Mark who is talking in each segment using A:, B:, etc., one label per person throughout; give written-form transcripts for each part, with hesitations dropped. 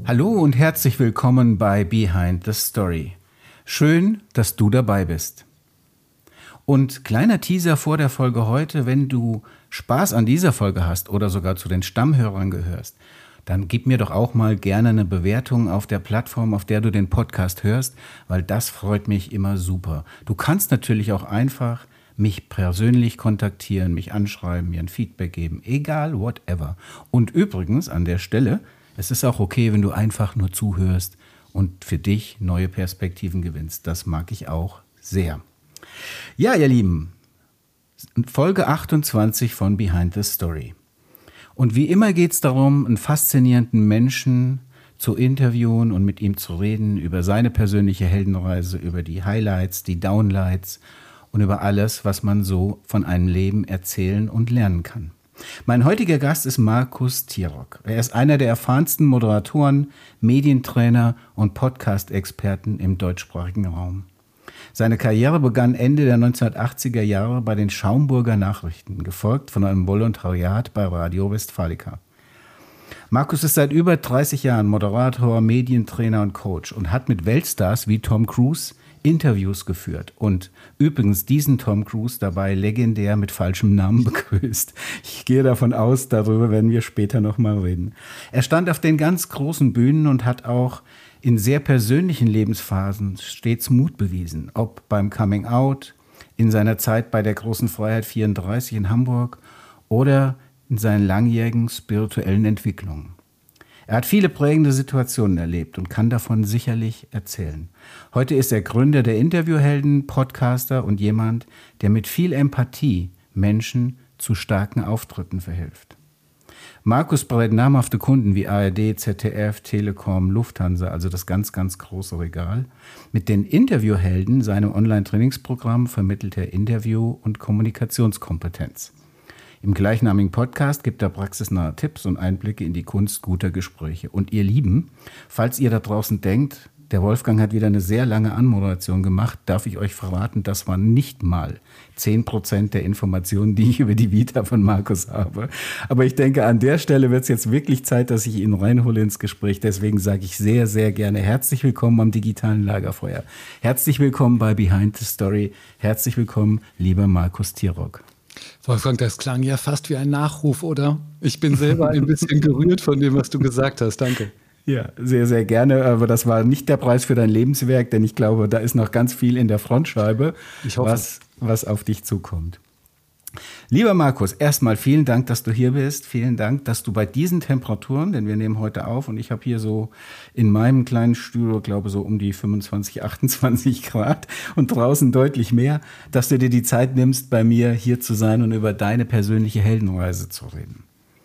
A: Hallo und herzlich willkommen bei Behind the Story. Schön, dass du dabei bist. Und kleiner Teaser vor der Folge heute: Wenn du Spaß an dieser Folge hast oder sogar zu den Stammhörern gehörst, dann gib mir doch auch mal gerne eine Bewertung auf der Plattform, auf der du den Podcast hörst, weil das freut mich immer super. Du kannst natürlich auch einfach mich persönlich kontaktieren, mich anschreiben, mir ein Feedback geben, egal, whatever. Und übrigens an der Stelle, es ist auch okay, wenn du einfach nur zuhörst und für dich neue Perspektiven gewinnst. Das mag ich auch sehr. Ja, ihr Lieben, Folge 28 von Behind the Story. Und wie immer geht es darum, einen faszinierenden Menschen zu interviewen und mit ihm zu reden über seine persönliche Heldenreise, über die Highlights, die Downlights und über alles, was man so von einem Leben erzählen und lernen kann. Mein heutiger Gast ist Markus Tirok. Er ist einer der erfahrensten Moderatoren, Medientrainer und Podcast-Experten im deutschsprachigen Raum. Seine Karriere begann Ende der 1980er Jahre bei den Schaumburger Nachrichten, gefolgt von einem Volontariat bei Radio Westfalica. Markus ist seit über 30 Jahren Moderator, Medientrainer und Coach und hat mit Weltstars wie Tom Cruise Interviews geführt und übrigens diesen Tom Cruise dabei legendär mit falschem Namen begrüßt. Ich gehe davon aus, darüber werden wir später nochmal reden. Er stand auf den ganz großen Bühnen und hat auch in sehr persönlichen Lebensphasen stets Mut bewiesen, ob beim Coming Out, in seiner Zeit bei der Großen Freiheit 34 in Hamburg oder in seinen langjährigen spirituellen Entwicklungen. Er hat viele prägende Situationen erlebt und kann davon sicherlich erzählen. Heute ist er Gründer der Interviewhelden, Podcaster und jemand, der mit viel Empathie Menschen zu starken Auftritten verhilft. Markus berät namhafte Kunden wie ARD, ZDF, Telekom, Lufthansa, also das ganz, ganz große Regal. Mit den Interviewhelden, seinem Online-Trainingsprogramm, vermittelt er Interview- und Kommunikationskompetenz. Im gleichnamigen Podcast gibt er praxisnahe Tipps und Einblicke in die Kunst guter Gespräche. Und ihr Lieben, falls ihr da draußen denkt, der Wolfgang hat wieder eine sehr lange Anmoderation gemacht, darf ich euch verraten, das waren nicht mal 10% der Informationen, die ich über die Vita von Markus habe. Aber ich denke, an der Stelle wird es jetzt wirklich Zeit, dass ich ihn reinhole ins Gespräch. Deswegen sage ich sehr, sehr gerne herzlich willkommen am digitalen Lagerfeuer. Herzlich willkommen bei Behind the Story. Herzlich willkommen, lieber Markus Tirok.
B: Wolfgang, das klang ja fast wie ein Nachruf, oder? Ich bin selber ein bisschen gerührt von dem, was du gesagt hast. Danke.
A: Ja, sehr, sehr gerne. Aber das war nicht der Preis für dein Lebenswerk, denn ich glaube, da ist noch ganz viel in der Frontscheibe, was auf dich zukommt. Lieber Markus, erstmal vielen Dank, dass du hier bist. Vielen Dank, dass du bei diesen Temperaturen, denn wir nehmen heute auf und ich habe hier so in meinem kleinen Studio, glaube so um die 25, 28 Grad und draußen deutlich mehr, dass du dir die Zeit nimmst, bei mir hier zu sein und über deine persönliche Heldenreise zu reden.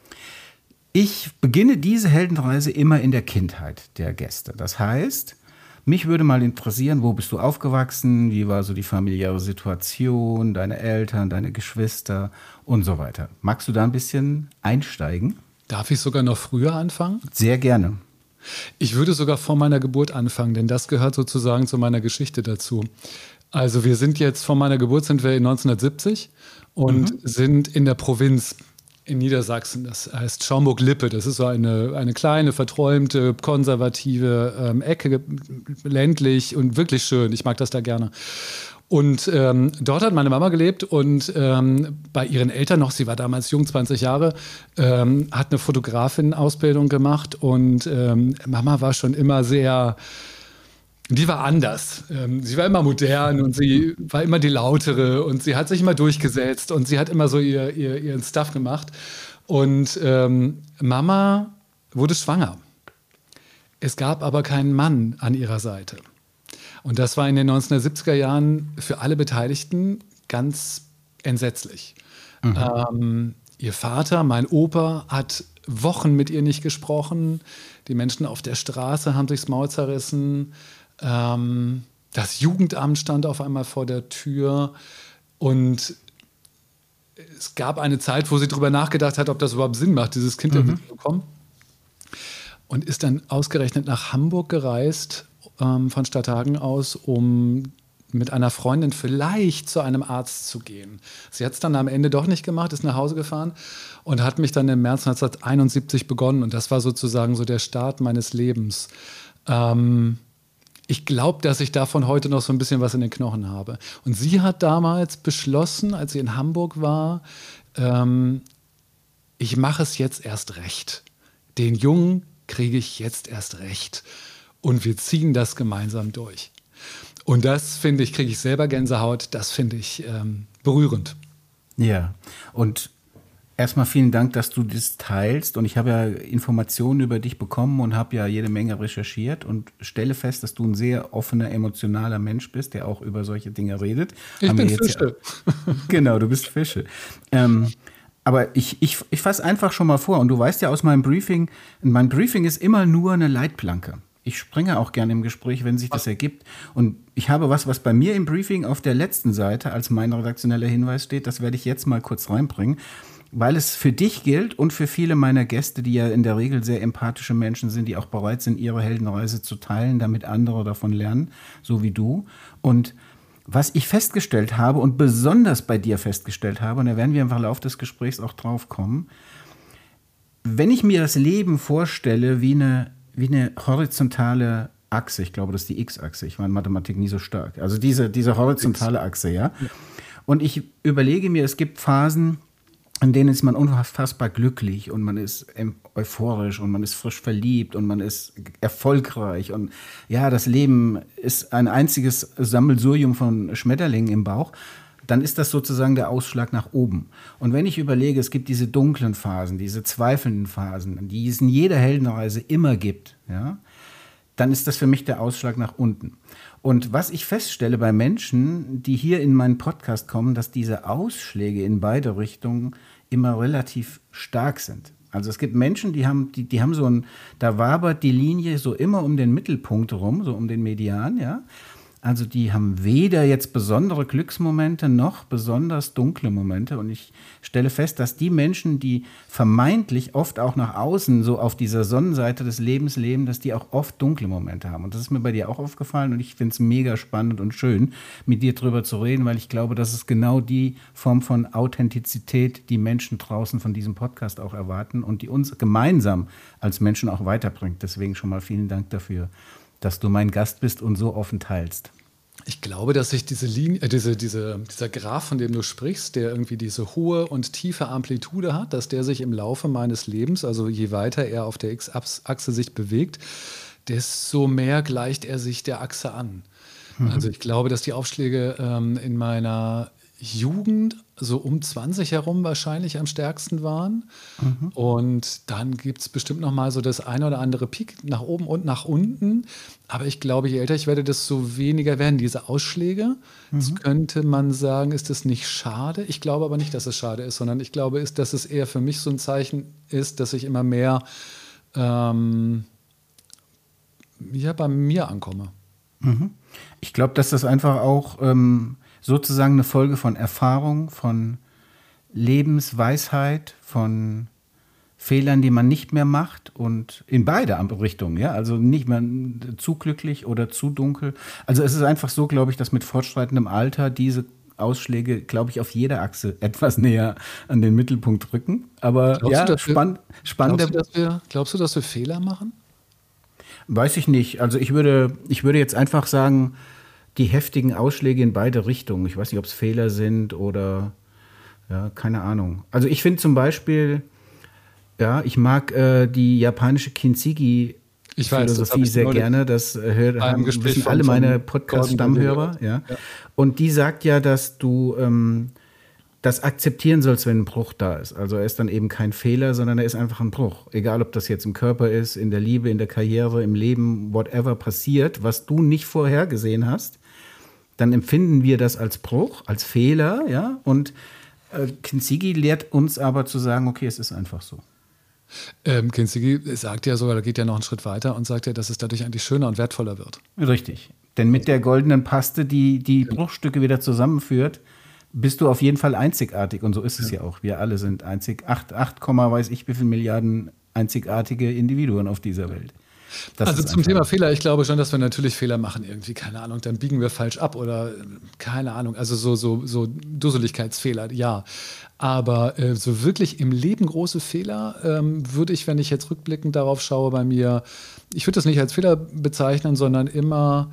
A: Ich beginne diese Heldenreise immer in der Kindheit der Gäste. Das heißt, mich würde mal interessieren, wo bist du aufgewachsen, wie war so die familiäre Situation, deine Eltern, deine Geschwister und so weiter. Magst du da ein bisschen einsteigen?
B: Darf ich sogar noch früher anfangen?
A: Sehr gerne.
B: Ich würde sogar vor meiner Geburt anfangen, denn das gehört sozusagen zu meiner Geschichte dazu. Also vor meiner Geburt sind wir in 1970 und sind in der Provinz in Niedersachsen. Das heißt Schaumburg-Lippe. Das ist so eine kleine, verträumte, konservative Ecke, ländlich und wirklich schön. Ich mag das da gerne. Und dort hat meine Mama gelebt und bei ihren Eltern noch, sie war damals jung, 20 Jahre, hat eine Fotografin-Ausbildung gemacht und Mama war schon immer sehr... Die war anders. Sie war immer modern und sie war immer die Lautere und sie hat sich immer durchgesetzt und sie hat immer so ihren Stuff gemacht. Und Mama wurde schwanger. Es gab aber keinen Mann an ihrer Seite. Und das war in den 1970er Jahren für alle Beteiligten ganz entsetzlich. Ihr Vater, mein Opa, hat Wochen mit ihr nicht gesprochen. Die Menschen auf der Straße haben sich das Maul zerrissen. Das Jugendamt stand auf einmal vor der Tür und es gab eine Zeit, wo sie darüber nachgedacht hat, ob das überhaupt Sinn macht, dieses Kind zu bekommen. Und ist dann ausgerechnet nach Hamburg gereist, von Stadthagen aus, um mit einer Freundin vielleicht zu einem Arzt zu gehen. Sie hat es dann am Ende doch nicht gemacht, ist nach Hause gefahren und hat mich dann im März 1971 begonnen. Und das war sozusagen so der Start meines Lebens. Ich glaube, dass ich davon heute noch so ein bisschen was in den Knochen habe. Und sie hat damals beschlossen, als sie in Hamburg war, ich mache es jetzt erst recht. Den Jungen kriege ich jetzt erst recht. Und wir ziehen das gemeinsam durch. Und das, finde ich, kriege ich selber Gänsehaut. Das finde ich berührend.
A: Ja, und erstmal vielen Dank, dass du das teilst. Und ich habe ja Informationen über dich bekommen und habe ja jede Menge recherchiert und stelle fest, dass du ein sehr offener, emotionaler Mensch bist, der auch über solche Dinge redet.
B: Ich bin Fische.
A: Genau, du bist Fische. Aber ich fasse einfach schon mal vor. Und du weißt ja aus meinem Briefing, mein Briefing ist immer nur eine Leitplanke. Ich springe auch gerne im Gespräch, wenn sich das ergibt. Und ich habe was bei mir im Briefing auf der letzten Seite als mein redaktioneller Hinweis steht. Das werde ich jetzt mal kurz reinbringen, weil es für dich gilt und für viele meiner Gäste, die ja in der Regel sehr empathische Menschen sind, die auch bereit sind, ihre Heldenreise zu teilen, damit andere davon lernen, so wie du. Und was ich festgestellt habe und besonders bei dir festgestellt habe, und da werden wir im Verlauf des Gesprächs auch drauf kommen, wenn ich mir das Leben vorstelle wie eine horizontale Achse, ich glaube, das ist die X-Achse, ich war in Mathematik nie so stark, also diese horizontale Achse, ja. Und ich überlege mir, es gibt Phasen, in denen ist man unfassbar glücklich und man ist euphorisch und man ist frisch verliebt und man ist erfolgreich und ja, das Leben ist ein einziges Sammelsurium von Schmetterlingen im Bauch. Dann ist das sozusagen der Ausschlag nach oben. Und wenn ich überlege, es gibt diese dunklen Phasen, diese zweifelnden Phasen, die es in jeder Heldenreise immer gibt, ja, dann ist das für mich der Ausschlag nach unten. Und was ich feststelle bei Menschen, die hier in meinen Podcast kommen, dass diese Ausschläge in beide Richtungen immer relativ stark sind. Also es gibt Menschen, die haben so da wabert die Linie so immer um den Mittelpunkt rum, so um den Median, ja. Also die haben weder jetzt besondere Glücksmomente noch besonders dunkle Momente. Und ich stelle fest, dass die Menschen, die vermeintlich oft auch nach außen so auf dieser Sonnenseite des Lebens leben, dass die auch oft dunkle Momente haben. Und das ist mir bei dir auch aufgefallen und ich finde es mega spannend und schön, mit dir drüber zu reden, weil ich glaube, das ist genau die Form von Authentizität, die Menschen draußen von diesem Podcast auch erwarten und die uns gemeinsam als Menschen auch weiterbringt. Deswegen schon mal vielen Dank dafür, dass du mein Gast bist und so offen teilst.
B: Ich glaube, dass sich diese Linie, dieser Graph, von dem du sprichst, der irgendwie diese hohe und tiefe Amplitude hat, dass der sich im Laufe meines Lebens, also je weiter er auf der X-Achse sich bewegt, desto mehr gleicht er sich der Achse an. Also ich glaube, dass die Aufschläge in meiner Jugend so um 20 herum wahrscheinlich am stärksten waren. Und dann gibt es bestimmt noch mal so das eine oder andere Peak nach oben und nach unten. Aber ich glaube, je älter ich werde, desto weniger werden diese Ausschläge. Jetzt könnte man sagen, ist das nicht schade? Ich glaube aber nicht, dass es schade ist, sondern ich glaube, dass es eher für mich so ein Zeichen ist, dass ich immer mehr bei mir ankomme.
A: Ich glaube, dass das einfach auch sozusagen eine Folge von Erfahrung, von Lebensweisheit, von Fehlern, die man nicht mehr macht und in beide Richtungen, ja, also nicht mehr zu glücklich oder zu dunkel. Also es ist einfach so, glaube ich, dass mit fortschreitendem Alter diese Ausschläge, glaube ich, auf jeder Achse etwas näher an den Mittelpunkt rücken. Aber spannend.
B: Glaubst du, dass wir Fehler machen?
A: Weiß ich nicht. Also ich würde jetzt einfach sagen, die heftigen Ausschläge in beide Richtungen. Ich weiß nicht, ob es Fehler sind oder, ja, keine Ahnung. Also ich finde zum Beispiel, ja, ich mag die japanische Kintsugi-Philosophie sehr gerne. Das wissen alle meine Podcast-Stammhörer. Ja. Und die sagt ja, dass du das akzeptieren sollst, wenn ein Bruch da ist. Also er ist dann eben kein Fehler, sondern er ist einfach ein Bruch. Egal, ob das jetzt im Körper ist, in der Liebe, in der Karriere, im Leben, whatever passiert, was du nicht vorhergesehen hast, dann empfinden wir das als Bruch, als Fehler, ja. Und Kintsugi lehrt uns aber zu sagen, okay, es ist einfach so.
B: Kintsugi sagt ja sogar, da geht ja noch einen Schritt weiter und sagt ja, dass es dadurch eigentlich schöner und wertvoller wird.
A: Richtig. Denn mit der goldenen Paste, die Bruchstücke wieder zusammenführt, bist du auf jeden Fall einzigartig. Und so ist es ja auch. Wir alle sind einzig. 8, weiß ich wie viele Milliarden einzigartige Individuen auf dieser Welt.
B: Also zum Thema Fehler, ich glaube schon, dass wir natürlich Fehler machen irgendwie, keine Ahnung, dann biegen wir falsch ab oder keine Ahnung, also so Dusseligkeitsfehler, ja. Aber so wirklich im Leben große Fehler würde ich, wenn ich jetzt rückblickend darauf schaue, bei mir, ich würde das nicht als Fehler bezeichnen, sondern immer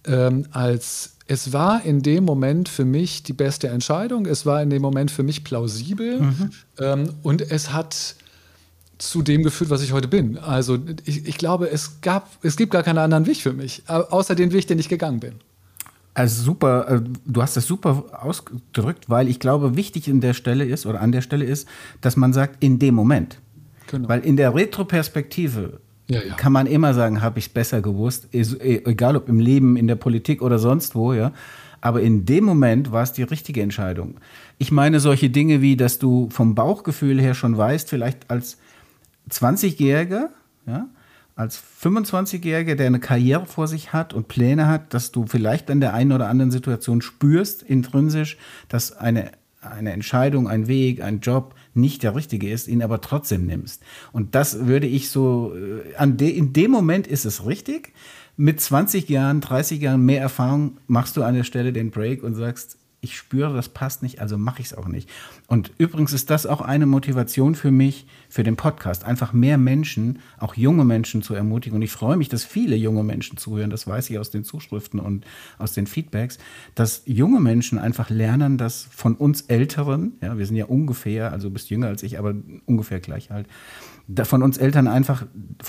B: es war in dem Moment für mich die beste Entscheidung, es war in dem Moment für mich plausibel und es hat zu dem geführt, was ich heute bin. Also ich glaube, es gibt gar keinen anderen Weg für mich, außer den Weg, den ich gegangen bin.
A: Also super, du hast das super ausgedrückt, weil ich glaube, wichtig an der Stelle ist, dass man sagt, in dem Moment. Genau. Weil in der Retroperspektive kann man immer sagen, habe ich es besser gewusst, egal ob im Leben, in der Politik oder sonst wo, ja. Aber in dem Moment war es die richtige Entscheidung. Ich meine solche Dinge wie, dass du vom Bauchgefühl her schon weißt, vielleicht als 20-Jähriger, ja, als 25-Jähriger, der eine Karriere vor sich hat und Pläne hat, dass du vielleicht in der einen oder anderen Situation spürst, intrinsisch, dass eine Entscheidung, ein Weg, ein Job nicht der richtige ist, ihn aber trotzdem nimmst. Und das würde ich so, in dem Moment ist es richtig. Mit 20 Jahren, 30 Jahren mehr Erfahrung machst du an der Stelle den Break und sagst, ich spüre, das passt nicht, also mache ich es auch nicht. Und übrigens ist das auch eine Motivation für mich, für den Podcast, einfach mehr Menschen, auch junge Menschen zu ermutigen. Und ich freue mich, dass viele junge Menschen zuhören, das weiß ich aus den Zuschriften und aus den Feedbacks, dass junge Menschen einfach lernen, dass von uns Älteren, ja, wir sind ja ungefähr, also du bist jünger als ich, aber ungefähr gleich alt, von uns Älteren einfach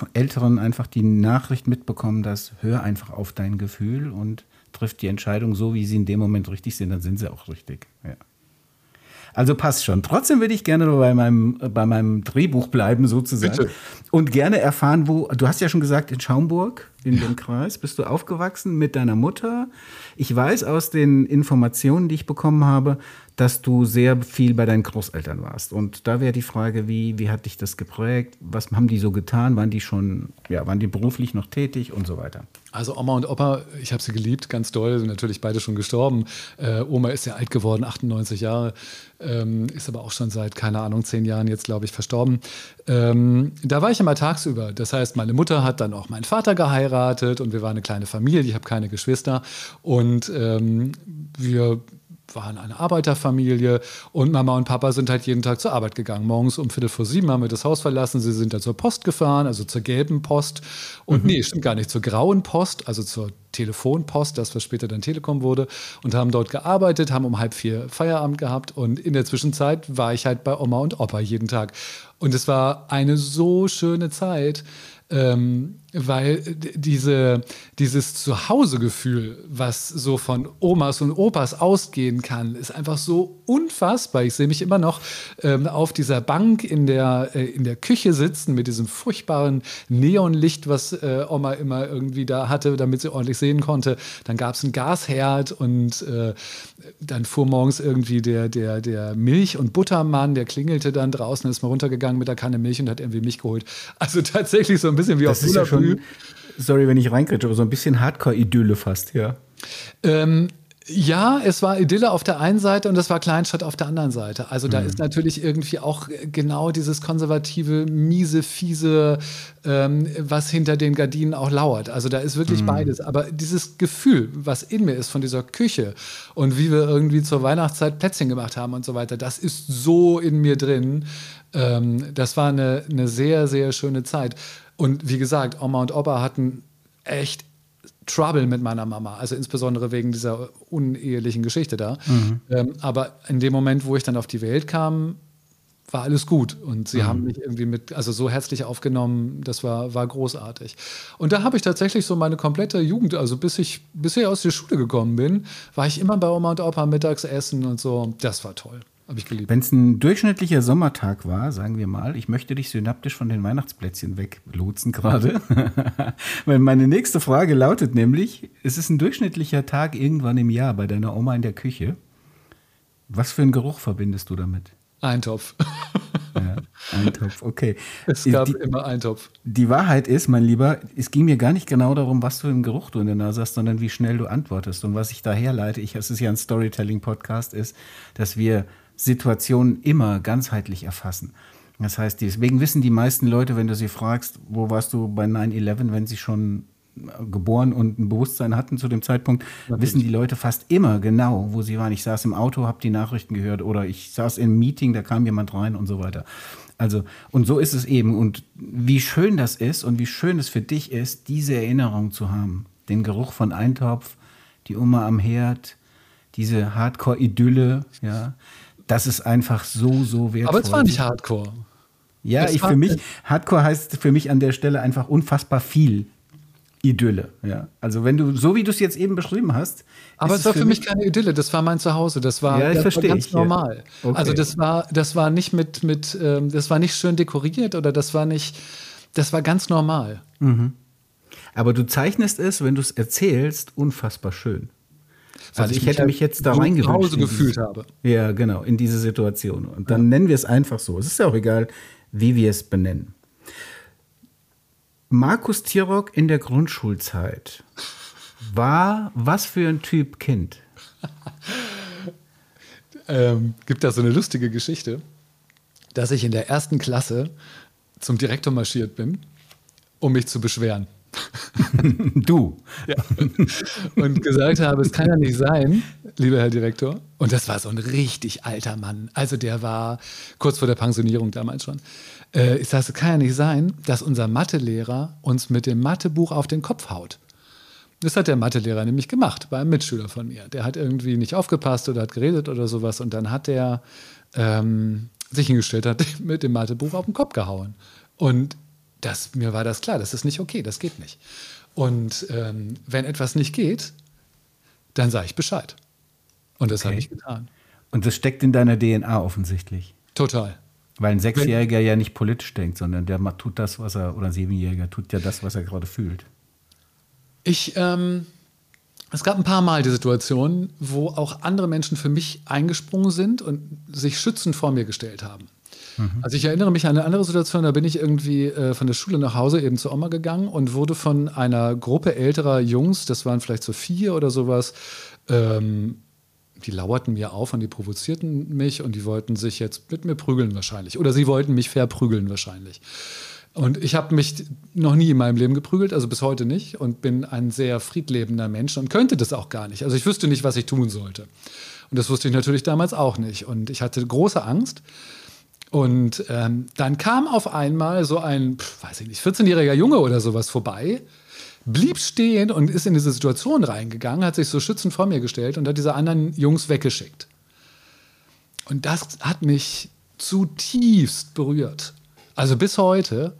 A: die Nachricht mitbekommen, dass hör einfach auf dein Gefühl und trifft die Entscheidung so, wie sie in dem Moment richtig sind, dann sind sie auch richtig. Ja. Also passt schon. Trotzdem würde ich gerne bei meinem Drehbuch bleiben, sozusagen. Bitte. Und gerne erfahren, du hast ja schon gesagt, in Schaumburg, in dem Kreis, bist du aufgewachsen mit deiner Mutter. Ich weiß aus den Informationen, die ich bekommen habe, dass du sehr viel bei deinen Großeltern warst. Und da wäre die Frage, wie hat dich das geprägt? Was haben die so getan? Waren die beruflich noch tätig und so weiter?
B: Also Oma und Opa, ich habe sie geliebt, ganz doll, sind natürlich beide schon gestorben. Oma ist sehr alt geworden, 98 Jahre, ist aber auch schon seit, keine Ahnung, 10 Jahren jetzt, glaube ich, verstorben. Da war ich immer tagsüber. Das heißt, meine Mutter hat dann auch meinen Vater geheiratet und wir waren eine kleine Familie, ich habe keine Geschwister. Und wir waren eine Arbeiterfamilie und Mama und Papa sind halt jeden Tag zur Arbeit gegangen. Morgens um 6:45 haben wir das Haus verlassen. Sie sind dann zur Post gefahren, also zur gelben Post. Und nee, stimmt gar nicht, zur grauen Post, also zur Telefonpost, das was später dann Telekom wurde, und haben dort gearbeitet, haben um 3:30 Feierabend gehabt. Und in der Zwischenzeit war ich halt bei Oma und Opa jeden Tag. Und es war eine so schöne Zeit, weil dieses Zuhausegefühl, was so von Omas und Opas ausgehen kann, ist einfach so unfassbar. Ich sehe mich immer noch auf dieser Bank in der Küche sitzen mit diesem furchtbaren Neonlicht, was Oma immer irgendwie da hatte, damit sie ordentlich sehen konnte. Dann gab es einen Gasherd und dann fuhr morgens irgendwie der Milch- und Buttermann, der klingelte dann draußen, ist mal runtergegangen mit der Kanne Milch und hat irgendwie Milch geholt. Also tatsächlich so ein bisschen wie
A: das auf Bullabü. Sorry, wenn ich reinkriege, aber so ein bisschen Hardcore-Idylle fast, ja.
B: Ja, es war Idylle auf der einen Seite und es war Kleinstadt auf der anderen Seite. Also da ist natürlich irgendwie auch genau dieses konservative, miese, fiese, was hinter den Gardinen auch lauert. Also da ist wirklich beides. Aber dieses Gefühl, was in mir ist von dieser Küche und wie wir irgendwie zur Weihnachtszeit Plätzchen gemacht haben und so weiter, das ist so in mir drin. Das war eine sehr, sehr schöne Zeit. Und wie gesagt, Oma und Opa hatten echt Trouble mit meiner Mama, also insbesondere wegen dieser unehelichen Geschichte da. Aber in dem Moment, wo ich dann auf die Welt kam, war alles gut. Und sie haben mich irgendwie so herzlich aufgenommen, das war großartig. Und da habe ich tatsächlich so meine komplette Jugend, also bis ich aus der Schule gekommen bin, war ich immer bei Oma und Opa mittags essen und so. Das war toll. Habe ich geliebt.
A: Wenn es ein durchschnittlicher Sommertag war, sagen wir mal, ich möchte dich synaptisch von den Weihnachtsplätzchen weglotsen gerade. Weil meine nächste Frage lautet nämlich, es ist ein durchschnittlicher Tag irgendwann im Jahr bei deiner Oma in der Küche. Was für einen Geruch verbindest du damit?
B: Eintopf.
A: Ja, Eintopf, okay.
B: Es gab immer Eintopf.
A: Die Wahrheit ist, mein Lieber, es ging mir gar nicht genau darum, was für einen Geruch du in der Nase hast, sondern wie schnell du antwortest. Und was ich da herleite, es ist ja ein Storytelling-Podcast, ist, dass wir Situationen immer ganzheitlich erfassen. Das heißt, deswegen wissen die meisten Leute, wenn du sie fragst, wo warst du bei 9/11, wenn sie schon geboren und ein Bewusstsein hatten zu dem Zeitpunkt, wissen die Leute fast immer genau, wo sie waren. Ich saß im Auto, habe die Nachrichten gehört oder ich saß im Meeting, da kam jemand rein und so weiter. Also, und so ist es eben. Und wie schön das ist und wie schön es für dich ist, diese Erinnerung zu haben. Den Geruch von Eintopf, die Oma am Herd, diese Hardcore-Idylle, ja. Das ist einfach so, so wertvoll.
B: Aber es war nicht Hardcore.
A: Ja, Hardcore heißt für mich an der Stelle einfach unfassbar viel Idylle. Ja. Also wenn du, so wie du es jetzt eben beschrieben hast.
B: Aber es war für mich keine Idylle, das war mein Zuhause, das war,
A: ja,
B: das war ganz normal.
A: Ja. Okay.
B: Also das war nicht das war nicht schön dekoriert oder das war ganz normal.
A: Mhm. Aber du zeichnest es, wenn du es erzählst, unfassbar schön. Also ich hätte mich jetzt da reingewünscht.
B: Zu Hause gefühlt habe.
A: Ja, genau, in diese Situation. Und dann nennen wir es einfach so. Es ist ja auch egal, wie wir es benennen. Markus Tirok in der Grundschulzeit war was für ein Typ Kind?
B: Gibt da so eine lustige Geschichte, dass ich in der 1. Klasse zum Direktor marschiert bin, um mich zu beschweren.
A: Du.
B: Ja. Und gesagt habe, es kann ja nicht sein, lieber Herr Direktor. Und das war so ein richtig alter Mann. Also der war kurz vor der Pensionierung damals schon. Ich sage, es kann ja nicht sein, dass unser Mathelehrer uns mit dem Mathebuch auf den Kopf haut. Das hat der Mathelehrer nämlich gemacht, bei einem Mitschüler von mir. Der hat irgendwie nicht aufgepasst oder hat geredet oder sowas. Und dann hat der sich hingestellt, hat mit dem Mathebuch auf den Kopf gehauen. Und mir war das klar, das ist nicht okay, das geht nicht. Und wenn etwas nicht geht, dann sage ich Bescheid. Und das habe ich getan.
A: Und das steckt in deiner DNA offensichtlich.
B: Total.
A: Weil ein Sechsjähriger ja nicht politisch denkt, sondern der tut das, oder ein Siebenjähriger tut ja das, was er gerade fühlt. Es gab ein paar Mal die Situation, wo auch andere Menschen für mich eingesprungen sind und sich schützend vor mir gestellt haben. Also ich erinnere mich an eine andere Situation, da bin ich irgendwie von der Schule nach Hause eben zur Oma gegangen und wurde von einer Gruppe älterer Jungs, das waren vielleicht so 4 oder sowas, die lauerten mir auf und die provozierten mich und die wollten sich jetzt mit mir prügeln wahrscheinlich. Oder sie wollten mich verprügeln wahrscheinlich. Und ich habe mich noch nie in meinem Leben geprügelt, also bis heute nicht, und bin ein sehr friedlebender Mensch und könnte das auch gar nicht. Also ich wüsste nicht, was ich tun sollte. Und das wusste ich natürlich damals auch nicht. Und ich hatte große Angst. Und dann kam auf einmal so ein, weiß ich nicht, 14-jähriger Junge oder sowas vorbei, blieb stehen und ist in diese Situation reingegangen, hat sich so schützend vor mir gestellt und hat diese anderen Jungs weggeschickt. Und das hat mich zutiefst berührt. Also bis heute.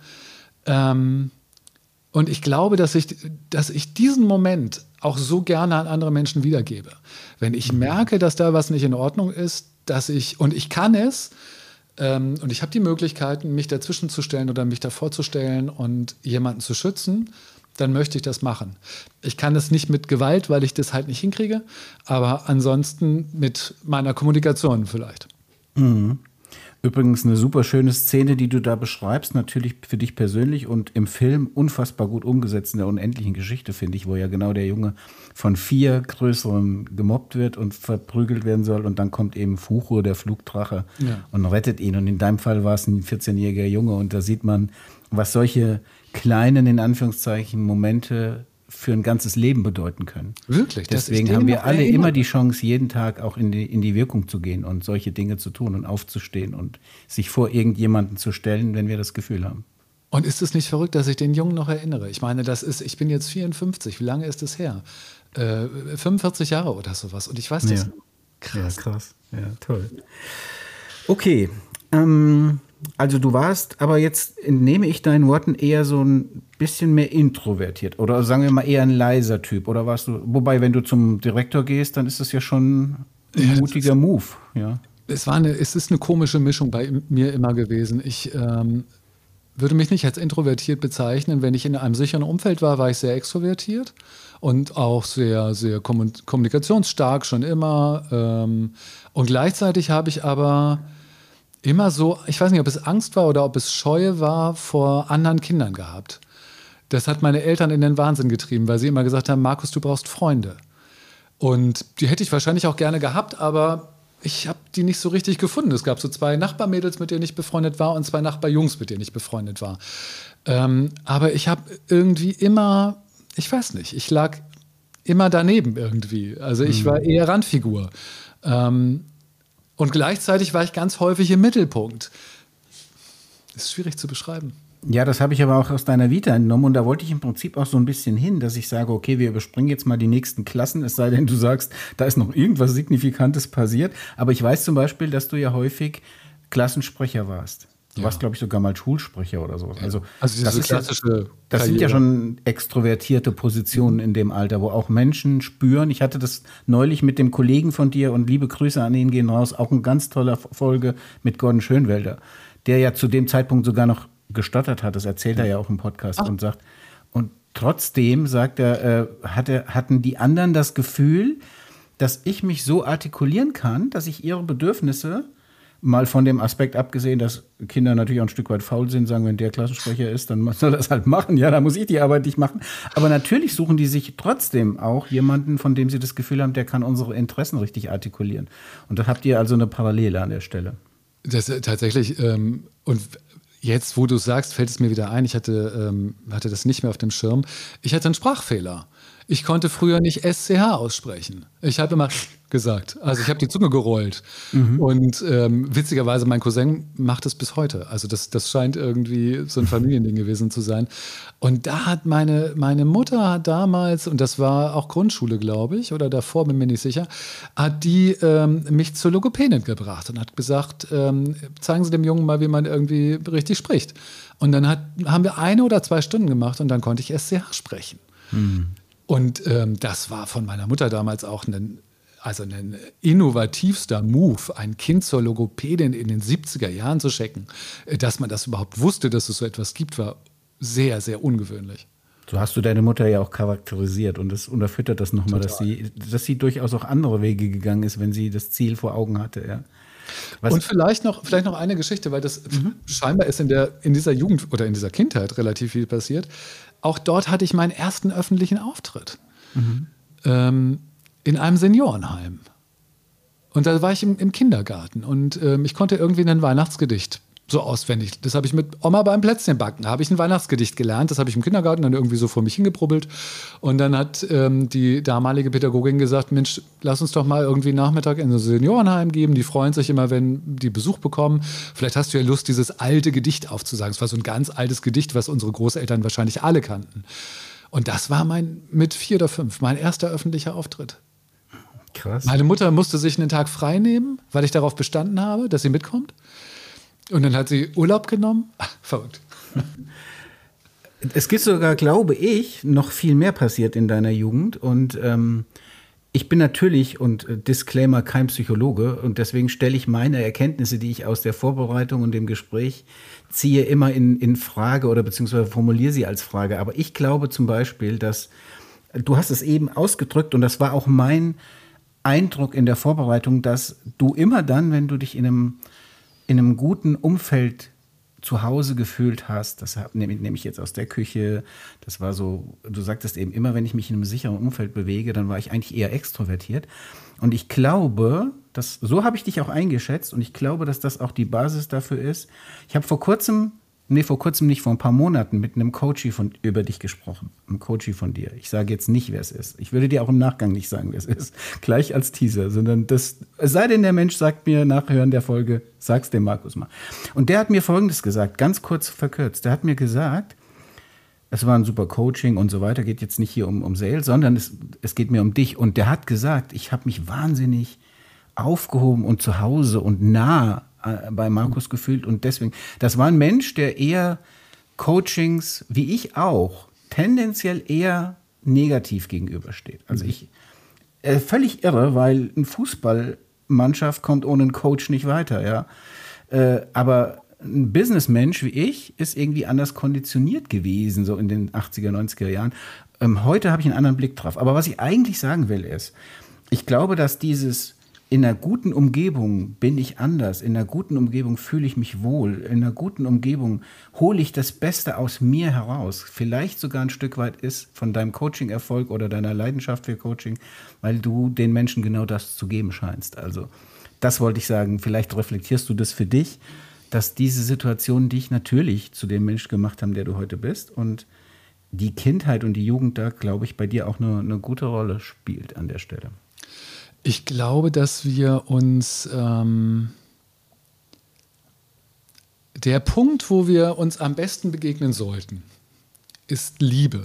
A: Und ich glaube, dass ich diesen Moment auch so gerne an andere Menschen wiedergebe. Wenn ich merke, dass da was nicht in Ordnung ist, und ich kann es, und ich habe die Möglichkeiten, mich dazwischen zu stellen oder mich davor zu stellen und jemanden zu schützen, dann möchte ich das machen. Ich kann es nicht mit Gewalt, weil ich das halt nicht hinkriege, aber ansonsten mit meiner Kommunikation vielleicht. Mhm. Übrigens eine super schöne Szene, die du da beschreibst, natürlich für dich persönlich und im Film unfassbar gut umgesetzt in der unendlichen Geschichte, finde ich, wo ja genau der Junge von 4 Größeren gemobbt wird und verprügelt werden soll und dann kommt eben Fucho, der Flugdrache, und rettet ihn. Und in deinem Fall war es ein 14-jähriger Junge und da sieht man, was solche kleinen, in Anführungszeichen, Momente für ein ganzes Leben bedeuten können.
B: Wirklich?
A: Deswegen haben wir alle immer die Chance, jeden Tag auch in die Wirkung zu gehen und solche Dinge zu tun und aufzustehen und sich vor irgendjemanden zu stellen, wenn wir das Gefühl haben.
B: Und ist es nicht verrückt, dass ich den Jungen noch erinnere? Ich meine, ich bin jetzt 54, wie lange ist das her? 45 Jahre oder sowas. Und ich weiß das.
A: Ja. Krass. Ja, krass. Ja, toll. Okay. Also du warst aber jetzt, entnehme ich deinen Worten, eher so ein bisschen mehr introvertiert oder sagen wir mal eher ein leiser Typ oder warst du, wobei wenn du zum Direktor gehst, dann ist das ja schon ein mutiger Move. Ja.
B: Es ist eine komische Mischung bei mir immer gewesen. Ich würde mich nicht als introvertiert bezeichnen. Wenn ich in einem sicheren Umfeld war ich sehr extrovertiert und auch sehr, sehr kommunikationsstark schon immer. Und gleichzeitig habe ich aber immer so, ich weiß nicht, ob es Angst war oder ob es Scheue war, vor anderen Kindern gehabt. Das hat meine Eltern in den Wahnsinn getrieben, weil sie immer gesagt haben, Markus, du brauchst Freunde. Und die hätte ich wahrscheinlich auch gerne gehabt, aber ich habe die nicht so richtig gefunden. Es gab so 2 Nachbarmädels, mit denen ich befreundet war und 2 Nachbarjungs, mit denen ich befreundet war. Aber ich habe irgendwie immer, ich weiß nicht, ich lag immer daneben irgendwie. Also ich war eher Randfigur. Und gleichzeitig war ich ganz häufig im Mittelpunkt. Ist schwierig zu beschreiben.
A: Ja, das habe ich aber auch aus deiner Vita entnommen und da wollte ich im Prinzip auch so ein bisschen hin, dass ich sage, okay, wir überspringen jetzt mal die nächsten Klassen, es sei denn, du sagst, da ist noch irgendwas Signifikantes passiert. Aber ich weiß zum Beispiel, dass du ja häufig Klassensprecher warst. Du warst, glaube ich, sogar mal Schulsprecher oder so.
B: Ja.
A: Also
B: diese
A: das ist
B: klassische
A: das sind ja
B: Karriere.
A: schon extrovertierte Positionen in dem Alter, wo auch Menschen spüren. Ich hatte das neulich mit dem Kollegen von dir und liebe Grüße an ihn gehen raus, auch eine ganz tolle Folge mit Gordon Schönwelder, der ja zu dem Zeitpunkt sogar noch gestottert hat. Das erzählt er ja auch im Podcast und sagt, und trotzdem, sagt er, hatten die anderen das Gefühl, dass ich mich so artikulieren kann, dass ich ihre Bedürfnisse, mal von dem Aspekt abgesehen, dass Kinder natürlich auch ein Stück weit faul sind, sagen, wenn der Klassensprecher ist, dann soll er das halt machen. Ja, da muss ich die Arbeit nicht machen. Aber natürlich suchen die sich trotzdem auch jemanden, von dem sie das Gefühl haben, der kann unsere Interessen richtig artikulieren. Und da habt ihr also eine Parallele an der Stelle.
B: Das tatsächlich, und jetzt, wo du es sagst, fällt es mir wieder ein, ich hatte das nicht mehr auf dem Schirm. Ich hatte einen Sprachfehler. Ich konnte früher nicht SCH aussprechen. Ich habe immer gesagt. Also ich habe die Zunge gerollt. Und witzigerweise, mein Cousin macht es bis heute. Also das scheint irgendwie so ein Familiending gewesen zu sein. Und da hat meine Mutter hat damals, und das war auch Grundschule, glaube ich, oder davor, bin mir nicht sicher, hat die mich zur Logopädin gebracht und hat gesagt, zeigen Sie dem Jungen mal, wie man irgendwie richtig spricht. Und dann haben wir 1 oder 2 Stunden gemacht und dann konnte ich SCH sprechen. Und das war von meiner Mutter damals auch ein innovativster Move, ein Kind zur Logopädin in den 70er Jahren zu schicken. Dass man das überhaupt wusste, dass es so etwas gibt, war sehr, sehr ungewöhnlich.
A: So hast du deine Mutter ja auch charakterisiert und das unterfüttert das nochmal, dass sie durchaus auch andere Wege gegangen ist, wenn sie das Ziel vor Augen hatte. Ja.
B: Und vielleicht noch eine Geschichte, weil das scheinbar ist in dieser Jugend oder in dieser Kindheit relativ viel passiert. Auch dort hatte ich meinen ersten öffentlichen Auftritt. In einem Seniorenheim. Und da war ich im Kindergarten und ich konnte irgendwie ein Weihnachtsgedicht so auswendig. Das habe ich mit Oma beim Plätzchenbacken, habe ich ein Weihnachtsgedicht gelernt. Das habe ich im Kindergarten dann irgendwie so vor mich hingebrubbelt. Und dann hat die damalige Pädagogin gesagt, Mensch, lass uns doch mal irgendwie Nachmittag in so ein Seniorenheim geben. Die freuen sich immer, wenn die Besuch bekommen. Vielleicht hast du ja Lust, dieses alte Gedicht aufzusagen. Es war so ein ganz altes Gedicht, was unsere Großeltern wahrscheinlich alle kannten. Und das war mit 4 oder 5 mein erster öffentlicher Auftritt.
A: Krass.
B: Meine Mutter musste sich einen Tag frei nehmen, weil ich darauf bestanden habe, dass sie mitkommt. Und dann hat sie Urlaub genommen. Verrückt.
A: Es gibt sogar, glaube ich, noch viel mehr passiert in deiner Jugend. Und ich bin natürlich, und Disclaimer, kein Psychologe. Und deswegen stelle ich meine Erkenntnisse, die ich aus der Vorbereitung und dem Gespräch ziehe, immer in Frage oder beziehungsweise formuliere sie als Frage. Aber ich glaube zum Beispiel, dass, du hast es eben ausgedrückt und das war auch mein Eindruck in der Vorbereitung, dass du immer dann, wenn du dich in einem guten Umfeld zu Hause gefühlt hast, das nehme ich jetzt aus der Küche, das war so, du sagtest eben, immer wenn ich mich in einem sicheren Umfeld bewege, dann war ich eigentlich eher extrovertiert. Und ich glaube, so habe ich dich auch eingeschätzt und ich glaube, dass das auch die Basis dafür ist. Ich habe vor kurzem nicht, vor ein paar Monaten mit einem Coachie über dich gesprochen, einem Coachie von dir. Ich sage jetzt nicht, wer es ist. Ich würde dir auch im Nachgang nicht sagen, wer es ist, gleich als Teaser, sondern es sei denn, der Mensch sagt mir nach Hören der Folge, sag's dem Markus mal. Und der hat mir Folgendes gesagt, ganz kurz verkürzt. Der hat mir gesagt, es war ein super Coaching und so weiter, geht jetzt nicht hier um Sales, sondern es geht mir um dich. Und der hat gesagt, ich habe mich wahnsinnig aufgehoben und zu Hause und nah bei Markus gefühlt und deswegen, das war ein Mensch, der eher Coachings, wie ich auch, tendenziell eher negativ gegenübersteht. Also völlig irre, weil eine Fußballmannschaft kommt ohne einen Coach nicht weiter, ja. Aber ein Businessmensch wie ich ist irgendwie anders konditioniert gewesen, so in den 80er, 90er Jahren. Heute habe ich einen anderen Blick drauf. Aber was ich eigentlich sagen will ist, ich glaube, dass in einer guten Umgebung bin ich anders. In einer guten Umgebung fühle ich mich wohl. In einer guten Umgebung hole ich das Beste aus mir heraus. Vielleicht sogar ein Stück weit ist von deinem Coaching-Erfolg oder deiner Leidenschaft für Coaching, weil du den Menschen genau das zu geben scheinst. Also das wollte ich sagen. Vielleicht reflektierst du das für dich, dass diese Situationen dich natürlich zu dem Mensch gemacht haben, der du heute bist. Und die Kindheit und die Jugend da, glaube ich, bei dir auch eine gute Rolle spielt an der Stelle.
B: Ich glaube, dass wir uns der Punkt, wo wir uns am besten begegnen sollten, ist Liebe.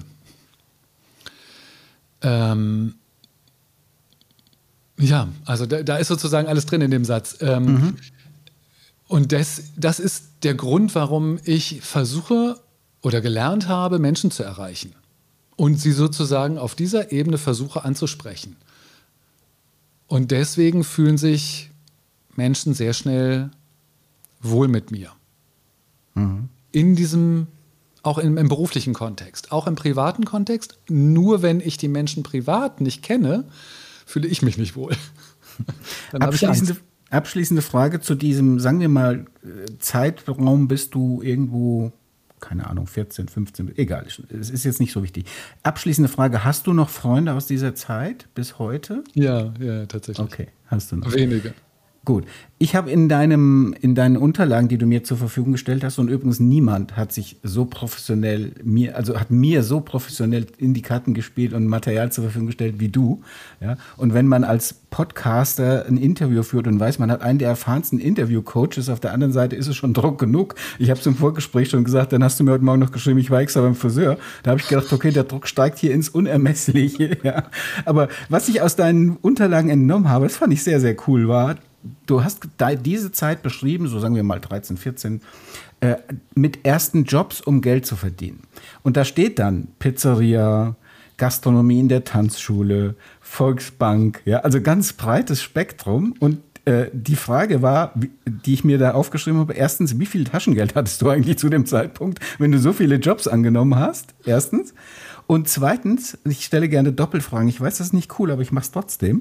B: Ja, also da ist sozusagen alles drin in dem Satz. Und das ist der Grund, warum ich versuche oder gelernt habe, Menschen zu erreichen. Und sie sozusagen auf dieser Ebene versuche anzusprechen. Und deswegen fühlen sich Menschen sehr schnell wohl mit mir. In diesem, auch im beruflichen Kontext, auch im privaten Kontext. Nur wenn ich die Menschen privat nicht kenne, fühle ich mich nicht wohl. Dann
A: Abschließende Frage zu diesem, sagen wir mal, Zeitraum, bist du irgendwo, keine Ahnung, 14, 15, egal, es ist jetzt nicht so wichtig. Abschließende Frage, hast du noch Freunde aus dieser Zeit bis heute?
B: Ja, tatsächlich.
A: Okay, hast du noch.
B: Wenige.
A: Gut. Ich habe in deinen Unterlagen, die du mir zur Verfügung gestellt hast, und übrigens niemand hat sich so professionell hat mir so professionell in die Karten gespielt und Material zur Verfügung gestellt wie du. Ja? Und wenn man als Podcaster ein Interview führt und weiß, man hat einen der erfahrensten Interview-Coaches, auf der anderen Seite ist es schon Druck genug. Ich habe es im Vorgespräch schon gesagt, dann hast du mir heute Morgen noch geschrieben, ich war extra beim Friseur. Da habe ich gedacht, okay, der Druck steigt hier ins Unermessliche. Ja? Aber was ich aus deinen Unterlagen entnommen habe, das fand ich sehr, sehr cool, war, du hast diese Zeit beschrieben, so sagen wir mal 13, 14, mit ersten Jobs, um Geld zu verdienen. Und da steht dann Pizzeria, Gastronomie in der Tanzschule, Volksbank, ja, also ganz breites Spektrum. Und die Frage war, die ich mir da aufgeschrieben habe, erstens, wie viel Taschengeld hattest du eigentlich zu dem Zeitpunkt, wenn du so viele Jobs angenommen hast? Erstens. Und zweitens, ich stelle gerne Doppelfragen. Ich weiß, das ist nicht cool, aber ich mache es trotzdem.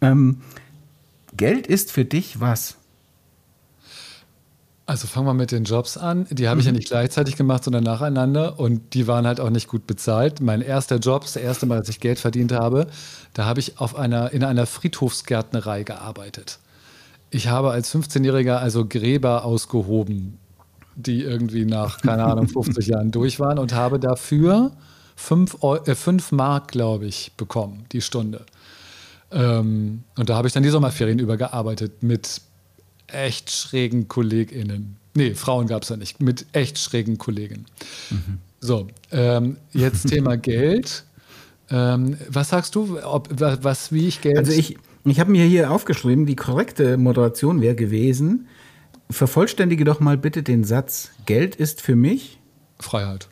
A: Geld ist für dich was?
B: Also fangen wir mit den Jobs an. Die habe ich ja nicht gleichzeitig gemacht, sondern nacheinander. Und die waren halt auch nicht gut bezahlt. Mein erster Job, das erste Mal, als ich Geld verdient habe, da habe ich in einer Friedhofsgärtnerei gearbeitet. Ich habe als 15-Jähriger also Gräber ausgehoben, die irgendwie nach, keine Ahnung, 50 Jahren durch waren, und habe dafür 5 Mark, glaube ich, bekommen, die Stunde. Und da habe ich dann die Sommerferien übergearbeitet mit echt schrägen KollegInnen. Nee, Frauen gab es ja nicht, mit echt schrägen Kolleginnen. So, jetzt Thema Geld. Was sagst du, wie ich Geld...
A: Also ich habe mir hier aufgeschrieben, die korrekte Moderation wäre gewesen, vervollständige doch mal bitte den Satz, Geld ist für mich...
B: Freiheit.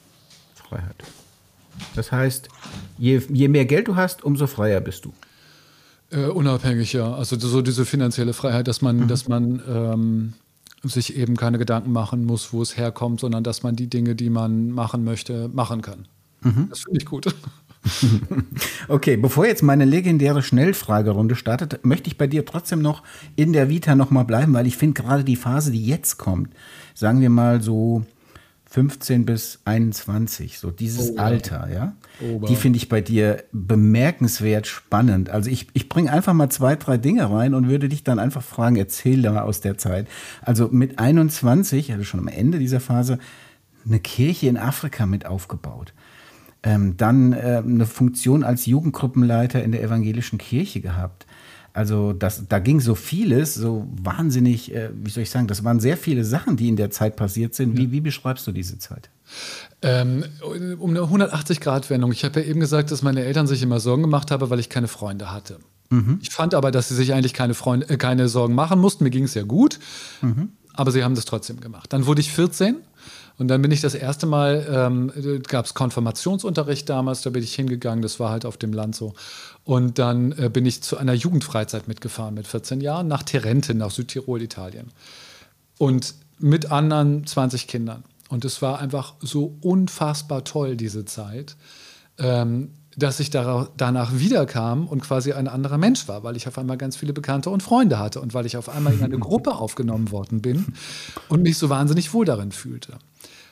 A: Das heißt, je mehr Geld du hast, umso freier bist du.
B: Unabhängig, ja. Also so diese finanzielle Freiheit, dass man sich eben keine Gedanken machen muss, wo es herkommt, sondern dass man die Dinge, die man machen möchte, machen kann. Das finde ich gut.
A: Okay, bevor jetzt meine legendäre Schnellfragerunde startet, möchte ich bei dir trotzdem noch in der Vita noch mal bleiben, weil ich finde gerade die Phase, die jetzt kommt, sagen wir mal so 15 bis 21, so dieses Alter, ja, die finde ich bei dir bemerkenswert spannend. Also ich bringe einfach mal 2, 3 Dinge rein und würde dich dann einfach fragen, erzähl da mal aus der Zeit. Also mit 21, also schon am Ende dieser Phase, eine Kirche in Afrika mit aufgebaut. Dann eine Funktion als Jugendgruppenleiter in der evangelischen Kirche gehabt. Also da ging so vieles, so wahnsinnig, wie soll ich sagen, das waren sehr viele Sachen, die in der Zeit passiert sind. Wie beschreibst du diese Zeit?
B: Um eine 180-Grad-Wendung. Ich habe ja eben gesagt, dass meine Eltern sich immer Sorgen gemacht haben, weil ich keine Freunde hatte. Ich fand aber, dass sie sich eigentlich keine Sorgen machen mussten. Mir ging es ja gut, aber sie haben das trotzdem gemacht. Dann wurde ich 14. Und dann bin ich das erste Mal, gab es Konfirmationsunterricht damals, da bin ich hingegangen, das war halt auf dem Land so. Und dann bin ich zu einer Jugendfreizeit mitgefahren mit 14 Jahren nach Terentin, nach Südtirol, Italien. Und mit anderen 20 Kindern. Und es war einfach so unfassbar toll, diese Zeit, dass ich danach wiederkam und quasi ein anderer Mensch war, weil ich auf einmal ganz viele Bekannte und Freunde hatte und weil ich auf einmal in eine Gruppe aufgenommen worden bin und mich so wahnsinnig wohl darin fühlte.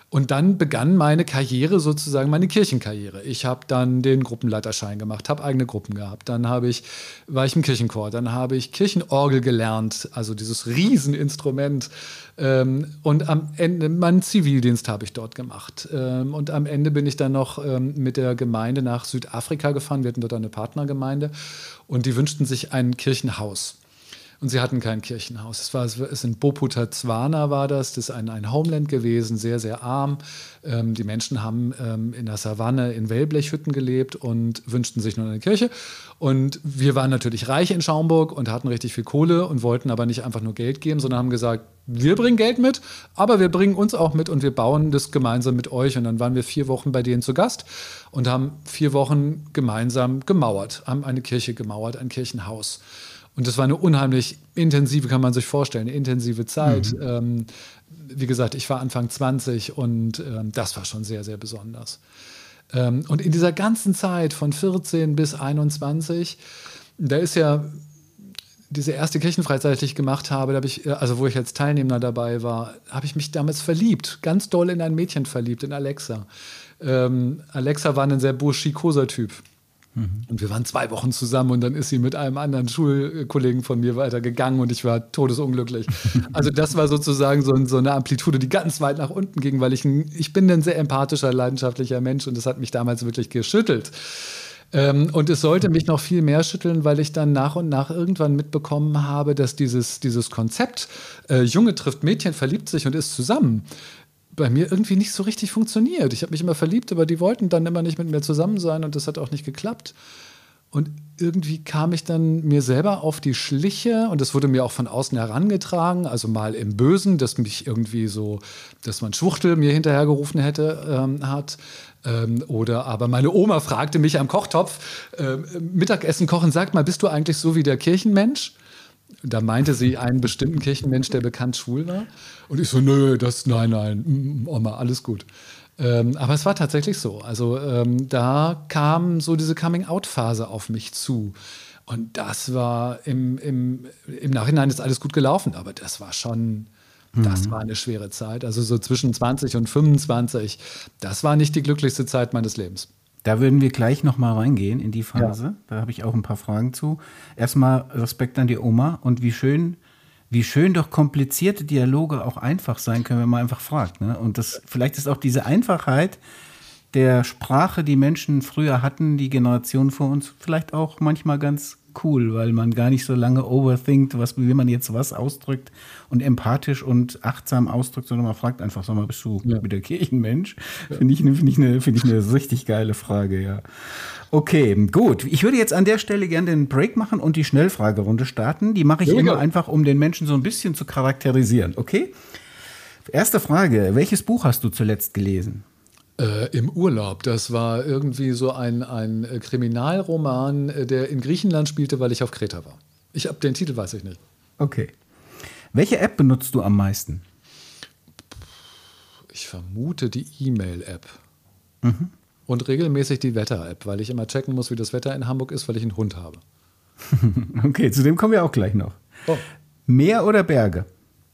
B: Und dann begann meine Karriere sozusagen, meine Kirchenkarriere. Ich habe dann den Gruppenleiterschein gemacht, habe eigene Gruppen gehabt. Dann war ich im Kirchenchor, dann habe ich Kirchenorgel gelernt, also dieses Rieseninstrument. Und am Ende, meinen Zivildienst habe ich dort gemacht. Und am Ende bin ich dann noch mit der Gemeinde nach Südafrika gefahren. Wir hatten dort eine Partnergemeinde und die wünschten sich ein Kirchenhaus. Und sie hatten kein Kirchenhaus. Es in Bophuthatswana war das ist ein Homeland gewesen, sehr, sehr arm. Die Menschen haben in der Savanne in Wellblechhütten gelebt und wünschten sich nur eine Kirche. Und wir waren natürlich reich in Schaumburg und hatten richtig viel Kohle und wollten aber nicht einfach nur Geld geben, sondern haben gesagt, wir bringen Geld mit, aber wir bringen uns auch mit und wir bauen das gemeinsam mit euch. Und dann waren wir 4 Wochen bei denen zu Gast und haben 4 Wochen gemeinsam gemauert, haben eine Kirche gemauert, ein Kirchenhaus. Und das war eine unheimlich intensive, kann man sich vorstellen, eine intensive Zeit. Wie gesagt, ich war Anfang 20 und das war schon sehr, sehr besonders. Und in dieser ganzen Zeit von 14 bis 21, da ist ja diese erste Kirchenfreizeit, die ich gemacht habe, wo ich als Teilnehmer dabei war, habe ich mich damals verliebt, ganz doll in ein Mädchen verliebt, in Alexa. Alexa war ein sehr burschikoser Typ. Und wir waren 2 Wochen zusammen und dann ist sie mit einem anderen Schulkollegen von mir weitergegangen und ich war todesunglücklich. Also das war sozusagen so eine Amplitude, die ganz weit nach unten ging, weil ich bin ein sehr empathischer, leidenschaftlicher Mensch und das hat mich damals wirklich geschüttelt. Und es sollte mich noch viel mehr schütteln, weil ich dann nach und nach irgendwann mitbekommen habe, dass dieses Konzept, Junge trifft Mädchen, verliebt sich und ist zusammen, bei mir irgendwie nicht so richtig funktioniert. Ich habe mich immer verliebt, aber die wollten dann immer nicht mit mir zusammen sein und das hat auch nicht geklappt. Und irgendwie kam ich dann mir selber auf die Schliche und es wurde mir auch von außen herangetragen, also mal im Bösen, dass mich irgendwie so, dass man Schwuchtel mir hinterhergerufen hat. Oder aber meine Oma fragte mich am Kochtopf, Mittagessen kochen, sag mal, bist du eigentlich so wie der Kirchenmensch? Da meinte sie einen bestimmten Kirchenmensch, der bekannt schwul war. Und ich so, nein, Oma, alles gut. Aber es war tatsächlich so. Also da kam so diese Coming-out-Phase auf mich zu. Und das war im Nachhinein ist alles gut gelaufen, aber das war schon, das war eine schwere Zeit. Also so zwischen 20 und 25, das war nicht die glücklichste Zeit meines Lebens.
A: Da würden wir gleich noch mal reingehen in die Phase. Ja. Da habe ich auch ein paar Fragen zu. Erstmal Respekt an die Oma und wie schön doch komplizierte Dialoge auch einfach sein können, wenn man einfach fragt. Ne? Und vielleicht ist auch diese Einfachheit der Sprache, die Menschen früher hatten, die Generation vor uns, vielleicht auch manchmal ganz cool, weil man gar nicht so lange overthinkt, wie man jetzt was ausdrückt und empathisch und achtsam ausdrückt, sondern man fragt einfach, sag mal, bist du wieder Kirchenmensch? Ja. Finde ich eine richtig geile Frage, ja. Okay, gut. Ich würde jetzt an der Stelle gerne den Break machen und die Schnellfragerunde starten. Die mache ich immer einfach, um den Menschen so ein bisschen zu charakterisieren, okay? Erste Frage, welches Buch hast du zuletzt gelesen?
B: Im Urlaub. Das war irgendwie so ein Kriminalroman, der in Griechenland spielte, weil ich auf Kreta war. Den Titel weiß ich nicht.
A: Okay. Welche App benutzt du am meisten?
B: Ich vermute die E-Mail-App. Und regelmäßig die Wetter-App, weil ich immer checken muss, wie das Wetter in Hamburg ist, weil ich einen Hund habe.
A: Okay, zu dem kommen wir auch gleich noch. Oh. Meer oder Berge?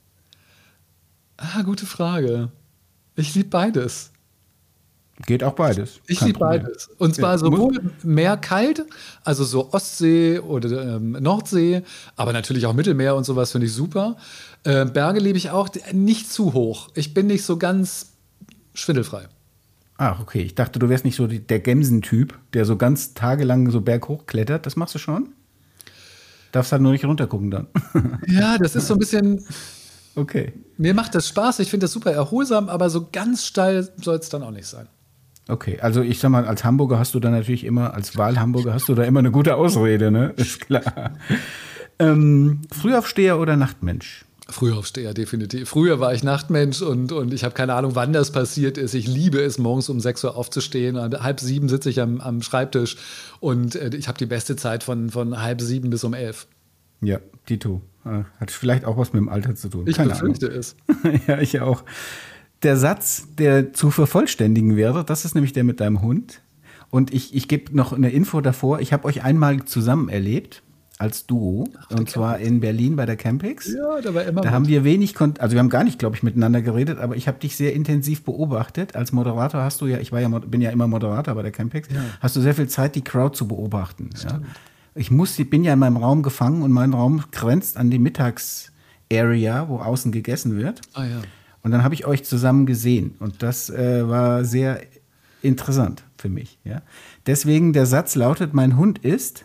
B: Gute Frage. Ich liebe beides.
A: Geht auch beides.
B: Ich liebe beides. Und zwar sowohl Meer kalt, also so Ostsee oder Nordsee, aber natürlich auch Mittelmeer und sowas finde ich super. Berge liebe ich auch, nicht zu hoch. Ich bin nicht so ganz schwindelfrei.
A: Ach, okay. Ich dachte, du wärst nicht so der Gemsentyp, der so ganz tagelang so berghoch klettert. Das machst du schon? Darfst halt nur nicht runtergucken dann.
B: Ja, das ist so ein bisschen...
A: Okay.
B: Mir macht das Spaß, ich finde das super erholsam, aber so ganz steil soll es dann auch nicht sein.
A: Okay, also ich sag mal, als Hamburger hast du da natürlich immer, als Wahlhamburger hast du da immer eine gute Ausrede, ne? Ist klar. Frühaufsteher oder Nachtmensch?
B: Frühaufsteher, definitiv. Früher war ich Nachtmensch und ich habe keine Ahnung, wann das passiert ist. Ich liebe es, morgens um 6 Uhr aufzustehen. 6:30 sitze ich am Schreibtisch und ich habe die beste Zeit von 6:30 bis um 11.
A: Ja, Dito. Hat vielleicht auch was mit dem Alter zu tun.
B: Ich befürchte es.
A: Ja, ich auch. Der Satz, der zu vervollständigen wäre, das ist nämlich der mit deinem Hund. Und ich gebe noch eine Info davor. Ich habe euch einmal zusammen erlebt, als Duo. Und zwar in Berlin bei der Campix.
B: Ja, da war immer.
A: Da haben wir wenig, also wir haben gar nicht, glaube ich, miteinander geredet, aber ich habe dich sehr intensiv beobachtet. Als Moderator hast du ja, bin ja immer Moderator bei der Campix, hast du sehr viel Zeit, die Crowd zu beobachten. Ja? Ich bin ja in meinem Raum gefangen und mein Raum grenzt an die Mittagsarea, wo außen gegessen wird.
B: Ah ja.
A: Und dann habe ich euch zusammen gesehen und das war sehr interessant für mich. Ja? Deswegen der Satz lautet, mein Hund ist...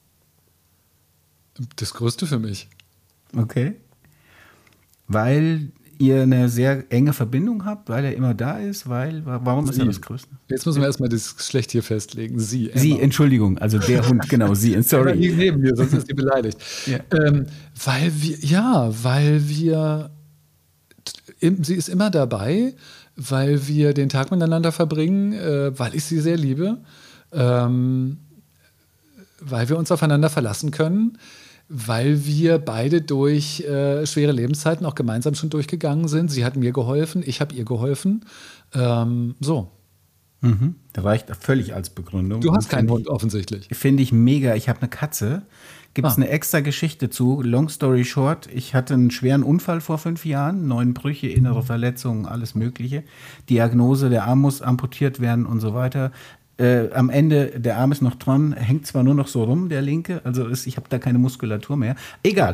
B: Das Größte für mich.
A: Okay. Weil ihr eine sehr enge Verbindung habt, weil er immer da ist, warum ist er das Größte?
B: Jetzt müssen wir erstmal das Geschlecht hier festlegen. Sie, Emma.
A: Sie, Entschuldigung, also der Hund, genau, sie, sorry.
B: Die neben mir, sonst ist sie beleidigt. Ja. Weil wir, sie ist immer dabei, weil wir den Tag miteinander verbringen, weil ich sie sehr liebe, weil wir uns aufeinander verlassen können, weil wir beide durch schwere Lebenszeiten auch gemeinsam schon durchgegangen sind. Sie hat mir geholfen, ich habe ihr geholfen. So.
A: Mhm. Das reicht völlig als Begründung.
B: Du hast keinen Hund offensichtlich.
A: Finde ich mega. Ich habe eine Katze. Gibt es eine extra Geschichte zu. Long story short, ich hatte einen schweren Unfall vor 5 Jahren, 9 Brüche, innere Verletzungen, alles Mögliche. Diagnose, der Arm muss amputiert werden und so weiter. Am Ende, der Arm ist noch dran, hängt zwar nur noch so rum, der linke, also ich habe da keine Muskulatur mehr. Egal.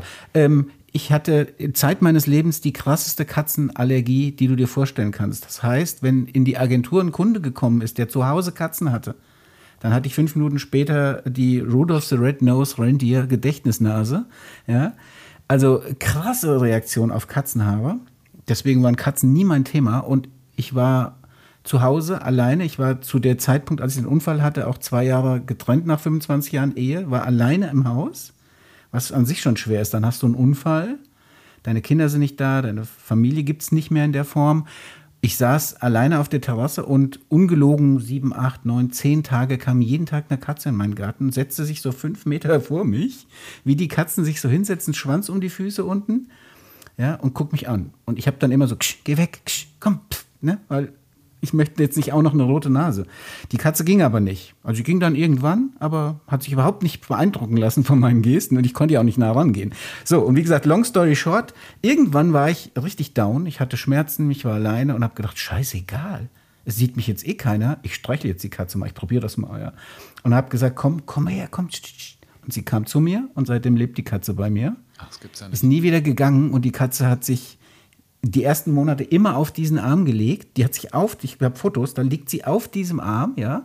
A: Ich hatte Zeit meines Lebens die krasseste Katzenallergie, die du dir vorstellen kannst. Das heißt, wenn in die Agentur ein Kunde gekommen ist, der zu Hause Katzen hatte, dann hatte ich 5 Minuten später die Rudolph the Red-Nosed Reindeer Gedächtnisnase. Ja? Also krasse Reaktion auf Katzenhaare. Deswegen waren Katzen nie mein Thema und ich war zu Hause alleine. Ich war zu der Zeitpunkt, als ich den Unfall hatte, auch 2 Jahre getrennt nach 25 Jahren Ehe, war alleine im Haus, was an sich schon schwer ist. Dann hast du einen Unfall, deine Kinder sind nicht da, deine Familie gibt es nicht mehr in der Form. Ich saß alleine auf der Terrasse und ungelogen 7, 8, 9, 10 Tage kam jeden Tag eine Katze in meinen Garten, setzte sich so 5 Meter vor mich, wie die Katzen sich so hinsetzen, Schwanz um die Füße unten, ja, und guck mich an. Und ich habe dann immer so, geh weg, komm, ne, weil ich möchte jetzt nicht auch noch eine rote Nase. Die Katze ging aber nicht. Also sie ging dann irgendwann, aber hat sich überhaupt nicht beeindrucken lassen von meinen Gesten und ich konnte ja auch nicht nah rangehen. So, und wie gesagt, long story short, irgendwann war ich richtig down, ich hatte Schmerzen, ich war alleine und habe gedacht, scheißegal, es sieht mich jetzt eh keiner, ich streichle jetzt die Katze mal, ich probiere das mal, ja. Und habe gesagt, komm her, komm. Und sie kam zu mir und seitdem lebt die Katze bei mir.
B: Ach, das gibt's ja nicht.
A: Ist nie wieder gegangen und die Katze hat sich die ersten Monate immer auf diesen Arm gelegt. Die hat sich ich habe Fotos, da liegt sie auf diesem Arm, ja.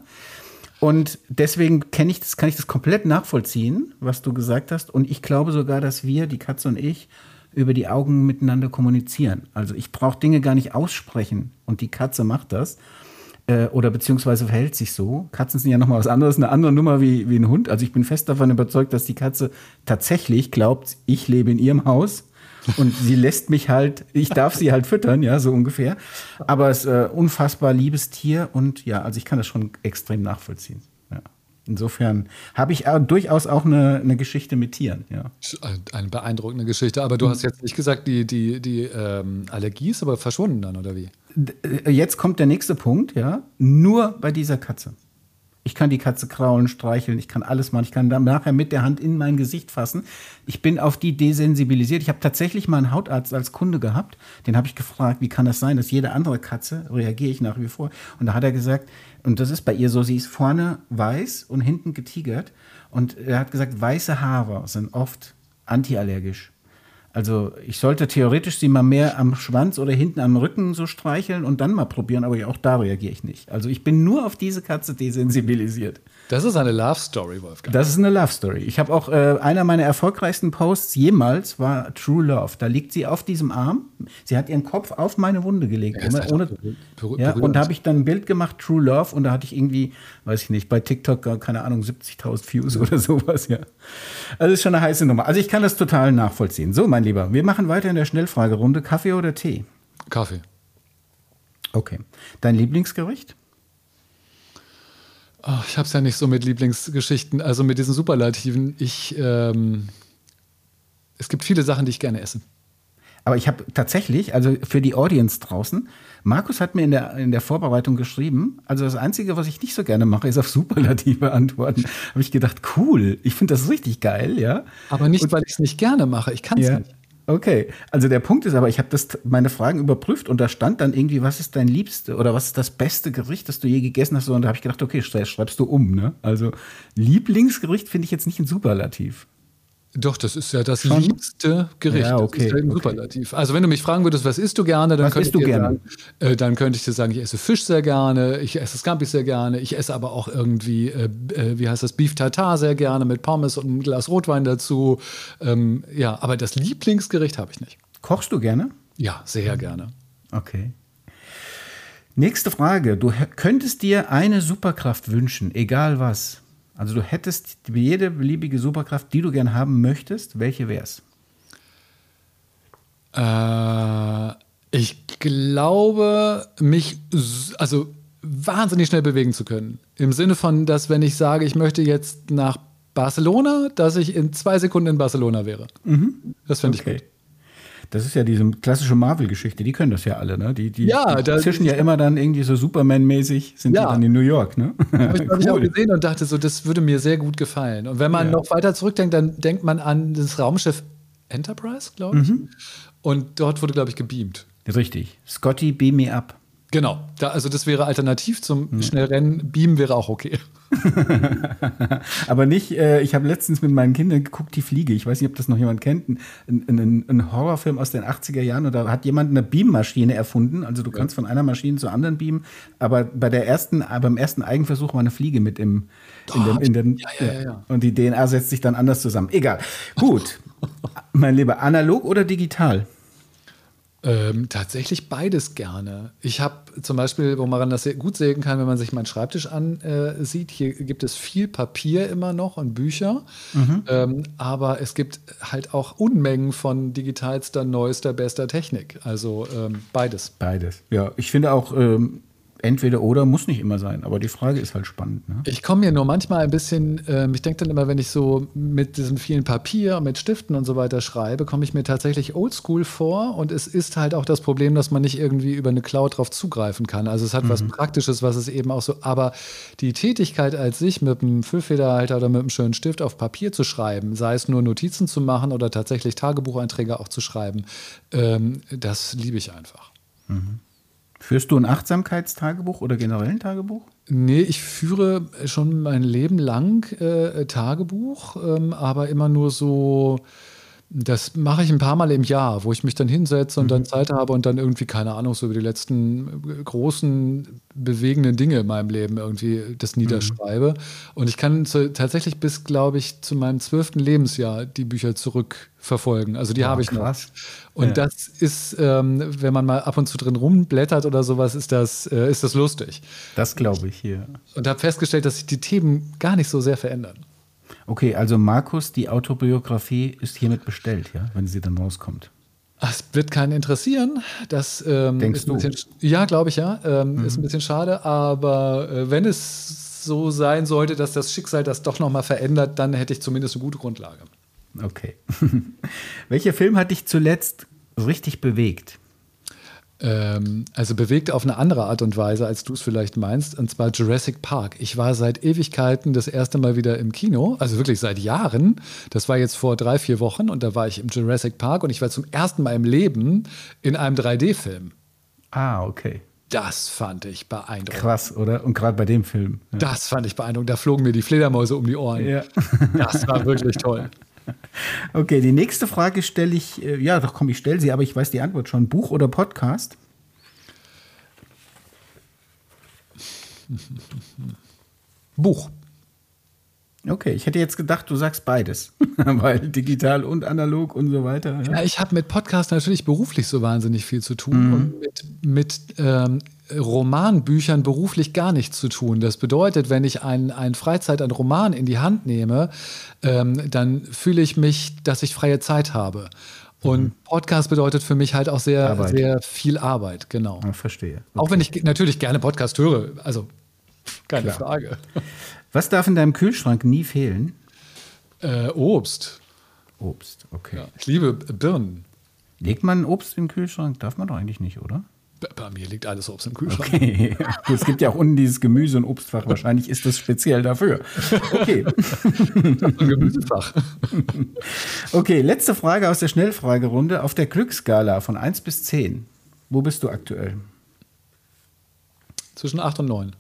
A: Und deswegen kann ich das komplett nachvollziehen, was du gesagt hast. Und ich glaube sogar, dass wir, die Katze und ich, über die Augen miteinander kommunizieren. Also ich brauche Dinge gar nicht aussprechen und die Katze macht das. Oder beziehungsweise verhält sich so. Katzen sind ja nochmal was anderes, eine andere Nummer wie ein Hund. Also ich bin fest davon überzeugt, dass die Katze tatsächlich glaubt, ich lebe in ihrem Haus. Und sie lässt mich halt, ich darf sie halt füttern, ja, so ungefähr. Aber es ist unfassbar liebes Tier und ja, also ich kann das schon extrem nachvollziehen. Ja. Insofern habe ich durchaus auch eine Geschichte mit Tieren, ja.
B: Eine beeindruckende Geschichte, aber du hast jetzt nicht gesagt, die Allergie ist aber verschwunden dann, oder wie?
A: Jetzt kommt der nächste Punkt, ja, nur bei dieser Katze. Ich kann die Katze kraulen, streicheln, ich kann alles machen. Ich kann dann nachher mit der Hand in mein Gesicht fassen. Ich bin auf die desensibilisiert. Ich habe tatsächlich mal einen Hautarzt als Kunde gehabt. Den habe ich gefragt, wie kann das sein, dass jede andere Katze, reagiere ich nach wie vor. Und da hat er gesagt, und das ist bei ihr so, sie ist vorne weiß und hinten getigert. Und er hat gesagt, weiße Haare sind oft antiallergisch. Also ich sollte theoretisch sie mal mehr am Schwanz oder hinten am Rücken so streicheln und dann mal probieren, aber auch da reagiere ich nicht. Also ich bin nur auf diese Katze desensibilisiert.
B: Das ist eine Love Story, Wolfgang.
A: Das ist eine Love Story. Ich habe auch, einer meiner erfolgreichsten Posts jemals war True Love. Da liegt sie auf diesem Arm. Sie hat ihren Kopf auf meine Wunde gelegt. Und da habe ich dann ein Bild gemacht, True Love. Und da hatte ich irgendwie, weiß ich nicht, bei TikTok, keine Ahnung, 70.000 Views oder sowas. Ja. Also ist schon eine heiße Nummer. Also ich kann das total nachvollziehen. So, mein Lieber, wir machen weiter in der Schnellfragerunde. Kaffee oder Tee?
B: Kaffee.
A: Okay. Dein Lieblingsgericht?
B: Oh, ich habe es ja nicht so mit Lieblingsgeschichten, also mit diesen Superlativen. Es gibt viele Sachen, die ich gerne esse.
A: Aber ich habe tatsächlich, also für die Audience draußen, Markus hat mir in der Vorbereitung geschrieben, also das Einzige, was ich nicht so gerne mache, ist auf Superlative antworten. Habe ich gedacht, cool, ich finde das richtig geil, ja.
B: Aber nicht, weil ich es nicht gerne mache. Ich kann es nicht.
A: Okay, also der Punkt ist aber, ich habe meine Fragen überprüft und da stand dann irgendwie, was ist dein liebste oder was ist das beste Gericht, das du je gegessen hast? Und da habe ich gedacht, okay, schreibst du um, ne? Also Lieblingsgericht finde ich jetzt nicht ein Superlativ.
B: Doch, das ist ja das liebste Gericht.
A: Ja, okay,
B: das ist ja ein Superlativ. Also wenn du mich fragen würdest, was isst du gerne, dann könnte ich dir sagen, ich esse Fisch sehr gerne, ich esse Scampi sehr gerne, ich esse aber auch irgendwie, wie heißt das, Beef Tartar sehr gerne mit Pommes und einem Glas Rotwein dazu. Ja, aber das Lieblingsgericht habe ich nicht.
A: Kochst du gerne?
B: Ja, sehr gerne.
A: Okay. Nächste Frage. Du könntest dir eine Superkraft wünschen, egal was. Also du hättest jede beliebige Superkraft, die du gern haben möchtest. Welche wär's?
B: Ich glaube, mich wahnsinnig schnell bewegen zu können. Im Sinne von, dass wenn ich sage, ich möchte jetzt nach Barcelona, dass ich in 2 Sekunden in Barcelona wäre. Mhm. Das finde ich gut.
A: Das ist ja diese klassische Marvel-Geschichte, die können das ja alle, ne? Die zischen ja immer dann irgendwie so Superman-mäßig, sind die dann in New York, ne?
B: Habe ich auch gesehen und dachte so, das würde mir sehr gut gefallen. Und wenn man noch weiter zurückdenkt, dann denkt man an das Raumschiff Enterprise, glaube ich. Mhm. Und dort wurde, glaube ich, gebeamt.
A: Richtig. Scotty, beam me up.
B: Genau. Also das wäre alternativ zum Schnellrennen. Beam wäre auch okay.
A: Aber nicht, ich habe letztens mit meinen Kindern geguckt, Die Fliege. Ich weiß nicht, ob das noch jemand kennt. Ein Horrorfilm aus den 80er Jahren. Und da hat jemand eine Beammaschine erfunden. Also du kannst von einer Maschine zur anderen beamen. Aber beim ersten Eigenversuch war eine Fliege mit und die DNA setzt sich dann anders zusammen. Egal. Gut. Mein Lieber, analog oder digital?
B: Tatsächlich beides gerne. Ich habe zum Beispiel, wo man das gut sehen kann, wenn man sich meinen Schreibtisch ansieht, hier gibt es viel Papier immer noch und Bücher, aber es gibt halt auch Unmengen von digitalster, neuester, bester Technik. Also beides.
A: Beides, ja. Ich finde auch entweder oder muss nicht immer sein, aber die Frage ist halt spannend. Ne?
B: Ich komme mir nur manchmal ein bisschen, ich denke dann immer, wenn ich so mit diesem vielen Papier, mit Stiften und so weiter schreibe, komme ich mir tatsächlich oldschool vor und es ist halt auch das Problem, dass man nicht irgendwie über eine Cloud drauf zugreifen kann. Also es hat was Praktisches, was es eben auch so, aber die Tätigkeit als sich mit einem Füllfederhalter oder mit einem schönen Stift auf Papier zu schreiben, sei es nur Notizen zu machen oder tatsächlich Tagebucheinträge auch zu schreiben, das liebe ich einfach.
A: Mhm. Führst du ein Achtsamkeitstagebuch oder generell ein Tagebuch?
B: Nee, ich führe schon mein Leben lang Tagebuch, aber immer nur so, das mache ich ein paar Mal im Jahr, wo ich mich dann hinsetze und dann Zeit habe und dann irgendwie, keine Ahnung, so über die letzten großen, bewegenden Dinge in meinem Leben irgendwie das niederschreibe. Und ich kann tatsächlich bis, glaube ich, zu meinem 12. Lebensjahr die Bücher zurückverfolgen. Also die habe ich noch. Und das ist, wenn man mal ab und zu drin rumblättert oder sowas, ist das lustig.
A: Das glaube ich hier.
B: Und habe festgestellt, dass sich die Themen gar nicht so sehr verändern.
A: Okay, also Markus, die Autobiografie ist hiermit bestellt, ja, wenn sie dann rauskommt.
B: Es wird keinen interessieren. Das
A: denkst du?
B: Ja, glaube ich, ja. Ist ein bisschen schade, aber wenn es so sein sollte, dass das Schicksal das doch nochmal verändert, dann hätte ich zumindest eine gute Grundlage.
A: Okay. Welcher Film hat dich zuletzt richtig bewegt?
B: Also bewegt auf eine andere Art und Weise, als du es vielleicht meinst, und zwar Jurassic Park. Ich war seit Ewigkeiten das erste Mal wieder im Kino, also wirklich seit Jahren. Das war jetzt vor 3-4 Wochen und da war ich im Jurassic Park und ich war zum ersten Mal im Leben in einem 3D-Film.
A: Ah, okay.
B: Das fand ich beeindruckend.
A: Krass, oder? Und gerade bei dem Film.
B: Ja. Das fand ich beeindruckend. Da flogen mir die Fledermäuse um die Ohren. Ja. Das war wirklich toll.
A: Okay, die nächste Frage stelle ich, ich stelle sie, aber ich weiß die Antwort schon. Buch oder Podcast?
B: Buch.
A: Okay, ich hätte jetzt gedacht, du sagst beides, weil digital und analog und so weiter.
B: Ja, ich habe mit Podcast natürlich beruflich so wahnsinnig viel zu tun und mit Romanbüchern beruflich gar nichts zu tun. Das bedeutet, wenn ich einen Roman in die Hand nehme, dann fühle ich mich, dass ich freie Zeit habe. Und Podcast bedeutet für mich halt auch sehr, sehr viel Arbeit, genau.
A: Ja, verstehe. Okay.
B: Auch wenn ich natürlich gerne Podcast höre, also keine Frage.
A: Was darf in deinem Kühlschrank nie fehlen?
B: Obst.
A: Obst, okay.
B: Ja, ich liebe Birnen.
A: Legt man Obst in den Kühlschrank? Darf man doch eigentlich nicht, oder?
B: Bei mir liegt alles Obst im Kühlschrank.
A: Okay. Es gibt ja auch unten dieses Gemüse- und Obstfach. Wahrscheinlich ist das speziell dafür. Okay.
B: Ein Gemüsefach.
A: Okay, letzte Frage aus der Schnellfragerunde. Auf der Glücksskala von 1 bis 10, wo bist du aktuell?
B: Zwischen 8 und 9.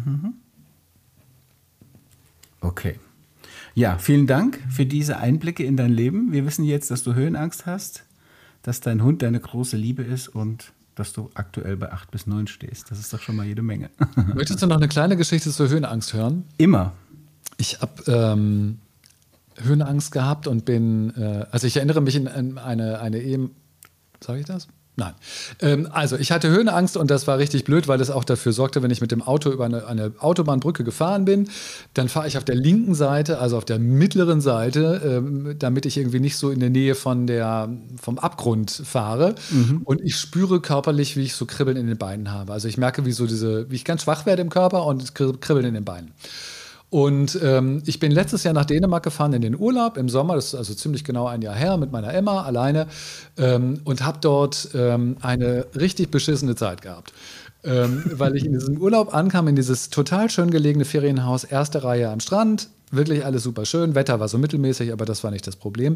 A: Okay. Ja, vielen Dank für diese Einblicke in dein Leben. Wir wissen jetzt, dass du Höhenangst hast, dass dein Hund deine große Liebe ist und dass du aktuell bei 8 bis 9 stehst. Das ist doch schon mal jede Menge.
B: Möchtest du noch eine kleine Geschichte zur Höhenangst hören?
A: Immer.
B: Ich habe Höhenangst gehabt und bin, also ich erinnere mich in eine Ehe, sage ich das? Nein. Also ich hatte Höhenangst und das war richtig blöd, weil das auch dafür sorgte, wenn ich mit dem Auto über eine Autobahnbrücke gefahren bin, dann fahre ich auf der linken Seite, also auf der mittleren Seite, damit ich irgendwie nicht so in der Nähe vom Abgrund fahre. Und ich spüre körperlich, wie ich so Kribbeln in den Beinen habe. Also ich merke, wie ich ganz schwach werde im Körper und Kribbeln in den Beinen. Und ich bin letztes Jahr nach Dänemark gefahren in den Urlaub im Sommer, das ist also ziemlich genau ein Jahr her, mit meiner Emma alleine und habe dort eine richtig beschissene Zeit gehabt. Weil ich in diesem Urlaub ankam, in dieses total schön gelegene Ferienhaus, erste Reihe am Strand, wirklich alles super schön, Wetter war so mittelmäßig, aber das war nicht das Problem.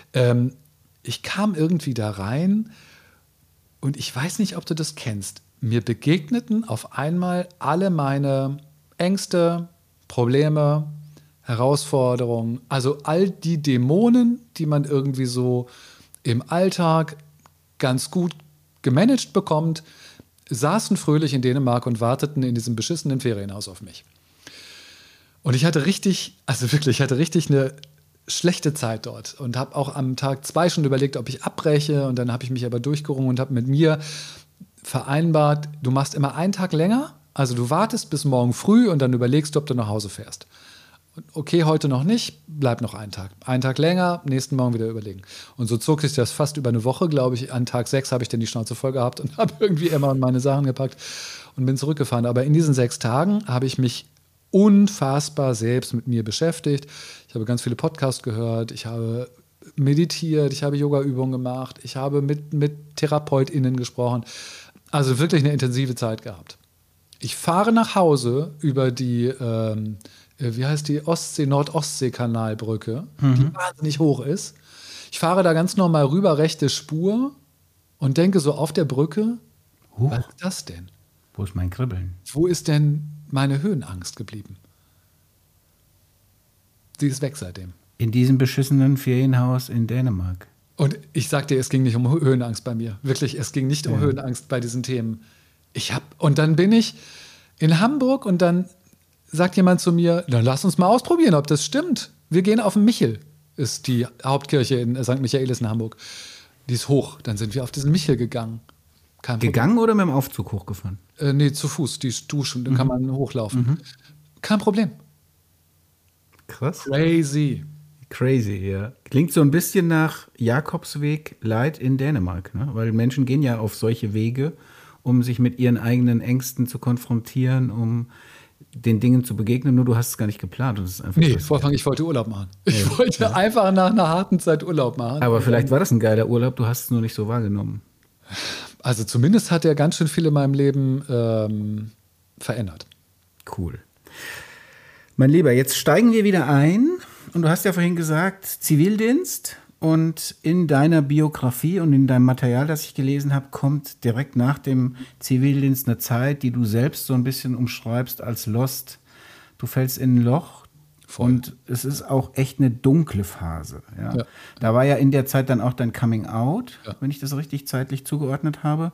B: Ich kam irgendwie da rein und ich weiß nicht, ob du das kennst. Mir begegneten auf einmal alle meine Ängste, Probleme, Herausforderungen, also all die Dämonen, die man irgendwie so im Alltag ganz gut gemanagt bekommt, saßen fröhlich in Dänemark und warteten in diesem beschissenen Ferienhaus auf mich. Und ich hatte richtig eine schlechte Zeit dort und habe auch am Tag 2 schon überlegt, ob ich abbreche, und dann habe ich mich aber durchgerungen und habe mit mir vereinbart, du machst immer einen Tag länger. Also du wartest bis morgen früh und dann überlegst du, ob du nach Hause fährst. Okay, heute noch nicht, bleib noch einen Tag. Einen Tag länger, nächsten Morgen wieder überlegen. Und so zog sich das fast über eine Woche, glaube ich. An Tag 6 habe ich dann die Schnauze voll gehabt und habe irgendwie immer meine Sachen gepackt und bin zurückgefahren. Aber in diesen 6 Tagen habe ich mich unfassbar selbst mit mir beschäftigt. Ich habe ganz viele Podcasts gehört, ich habe meditiert, ich habe Yoga-Übungen gemacht, ich habe mit TherapeutInnen gesprochen. Also wirklich eine intensive Zeit gehabt. Ich fahre nach Hause über die, wie heißt die, Nord-Ostsee-Kanalbrücke, die wahnsinnig hoch ist. Ich fahre da ganz normal rüber, rechte Spur, und denke so auf der Brücke, was ist das denn?
A: Wo ist mein Kribbeln?
B: Wo ist denn meine Höhenangst geblieben? Sie ist weg seitdem.
A: In diesem beschissenen Ferienhaus in Dänemark.
B: Und ich sag dir, es ging nicht um Höhenangst bei mir. Wirklich, es ging nicht um Höhenangst bei diesen Themen. Und dann bin ich in Hamburg und dann sagt jemand zu mir, dann lass uns mal ausprobieren, ob das stimmt. Wir gehen auf den Michel, ist die Hauptkirche in St. Michaelis in Hamburg. Die ist hoch. Dann sind wir auf diesen Michel gegangen.
A: Gegangen oder mit dem Aufzug hochgefahren?
B: Nee, zu Fuß, die ist duschen, dann kann man hochlaufen. Kein Problem.
A: Krass.
B: Crazy,
A: ja. Klingt so ein bisschen nach Jakobsweg Light in Dänemark, ne? Weil Menschen gehen ja auf solche Wege, um sich mit ihren eigenen Ängsten zu konfrontieren, um den Dingen zu begegnen. Nur du hast es gar nicht geplant. Das ist einfach
B: ich wollte Urlaub machen. Ich wollte einfach nach einer harten Zeit Urlaub machen.
A: Aber vielleicht war das ein geiler Urlaub, du hast es nur nicht so wahrgenommen.
B: Also zumindest hat er ganz schön viel in meinem Leben verändert.
A: Cool. Mein Lieber, jetzt steigen wir wieder ein. Und du hast ja vorhin gesagt, Zivildienst. Und in deiner Biografie und in deinem Material, das ich gelesen habe, kommt direkt nach dem Zivildienst eine Zeit, die du selbst so ein bisschen umschreibst als Lost. Du fällst in ein Loch. Voll. Und es ist auch echt eine dunkle Phase. Ja. Ja. Da war ja in der Zeit dann auch dein Coming Out, wenn ich das richtig zeitlich zugeordnet habe.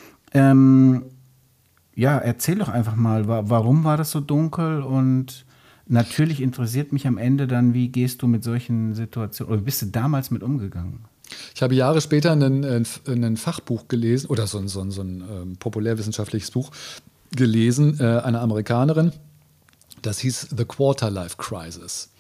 A: Erzähl doch einfach mal, warum war das so dunkel? Und natürlich interessiert mich am Ende dann, wie gehst du mit solchen Situationen, oder bist du damals mit umgegangen?
B: Ich habe Jahre später ein Fachbuch gelesen, oder so ein populärwissenschaftliches Buch gelesen, einer Amerikanerin. Das hieß The Quarter-Life Crisis.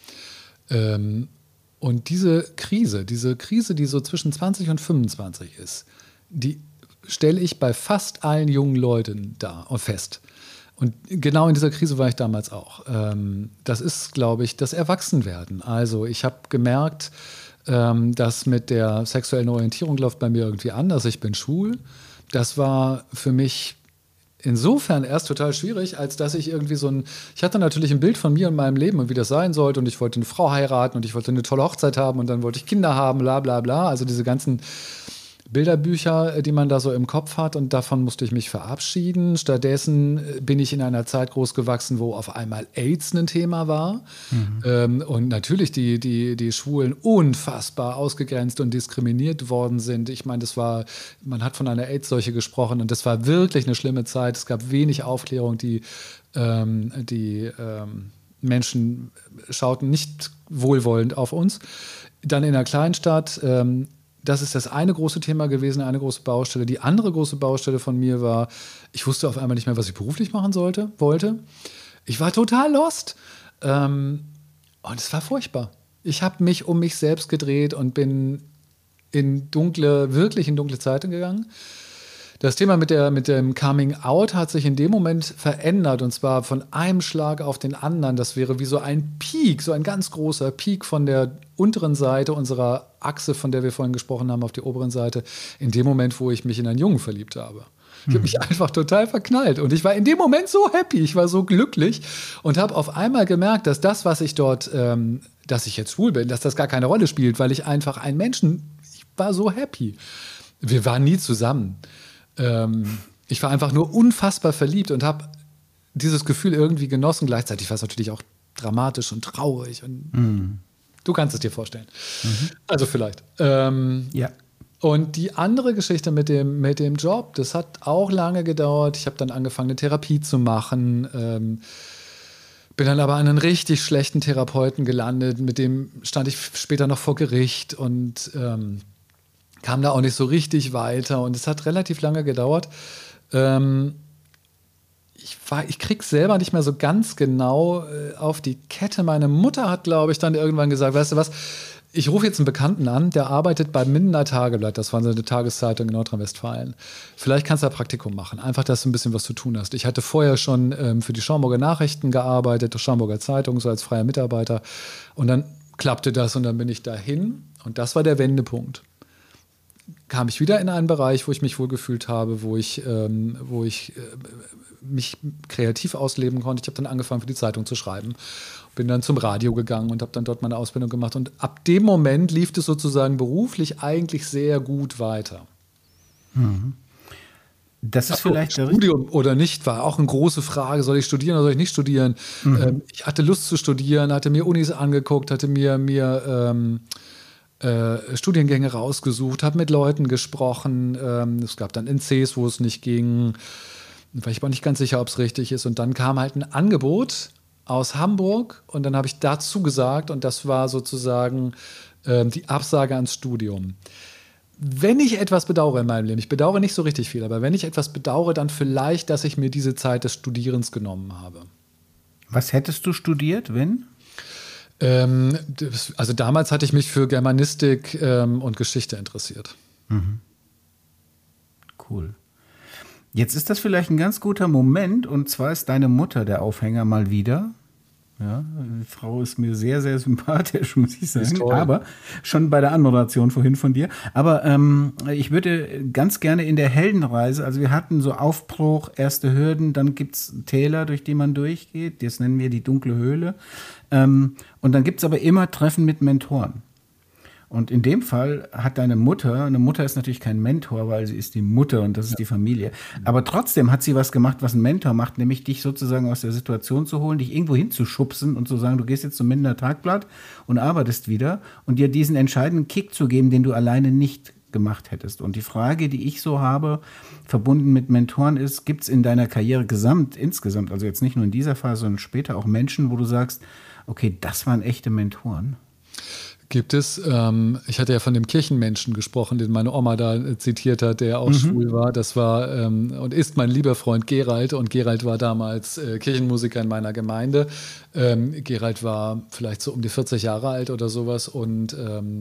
B: Und diese Krise, die so zwischen 20 und 25 ist, die stelle ich bei fast allen jungen Leuten fest. Und genau in dieser Krise war ich damals auch. Das ist, glaube ich, das Erwachsenwerden. Also ich habe gemerkt, das mit der sexuellen Orientierung läuft bei mir irgendwie anders. Ich bin schwul. Das war für mich insofern erst total schwierig, als dass ich irgendwie ich hatte natürlich ein Bild von mir und meinem Leben und wie das sein sollte und ich wollte eine Frau heiraten und ich wollte eine tolle Hochzeit haben und dann wollte ich Kinder haben, bla bla bla. Also diese ganzen Bilderbücher, die man da so im Kopf hat und davon musste ich mich verabschieden. Stattdessen bin ich in einer Zeit groß gewachsen, wo auf einmal AIDS ein Thema war und natürlich die Schwulen unfassbar ausgegrenzt und diskriminiert worden sind. Ich meine, man hat von einer AIDS-Seuche gesprochen und das war wirklich eine schlimme Zeit. Es gab wenig Aufklärung, die Menschen schauten nicht wohlwollend auf uns. Dann in einer Kleinstadt, das ist das eine große Thema gewesen, eine große Baustelle. Die andere große Baustelle von mir war, ich wusste auf einmal nicht mehr, was ich beruflich machen wollte. Ich war total lost. Und es war furchtbar. Ich habe mich um mich selbst gedreht und bin wirklich in dunkle Zeiten gegangen. Das Thema mit dem Coming Out hat sich in dem Moment verändert und zwar von einem Schlag auf den anderen. Das wäre wie so ein Peak, so ein ganz großer Peak von der unteren Seite unserer Achse, von der wir vorhin gesprochen haben, auf die oberen Seite, in dem Moment, wo ich mich in einen Jungen verliebt habe. Ich habe mich einfach total verknallt und ich war in dem Moment so happy, ich war so glücklich und habe auf einmal gemerkt, dass das, was ich dort, dass ich jetzt schwul bin, dass das gar keine Rolle spielt, weil ich einfach ich war so happy. Wir waren nie zusammen. Ich war einfach nur unfassbar verliebt und habe dieses Gefühl irgendwie genossen. Gleichzeitig war es natürlich auch dramatisch und traurig. Und du kannst es dir vorstellen. Also vielleicht.
A: Ja.
B: Und die andere Geschichte mit dem Job, das hat auch lange gedauert. Ich habe dann angefangen, eine Therapie zu machen. Bin dann aber an einen richtig schlechten Therapeuten gelandet. Mit dem stand ich später noch vor Gericht und kam da auch nicht so richtig weiter und es hat relativ lange gedauert. Ich krieg's selber nicht mehr so ganz genau auf die Kette. Meine Mutter hat, glaube ich, dann irgendwann gesagt, weißt du was, ich rufe jetzt einen Bekannten an, der arbeitet beim Mindener Tageblatt, das war so eine Tageszeitung in Nordrhein-Westfalen. Vielleicht kannst du da Praktikum machen, einfach, dass du ein bisschen was zu tun hast. Ich hatte vorher schon für die Schaumburger Nachrichten gearbeitet, die Schaumburger Zeitung, so als freier Mitarbeiter und dann klappte das und dann bin ich dahin und das war der Wendepunkt. Kam ich wieder in einen Bereich, wo ich mich wohlgefühlt habe, wo ich mich kreativ ausleben konnte. Ich habe dann angefangen, für die Zeitung zu schreiben. Bin dann zum Radio gegangen und habe dann dort meine Ausbildung gemacht. Und ab dem Moment lief es sozusagen beruflich eigentlich sehr gut weiter.
A: Das ist vielleicht
B: Studium oder nicht, war auch eine große Frage. Soll ich studieren oder soll ich nicht studieren? Ich hatte Lust zu studieren, hatte mir Unis angeguckt, hatte mir Studiengänge rausgesucht, habe mit Leuten gesprochen. Es gab dann NCs, wo es nicht ging. War ich aber nicht ganz sicher, ob es richtig ist. Und dann kam halt ein Angebot aus Hamburg und dann habe ich dazu gesagt und das war sozusagen die Absage ans Studium. Wenn ich etwas bedauere in meinem Leben, ich bedauere nicht so richtig viel, aber wenn ich etwas bedauere, dann vielleicht, dass ich mir diese Zeit des Studierens genommen habe.
A: Was hättest du studiert, wenn?
B: Also damals hatte ich mich für Germanistik und Geschichte interessiert.
A: Cool. Jetzt ist das vielleicht ein ganz guter Moment und zwar ist deine Mutter der Aufhänger mal wieder. Ja, die Frau ist mir sehr, sehr sympathisch, muss ich sagen. Aber schon bei der Anmoderation vorhin von dir. Aber ich würde ganz gerne in der Heldenreise, also wir hatten so Aufbruch, erste Hürden, dann gibt es Täler, durch die man durchgeht. Das nennen wir die dunkle Höhle. Und dann gibt es aber immer Treffen mit Mentoren. Und in dem Fall hat eine Mutter ist natürlich kein Mentor, weil sie ist die Mutter und das ist die Familie. Aber trotzdem hat sie was gemacht, was ein Mentor macht, nämlich dich sozusagen aus der Situation zu holen, dich irgendwo hinzuschubsen und zu sagen, du gehst jetzt zum Mindener Tagblatt und arbeitest wieder und dir diesen entscheidenden Kick zu geben, den du alleine nicht gemacht hättest. Und die Frage, die ich so habe, verbunden mit Mentoren ist, gibt es in deiner Karriere insgesamt, also jetzt nicht nur in dieser Phase, sondern später auch Menschen, wo du sagst, okay, das waren echte Mentoren?
B: Gibt es. Ich hatte ja von dem Kirchenmenschen gesprochen, den meine Oma da zitiert hat, der auch schwul war. Das war und ist mein lieber Freund Gerald. Und Gerald war damals Kirchenmusiker in meiner Gemeinde. Gerald war vielleicht so um die 40 Jahre alt oder sowas. Und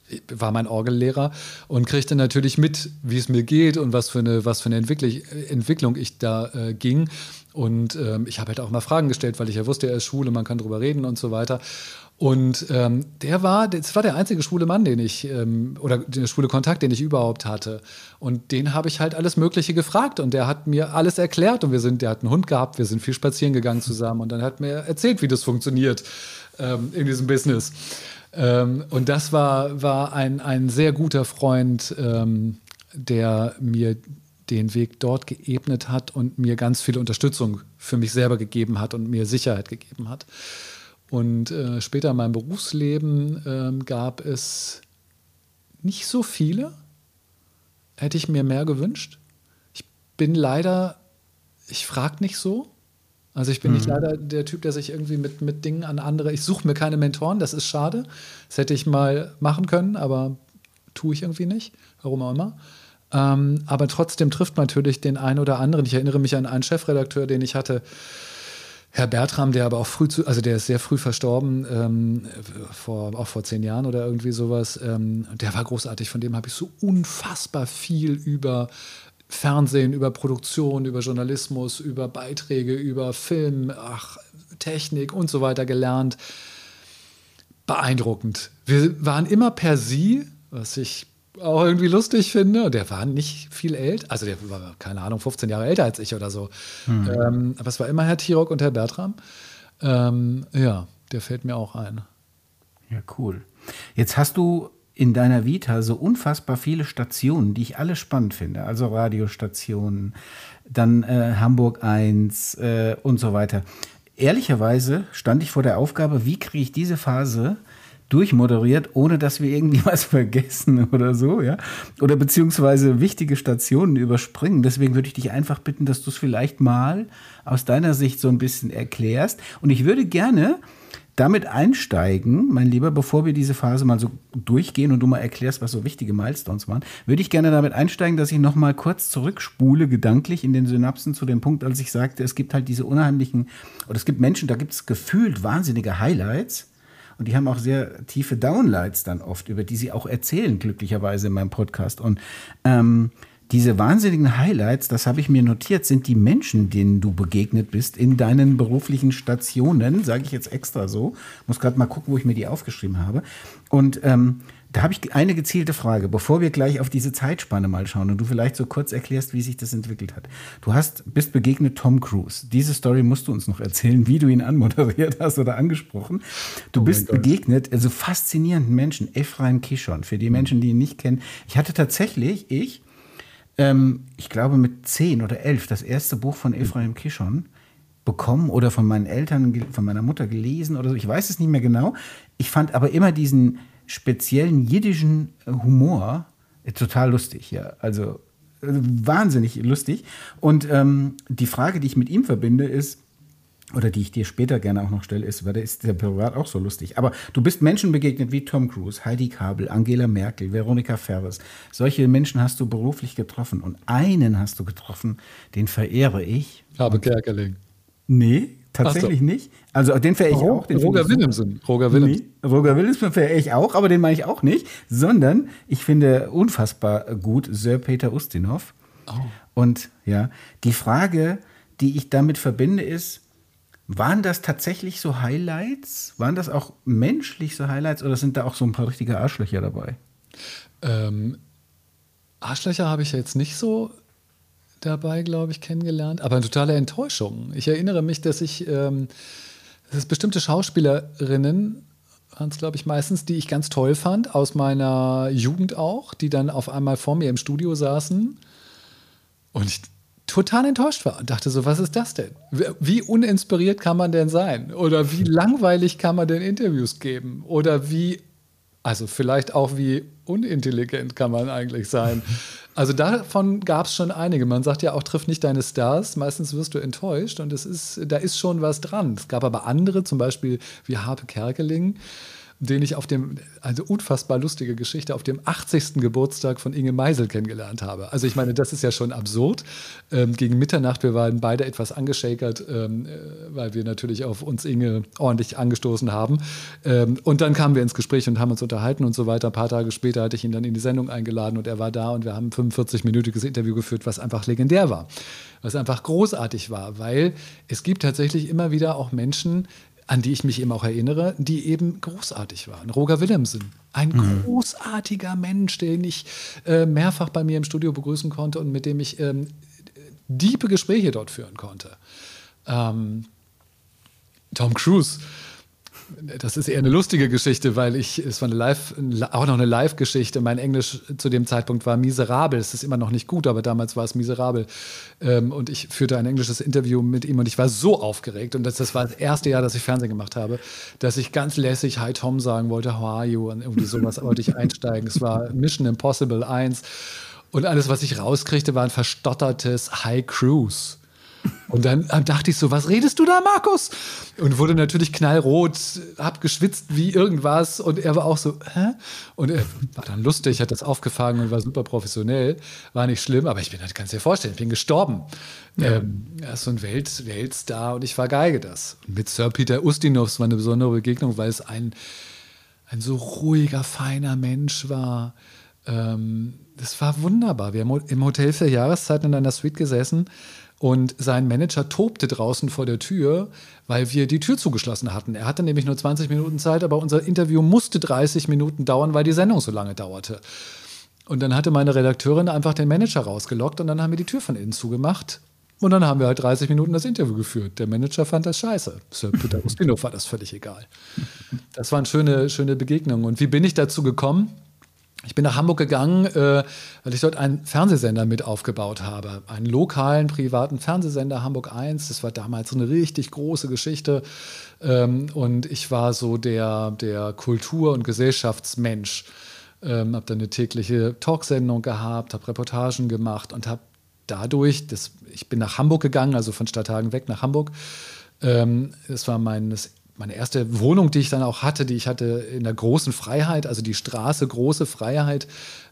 B: war mein Orgellehrer und kriegte natürlich mit, wie es mir geht und was für eine Entwicklung ich da ging. Und ich habe halt auch mal Fragen gestellt, weil ich ja wusste, er ist schwul und man kann drüber reden und so weiter. Und das war der einzige schwule Mann, oder der schwule Kontakt, den ich überhaupt hatte. Und den habe ich halt alles Mögliche gefragt und der hat mir alles erklärt und der hat einen Hund gehabt, wir sind viel spazieren gegangen zusammen und dann hat mir erzählt, wie das funktioniert in diesem Business. Und das war ein sehr guter Freund, der mir den Weg dort geebnet hat und mir ganz viel Unterstützung für mich selber gegeben hat und mir Sicherheit gegeben hat. Und später in meinem Berufsleben gab es nicht so viele. Hätte ich mir mehr gewünscht. Ich frage nicht so. Also ich bin nicht leider der Typ, der sich irgendwie mit Dingen an andere, ich suche mir keine Mentoren, das ist schade. Das hätte ich mal machen können, aber tue ich irgendwie nicht, warum auch immer. Aber trotzdem trifft man natürlich den einen oder anderen. Ich erinnere mich an einen Chefredakteur, den ich hatte, Herr Bertram, der aber auch der ist sehr früh verstorben, auch vor 10 Jahren oder irgendwie sowas. Der war großartig, von dem habe ich so unfassbar viel über Fernsehen, über Produktion, über Journalismus, über Beiträge, über Film, Technik und so weiter gelernt. Beeindruckend. Wir waren immer per Sie, was ich auch irgendwie lustig finde. Der war nicht viel älter, also der war, keine Ahnung, 15 Jahre älter als ich oder so. Aber es war immer Herr Tirock und Herr Bertram. Ja, der fällt mir auch ein.
A: Ja, cool. Jetzt hast du in deiner Vita so unfassbar viele Stationen, die ich alle spannend finde. Also Radiostationen, dann Hamburg 1 und so weiter. Ehrlicherweise stand ich vor der Aufgabe, wie kriege ich diese Phase durchmoderiert, ohne dass wir irgendwie was vergessen oder so, ja? Oder beziehungsweise wichtige Stationen überspringen. Deswegen würde ich dich einfach bitten, dass du es vielleicht mal aus deiner Sicht so ein bisschen erklärst. Und ich würde gerne damit einsteigen, mein Lieber, bevor wir diese Phase mal so durchgehen und du mal erklärst, was so wichtige Milestones waren, würde ich gerne damit einsteigen, dass ich noch mal kurz zurückspule, gedanklich in den Synapsen zu dem Punkt, als ich sagte, es gibt halt diese unheimlichen, oder es gibt Menschen, da gibt es gefühlt wahnsinnige Highlights und die haben auch sehr tiefe Downlights dann oft, über die sie auch erzählen, glücklicherweise in meinem Podcast. Und diese wahnsinnigen Highlights, das habe ich mir notiert, sind die Menschen, denen du begegnet bist in deinen beruflichen Stationen, sage ich jetzt extra so. Muss gerade mal gucken, wo ich mir die aufgeschrieben habe. Und da habe ich eine gezielte Frage, bevor wir gleich auf diese Zeitspanne mal schauen und du vielleicht so kurz erklärst, wie sich das entwickelt hat. Du bist begegnet Tom Cruise. Diese Story musst du uns noch erzählen, wie du ihn anmoderiert hast oder angesprochen. Du bist begegnet, also faszinierenden Menschen, Ephraim Kishon, für die Menschen, die ihn nicht kennen. Ich hatte tatsächlich, ich glaube mit 10 oder 11 das erste Buch von Ephraim Kishon bekommen oder von meinen Eltern, von meiner Mutter gelesen oder so. Ich weiß es nicht mehr genau. Ich fand aber immer diesen speziellen jiddischen Humor total lustig. Ja. Also wahnsinnig lustig. Und die Frage, die ich mit ihm verbinde, ist, oder die ich dir später gerne auch noch stelle, ist, weil der ist ja privat auch so lustig. Aber du bist Menschen begegnet wie Tom Cruise, Heidi Kabel, Angela Merkel, Veronika Ferres. Solche Menschen hast du beruflich getroffen. Und einen hast du getroffen, den verehre ich.
B: Habe Kerkeling.
A: Nee, tatsächlich nicht. Also den verehre ich auch. Den
B: Roger Willemsen.
A: Roger Willemsen verehre ich auch, aber den meine ich auch nicht. Sondern ich finde unfassbar gut Sir Peter Ustinov.
B: Oh.
A: Und ja, die Frage, die ich damit verbinde, ist, waren das tatsächlich so Highlights? Waren das auch menschlich so Highlights oder sind da auch so ein paar richtige Arschlöcher dabei?
B: Arschlöcher habe ich jetzt nicht so dabei, glaube ich, kennengelernt, aber eine totale Enttäuschung. Ich erinnere mich, dass bestimmte Schauspielerinnen waren es, glaube ich, meistens, die ich ganz toll fand, aus meiner Jugend auch, die dann auf einmal vor mir im Studio saßen und ich total enttäuscht war und dachte so, was ist das denn? Wie uninspiriert kann man denn sein? Oder wie langweilig kann man denn Interviews geben? Oder also vielleicht auch wie unintelligent kann man eigentlich sein? Also davon gab es schon einige. Man sagt ja auch, triff nicht deine Stars. Meistens wirst du enttäuscht und da ist schon was dran. Es gab aber andere, zum Beispiel wie Harpe Kerkeling den ich also unfassbar lustige Geschichte, auf dem 80. Geburtstag von Inge Meisel kennengelernt habe. Also ich meine, das ist ja schon absurd. Gegen Mitternacht, wir waren beide etwas angeschäkert, weil wir natürlich auf uns Inge ordentlich angestoßen haben. Und dann kamen wir ins Gespräch und haben uns unterhalten und so weiter. Ein paar Tage später hatte ich ihn dann in die Sendung eingeladen und er war da und wir haben ein 45-minütiges Interview geführt, was einfach legendär war. Was einfach großartig war, weil es gibt tatsächlich immer wieder auch Menschen, an die ich mich eben auch erinnere, die eben großartig waren. Roger Willemsen, ein großartiger Mensch, den ich mehrfach bei mir im Studio begrüßen konnte und mit dem ich tiefe Gespräche dort führen konnte. Tom Cruise, das ist eher eine lustige Geschichte, weil es war auch noch eine Live-Geschichte. Mein Englisch zu dem Zeitpunkt war miserabel. Es ist immer noch nicht gut, aber damals war es miserabel. Und ich führte ein englisches Interview mit ihm und ich war so aufgeregt. Und das war das erste Jahr, dass ich Fernsehen gemacht habe, dass ich ganz lässig Hi Tom sagen wollte, how are you? Und irgendwie sowas wollte ich einsteigen. Es war Mission Impossible 1. Und alles, was ich rauskriegte, war ein verstottertes Hi Cruise. Und dann dachte ich so, was redest du da, Markus? Und wurde natürlich knallrot, hab geschwitzt wie irgendwas. Und er war auch so, hä? Und er war dann lustig, hat das aufgefangen und war super professionell. War nicht schlimm, aber kannst dir vorstellen, ich bin gestorben. Ja. Er ist so ein Weltstar und ich vergeige das. Und mit Sir Peter Ustinov war eine besondere Begegnung, weil es ein so ruhiger, feiner Mensch war. Das war wunderbar. Wir haben im Hotel 4 Jahreszeiten in einer Suite gesessen. Und sein Manager tobte draußen vor der Tür, weil wir die Tür zugeschlossen hatten. Er hatte nämlich nur 20 Minuten Zeit, aber unser Interview musste 30 Minuten dauern, weil die Sendung so lange dauerte. Und dann hatte meine Redakteurin einfach den Manager rausgelockt und dann haben wir die Tür von innen zugemacht. Und dann haben wir halt 30 Minuten das Interview geführt. Der Manager fand das scheiße. Sir Peter Ustinov war das völlig egal. Das waren schöne Begegnungen. Und wie bin ich dazu gekommen? Ich bin nach Hamburg gegangen, weil ich dort einen Fernsehsender mit aufgebaut habe. Einen lokalen, privaten Fernsehsender, Hamburg 1. Das war damals eine richtig große Geschichte. Und ich war so der Kultur- und Gesellschaftsmensch. Habe dann eine tägliche Talksendung gehabt, habe Reportagen gemacht und habe dadurch, ich bin nach Hamburg gegangen, also von Stadthagen weg nach Hamburg. Das war meine erste Wohnung, die ich dann auch hatte, in der Großen Freiheit, also die Straße Große Freiheit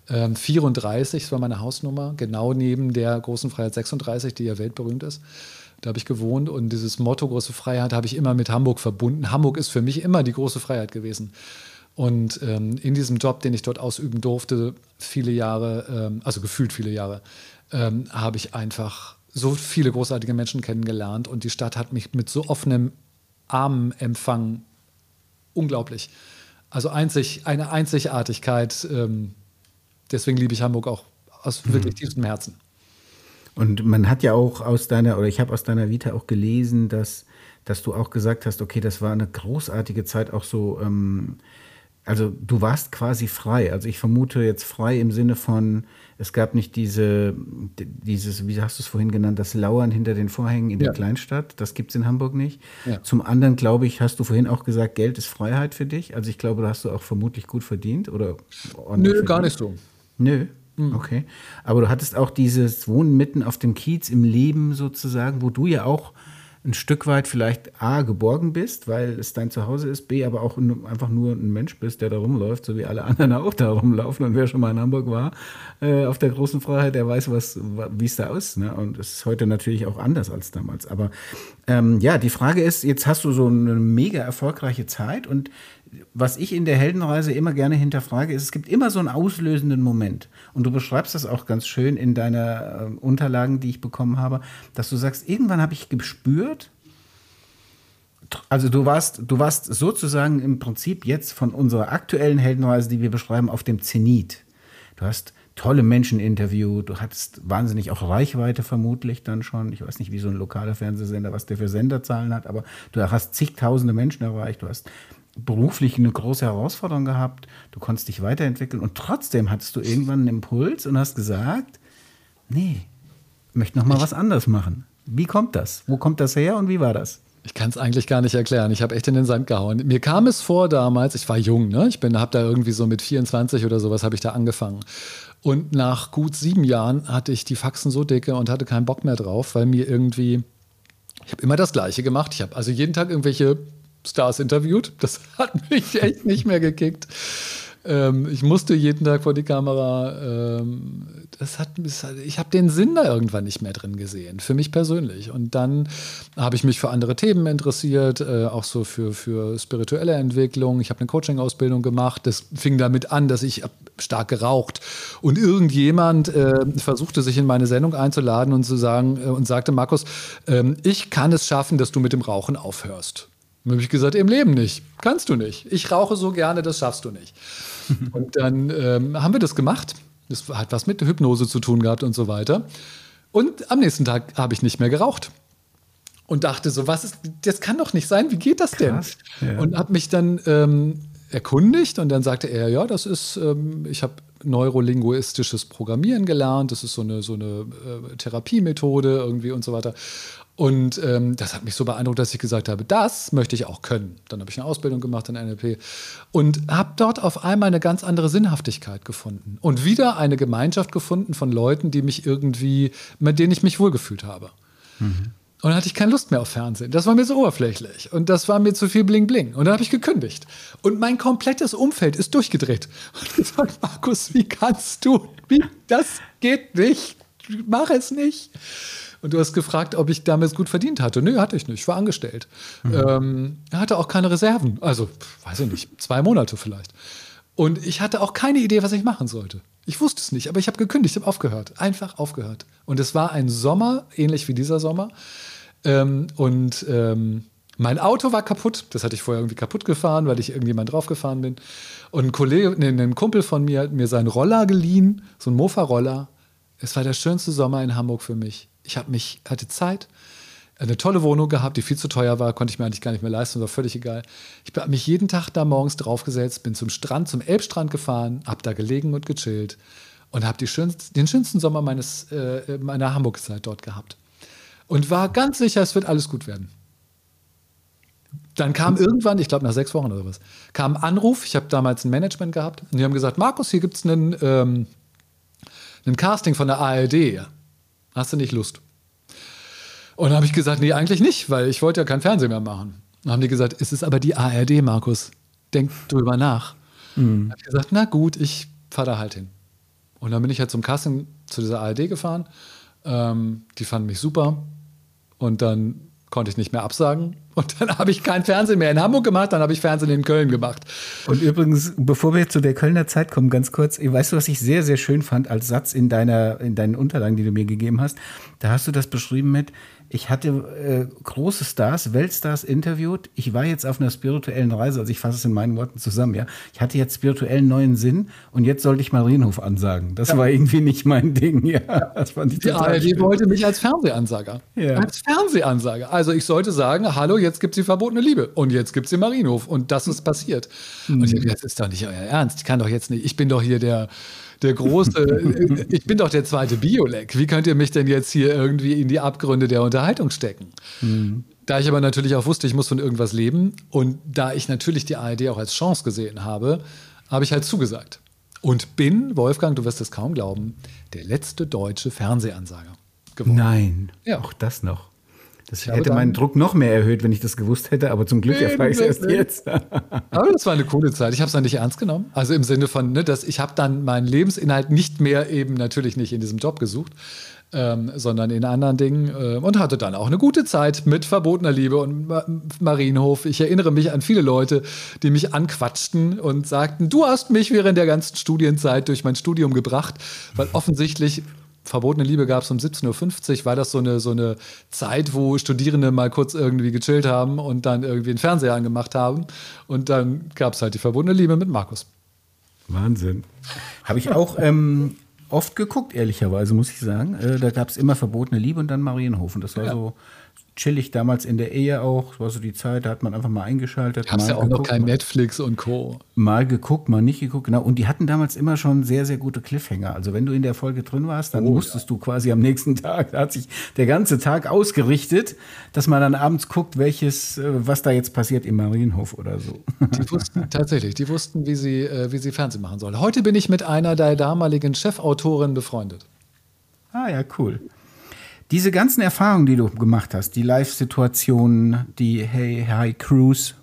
B: 34, das war meine Hausnummer, genau neben der Großen Freiheit 36, die ja weltberühmt ist. Da habe ich gewohnt und dieses Motto Große Freiheit habe ich immer mit Hamburg verbunden. Hamburg ist für mich immer die große Freiheit gewesen. Und in diesem Job, den ich dort ausüben durfte, viele Jahre, also gefühlt viele Jahre, habe ich einfach so viele großartige Menschen kennengelernt und die Stadt hat mich mit so offenem Armenempfang, unglaublich. Also eine Einzigartigkeit. Deswegen liebe ich Hamburg auch aus wirklich tiefstem Herzen.
A: Und man hat ja auch ich habe aus deiner Vita auch gelesen, dass du auch gesagt hast, okay, das war eine großartige Zeit, auch so, also du warst quasi frei. Also ich vermute jetzt frei im Sinne von, es gab nicht dieses, wie hast du es vorhin genannt, das Lauern hinter den Vorhängen in der Kleinstadt. Das gibt es in Hamburg nicht. Ja. Zum anderen, glaube ich, hast du vorhin auch gesagt, Geld ist Freiheit für dich. Also ich glaube, da hast du auch vermutlich gut verdient. Oder
B: Nö, verdient. Gar nicht so.
A: Nö, okay. Aber du hattest auch dieses Wohnen mitten auf dem Kiez im Leben sozusagen, wo du ja auch ein Stück weit vielleicht A, geborgen bist, weil es dein Zuhause ist, B, aber auch einfach nur ein Mensch bist, der da rumläuft, so wie alle anderen auch da rumlaufen. Und wer schon mal in Hamburg war, auf der Großen Freiheit, der weiß, wie es da ist. Ne? Und es ist heute natürlich auch anders als damals. Aber die Frage ist, jetzt hast du so eine mega erfolgreiche Zeit und was ich in der Heldenreise immer gerne hinterfrage, ist, es gibt immer so einen auslösenden Moment. Und du beschreibst das auch ganz schön in deiner Unterlagen, die ich bekommen habe, dass du sagst, irgendwann habe ich gespürt, also du warst sozusagen im Prinzip jetzt von unserer aktuellen Heldenreise, die wir beschreiben, auf dem Zenit. Du hast tolle Menschen interviewt, du hattest wahnsinnig auch Reichweite vermutlich dann schon. Ich weiß nicht, wie so ein lokaler Fernsehsender, was der für Senderzahlen hat, aber du hast zigtausende Menschen erreicht, du hast beruflich eine große Herausforderung gehabt, du konntest dich weiterentwickeln und trotzdem hattest du irgendwann einen Impuls und hast gesagt, nee, ich möchte noch mal was anderes machen. Wie kommt das? Wo kommt das her und wie war das?
B: Ich kann es eigentlich gar nicht erklären. Ich habe echt in den Sand gehauen. Mir kam es vor damals, ich war jung, ne? Habe da irgendwie so mit 24 oder sowas habe ich da angefangen. Und nach gut 7 Jahren hatte ich die Faxen so dicke und hatte keinen Bock mehr drauf, weil mir irgendwie, ich habe immer das Gleiche gemacht. Ich habe also jeden Tag irgendwelche Stars interviewt. Das hat mich echt nicht mehr gekickt. Ich musste jeden Tag vor die Kamera. Ich habe den Sinn da irgendwann nicht mehr drin gesehen, für mich persönlich. Und dann habe ich mich für andere Themen interessiert, auch so für spirituelle Entwicklung. Ich habe eine Coaching-Ausbildung gemacht. Das fing damit an, dass ich stark geraucht und irgendjemand versuchte, sich in meine Sendung einzuladen und zu sagen und sagte, Markus, ich kann es schaffen, dass du mit dem Rauchen aufhörst. Dann habe ich gesagt, im Leben nicht. Kannst du nicht. Ich rauche so gerne, das schaffst du nicht. Und dann haben wir das gemacht. Das hat was mit Hypnose zu tun gehabt und so weiter. Und am nächsten Tag habe ich nicht mehr geraucht. Und dachte so, das kann doch nicht sein, wie geht das denn?
A: Krass, ja.
B: Und habe mich dann erkundigt und dann sagte er, ja, das ist, ich habe neurolinguistisches Programmieren gelernt, das ist so eine Therapiemethode irgendwie und so weiter. Und das hat mich so beeindruckt, dass ich gesagt habe, das möchte ich auch können. Dann habe ich eine Ausbildung gemacht in NLP und habe dort auf einmal eine ganz andere Sinnhaftigkeit gefunden und wieder eine Gemeinschaft gefunden von Leuten, mit denen ich mich wohlgefühlt habe. Mhm. Und dann hatte ich keine Lust mehr auf Fernsehen. Das war mir so oberflächlich und das war mir zu viel Bling-Bling. Und dann habe ich gekündigt. Und mein komplettes Umfeld ist durchgedreht. Und ich gesagt, Markus, wie kannst du? Das geht nicht. Mach es nicht. Und du hast gefragt, ob ich damals gut verdient hatte. Nö, hatte ich nicht. Ich war angestellt. Hatte auch keine Reserven. Also, weiß ich nicht, 2 Monate vielleicht. Und ich hatte auch keine Idee, was ich machen sollte. Ich wusste es nicht, aber ich habe gekündigt, ich habe aufgehört. Einfach aufgehört. Und es war ein Sommer, ähnlich wie dieser Sommer. Mein Auto war kaputt. Das hatte ich vorher irgendwie kaputt gefahren, weil ich irgendjemand draufgefahren bin. Und ein Kumpel von mir hat mir seinen Roller geliehen, so einen Mofa-Roller. Es war der schönste Sommer in Hamburg für mich. Ich hatte Zeit, eine tolle Wohnung gehabt, die viel zu teuer war, konnte ich mir eigentlich gar nicht mehr leisten, war völlig egal. Ich habe mich jeden Tag da morgens draufgesetzt, bin zum Strand, zum Elbstrand gefahren, habe da gelegen und gechillt und habe den schönsten Sommer meiner Hamburg-Zeit dort gehabt. Und war ganz sicher, es wird alles gut werden. Dann kam irgendwann, ich glaube nach 6 Wochen oder was, kam ein Anruf, ich habe damals ein Management gehabt und die haben gesagt, Markus, hier gibt es ein Casting von der ARD. Hast du nicht Lust? Und dann habe ich gesagt, nee, eigentlich nicht, weil ich wollte ja kein Fernsehen mehr machen. Dann haben die gesagt, es ist aber die ARD, Markus. Denk drüber nach. Dann habe ich gesagt, na gut, ich fahre da halt hin. Und dann bin ich halt zum Casting zu dieser ARD gefahren. Die fanden mich super. Und dann konnte ich nicht mehr absagen. Und dann habe ich kein Fernsehen mehr in Hamburg gemacht, dann habe ich Fernsehen in Köln gemacht.
A: Und übrigens, bevor wir zu der Kölner Zeit kommen, ganz kurz, weißt du, was ich sehr, sehr schön fand als Satz in deinen Unterlagen, die du mir gegeben hast? Da hast du das beschrieben mit, ich hatte große Stars, Weltstars interviewt. Ich war jetzt auf einer spirituellen Reise, also ich fasse es in meinen Worten zusammen, ja. Ich hatte jetzt spirituellen neuen Sinn und jetzt sollte ich Marienhof ansagen. Das war irgendwie nicht mein Ding, ja. Das fand ich total
B: Die wollte mich als Fernsehansager.
A: Ja.
B: Als Fernsehansager. Also ich sollte sagen, hallo, jetzt gibt es die verbotene Liebe und jetzt gibt es den Marienhof und das ist passiert. Und ich dachte, das ist doch nicht euer Ernst. Ich kann doch jetzt nicht, ich bin doch hier der große, ich bin doch der zweite Biolek. Wie könnt ihr mich denn jetzt hier irgendwie in die Abgründe der Unterhaltung stecken? Da ich aber natürlich auch wusste, ich muss von irgendwas leben und da ich natürlich die ARD auch als Chance gesehen habe, habe ich halt zugesagt. Und bin, Wolfgang, du wirst es kaum glauben, der letzte deutsche Fernsehansager geworden.
A: Nein,
B: ja.
A: Auch das noch. Das hätte meinen Druck noch mehr erhöht, wenn ich das gewusst hätte, aber zum Glück erfahre ich es erst jetzt.
B: Aber das war eine coole Zeit. Ich habe es dann nicht ernst genommen. Also im Sinne von, dass ich habe dann meinen Lebensinhalt nicht mehr eben natürlich nicht in diesem Job gesucht, sondern in anderen Dingen und hatte dann auch eine gute Zeit mit verbotener Liebe und Marienhof. Ich erinnere mich an viele Leute, die mich anquatschten und sagten, du hast mich während der ganzen Studienzeit durch mein Studium gebracht, weil offensichtlich verbotene Liebe gab es um 17.50 Uhr, war das so eine Zeit, wo Studierende mal kurz irgendwie gechillt haben und dann irgendwie einen Fernseher angemacht haben. Und dann gab es halt die verbotene Liebe mit Markus.
A: Wahnsinn. Habe ich auch oft geguckt, ehrlicherweise, muss ich sagen. Da gab es immer verbotene Liebe und dann Marienhof. Und das war so chillig damals in der Ehe auch. Das war so die Zeit, da hat man einfach mal eingeschaltet.
B: Gab es ja auch noch kein Netflix und Co.
A: Mal geguckt, mal nicht geguckt, genau. Und die hatten damals immer schon sehr, sehr gute Cliffhanger. Also wenn du in der Folge drin warst, dann musstest du quasi am nächsten Tag, da hat sich der ganze Tag ausgerichtet, dass man dann abends guckt, was da jetzt passiert im Marienhof oder so.
B: Die wussten, wie sie Fernsehen machen sollen. Heute bin ich mit einer der damaligen Chefautorinnen befreundet.
A: Ah ja, cool. Diese ganzen Erfahrungen, die du gemacht hast, die Live-Situationen, die Hey Cruise,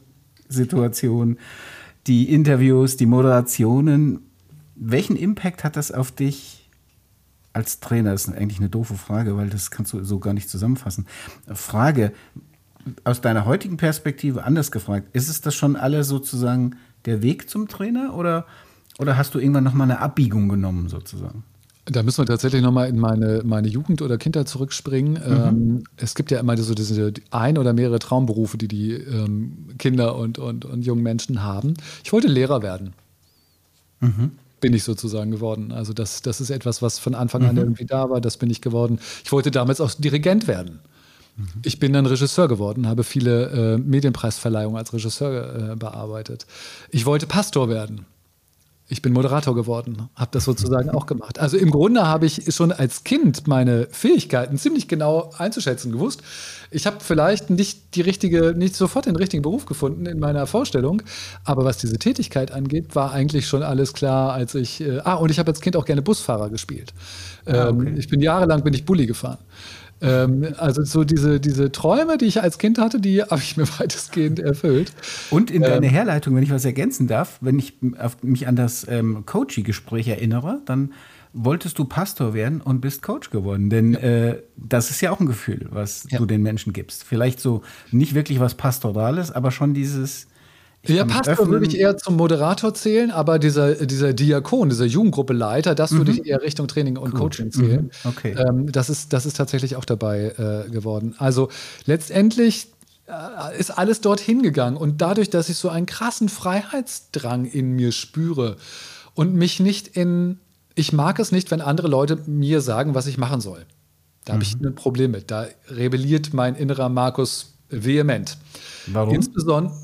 A: Situation, die Interviews, die Moderationen. Welchen Impact hat das auf dich als Trainer? Das ist eigentlich eine doofe Frage, weil das kannst du so gar nicht zusammenfassen. Frage, aus deiner heutigen Perspektive anders gefragt, ist es das schon alle sozusagen der Weg zum Trainer oder hast du irgendwann nochmal eine Abbiegung genommen sozusagen?
B: Da müssen wir tatsächlich nochmal in meine Jugend oder Kindheit zurückspringen. Es gibt ja immer so diese ein oder mehrere Traumberufe, die Kinder und jungen Menschen haben. Ich wollte Lehrer werden. Bin ich sozusagen geworden. Also das ist etwas, was von Anfang an irgendwie da war. Das bin ich geworden. Ich wollte damals auch Dirigent werden. Ich bin dann Regisseur geworden, habe viele Medienpreisverleihungen als Regisseur bearbeitet. Ich wollte Pastor werden. Ich bin Moderator geworden, habe das sozusagen auch gemacht. Also im Grunde habe ich schon als Kind meine Fähigkeiten ziemlich genau einzuschätzen gewusst. Ich habe vielleicht nicht sofort den richtigen Beruf gefunden in meiner Vorstellung, aber was diese Tätigkeit angeht, war eigentlich schon alles klar, als ich und ich habe als Kind auch gerne Busfahrer gespielt. Okay. Jahrelang bin ich Bulli gefahren. Also so diese Träume, die ich als Kind hatte, die habe ich mir weitestgehend erfüllt.
A: Und in deine Herleitung, wenn ich was ergänzen darf, wenn ich mich an das Coaching-Gespräch erinnere, dann wolltest du Pastor werden und bist Coach geworden. Denn das ist ja auch ein Gefühl, was du den Menschen gibst. Vielleicht so nicht wirklich was Pastorales, aber schon dieses...
B: Ja, Pastor würde ich eher zum Moderator zählen, aber dieser Diakon, dieser Jugendgruppeleiter, das würde ich eher Richtung Training und Coaching zählen. Okay. Das ist tatsächlich auch dabei geworden. Also letztendlich ist alles dorthin gegangen und dadurch, dass ich so einen krassen Freiheitsdrang in mir spüre und mich ich mag es nicht, wenn andere Leute mir sagen, was ich machen soll. Da habe ich ein Problem mit. Da rebelliert mein innerer Markus vehement.
A: Warum?
B: Insbesondere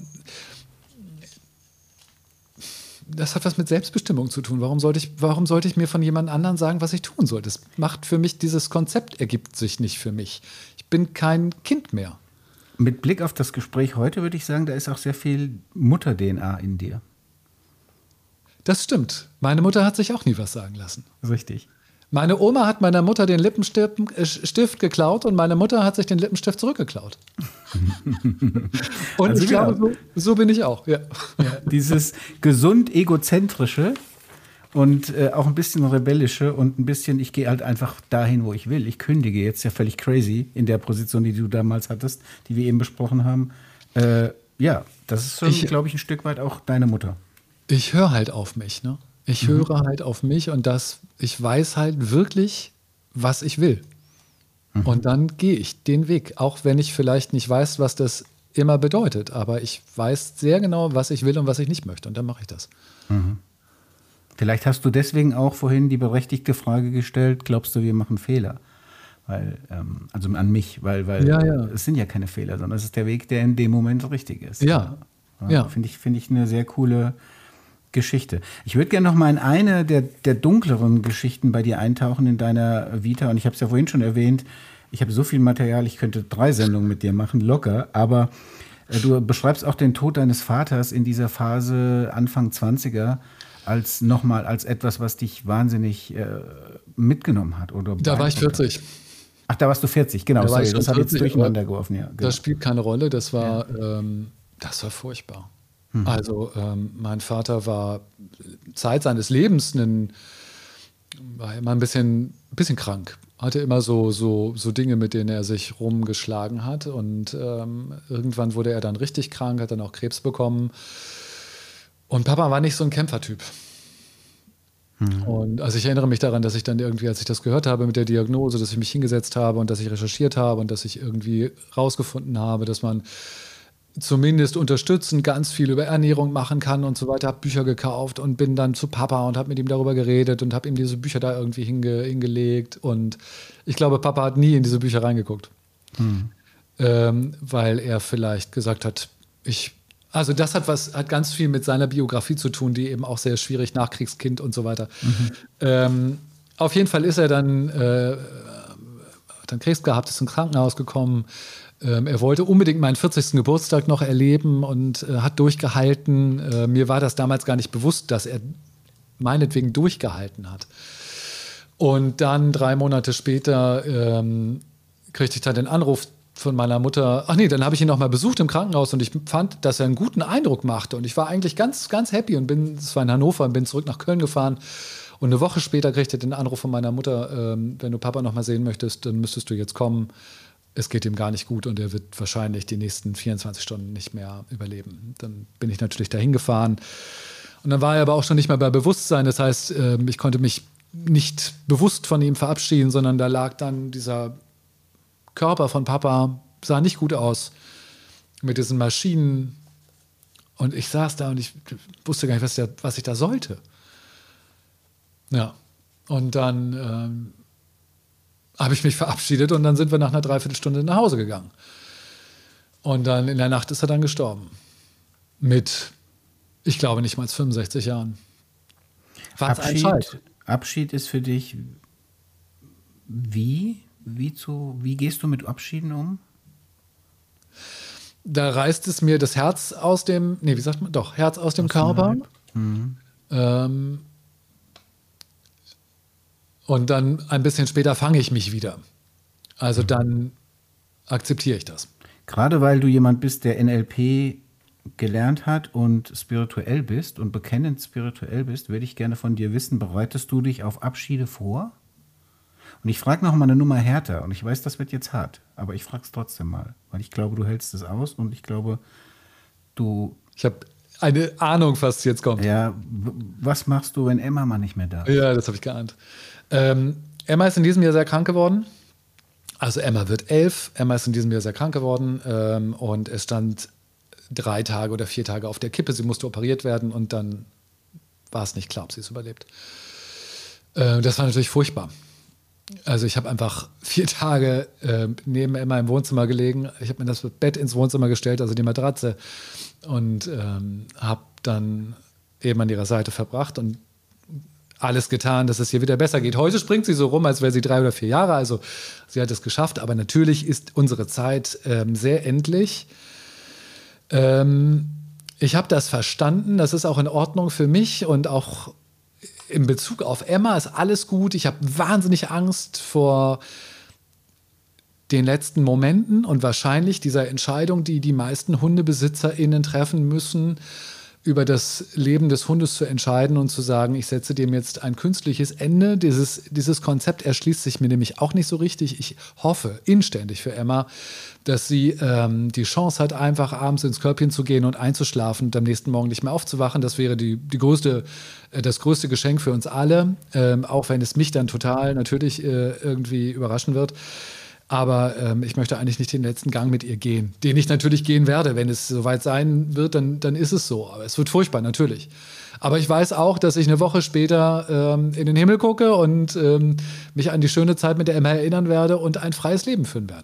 B: das hat was mit Selbstbestimmung zu tun. Warum sollte ich mir von jemand anderem sagen, was ich tun soll? Das macht für mich, dieses Konzept ergibt sich nicht für mich. Ich bin kein Kind mehr.
A: Mit Blick auf das Gespräch heute würde ich sagen, da ist auch sehr viel Mutter-DNA in dir.
B: Das stimmt. Meine Mutter hat sich auch nie was sagen lassen.
A: Richtig.
B: Meine Oma hat meiner Mutter den Lippenstift geklaut und meine Mutter hat sich den Lippenstift zurückgeklaut. Und also ich glaube, so bin ich auch. Ja.
A: Ja, dieses gesund egozentrische und auch ein bisschen rebellische und ein bisschen, ich gehe halt einfach dahin, wo ich will. Ich kündige jetzt ja völlig crazy in der Position, die du damals hattest, die wir eben besprochen haben. Ja, das ist schon, glaube ich, ein Stück weit auch deine Mutter.
B: Ich höre halt auf mich, ne? Ich höre halt auf mich und ich weiß halt wirklich, was ich will. Und dann gehe ich den Weg, auch wenn ich vielleicht nicht weiß, was das immer bedeutet. Aber ich weiß sehr genau, was ich will und was ich nicht möchte. Und dann mache ich das.
A: Vielleicht hast du deswegen auch vorhin die berechtigte Frage gestellt, glaubst du, wir machen Fehler? Also an mich, weil es sind ja keine Fehler, sondern es ist der Weg, der in dem Moment richtig ist.
B: Ja.
A: Finde ich eine sehr coole Geschichte. Ich würde gerne noch mal in eine der dunkleren Geschichten bei dir eintauchen in deiner Vita. Und ich habe es ja vorhin schon erwähnt, ich habe so viel Material, ich könnte 3 Sendungen mit dir machen, locker. Aber du beschreibst auch den Tod deines Vaters in dieser Phase Anfang 20er als etwas, was dich wahnsinnig mitgenommen hat. Oder
B: da war ich 40.
A: Ach, da warst du 40, genau. Sorry, das habe ich jetzt durcheinander geworfen. Ja, genau.
B: Das spielt keine Rolle. Das war furchtbar. Also mein Vater war Zeit seines Lebens war immer ein bisschen krank. Hatte immer so Dinge, mit denen er sich rumgeschlagen hat. Und irgendwann wurde er dann richtig krank, hat dann auch Krebs bekommen. Und Papa war nicht so ein Kämpfertyp. Und also ich erinnere mich daran, dass ich dann irgendwie, als ich das gehört habe mit der Diagnose, dass ich mich hingesetzt habe und dass ich recherchiert habe und dass ich irgendwie rausgefunden habe, dass man zumindest unterstützend ganz viel über Ernährung machen kann und so weiter, habe Bücher gekauft und bin dann zu Papa und habe mit ihm darüber geredet und habe ihm diese Bücher da irgendwie hingelegt und ich glaube, Papa hat nie in diese Bücher reingeguckt, weil er vielleicht gesagt hat, also das hat ganz viel mit seiner Biografie zu tun, die eben auch sehr schwierig, Nachkriegskind und so weiter. Auf jeden Fall ist er dann, hat dann Krebs gehabt, ist ins Krankenhaus gekommen. Er wollte unbedingt meinen 40. Geburtstag noch erleben und hat durchgehalten. Mir war das damals gar nicht bewusst, dass er meinetwegen durchgehalten hat. Und dann 3 Monate später kriegte ich dann den Anruf, von meiner Mutter, dann habe ich ihn noch mal besucht im Krankenhaus und ich fand, dass er einen guten Eindruck machte und ich war eigentlich ganz, ganz happy und es war in Hannover und bin zurück nach Köln gefahren und eine Woche später kriegte ich den Anruf von meiner Mutter, wenn du Papa noch mal sehen möchtest, dann müsstest du jetzt kommen, es geht ihm gar nicht gut und er wird wahrscheinlich die nächsten 24 Stunden nicht mehr überleben. Dann bin ich natürlich dahin gefahren und dann war er aber auch schon nicht mehr bei Bewusstsein, das heißt, ich konnte mich nicht bewusst von ihm verabschieden, sondern da lag dann dieser Körper von Papa, sah nicht gut aus, mit diesen Maschinen. Und ich saß da und ich wusste gar nicht, was ich da sollte. Ja, und dann habe ich mich verabschiedet und dann sind wir nach einer Dreiviertelstunde nach Hause gegangen. Und dann in der Nacht ist er dann gestorben. Mit, ich glaube, nicht mal 65 Jahren.
A: Abschied ist für dich wie gehst du mit Abschieden um?
B: Da reißt es mir das Herz aus dem, Herz aus dem Körper. Und dann ein bisschen später fange ich mich wieder. Also dann akzeptiere ich das.
A: Gerade weil du jemand bist, der NLP gelernt hat und spirituell bist und bekennend spirituell bist, würde ich gerne von dir wissen, bereitest du dich auf Abschiede vor? Und ich frage noch mal eine Nummer härter und ich weiß, das wird jetzt hart, aber ich frage es trotzdem mal, weil ich glaube, du hältst es aus und ich glaube,
B: Ich habe eine Ahnung, was jetzt kommt.
A: Ja, was machst du, wenn Emma mal nicht mehr da ist?
B: Ja, das habe ich geahnt. Emma ist in diesem Jahr sehr krank geworden. Also Emma wird 11. Emma ist in diesem Jahr sehr krank geworden und es stand 3 Tage oder 4 Tage auf der Kippe. Sie musste operiert werden und dann war es nicht klar, ob sie es überlebt. Das war natürlich furchtbar. Also ich habe einfach 4 Tage neben Emma im Wohnzimmer gelegen. Ich habe mir das Bett ins Wohnzimmer gestellt, also die Matratze, und habe dann eben an ihrer Seite verbracht und alles getan, dass es ihr wieder besser geht. Heute springt sie so rum, als wäre sie 3 oder 4 Jahre. Also sie hat es geschafft, aber natürlich ist unsere Zeit sehr endlich. Ich habe das verstanden. Das ist auch in Ordnung für mich und auch in Bezug auf Emma ist alles gut. Ich habe wahnsinnig Angst vor den letzten Momenten und wahrscheinlich dieser Entscheidung, die die meisten HundebesitzerInnen treffen müssen, über das Leben des Hundes zu entscheiden und zu sagen, ich setze dem jetzt ein künstliches Ende. Dieses Konzept erschließt sich mir nämlich auch nicht so richtig. Ich hoffe inständig für Emma, dass sie die Chance hat, einfach abends ins Körbchen zu gehen und einzuschlafen und am nächsten Morgen nicht mehr aufzuwachen. Das wäre das größte Geschenk für uns alle, auch wenn es mich dann total natürlich irgendwie überraschen wird. Aber ich möchte eigentlich nicht den letzten Gang mit ihr gehen, den ich natürlich gehen werde. Wenn es soweit sein wird, dann ist es so. Aber es wird furchtbar, natürlich. Aber ich weiß auch, dass ich eine Woche später in den Himmel gucke und mich an die schöne Zeit mit der Emma erinnern werde und ein freies Leben führen werde.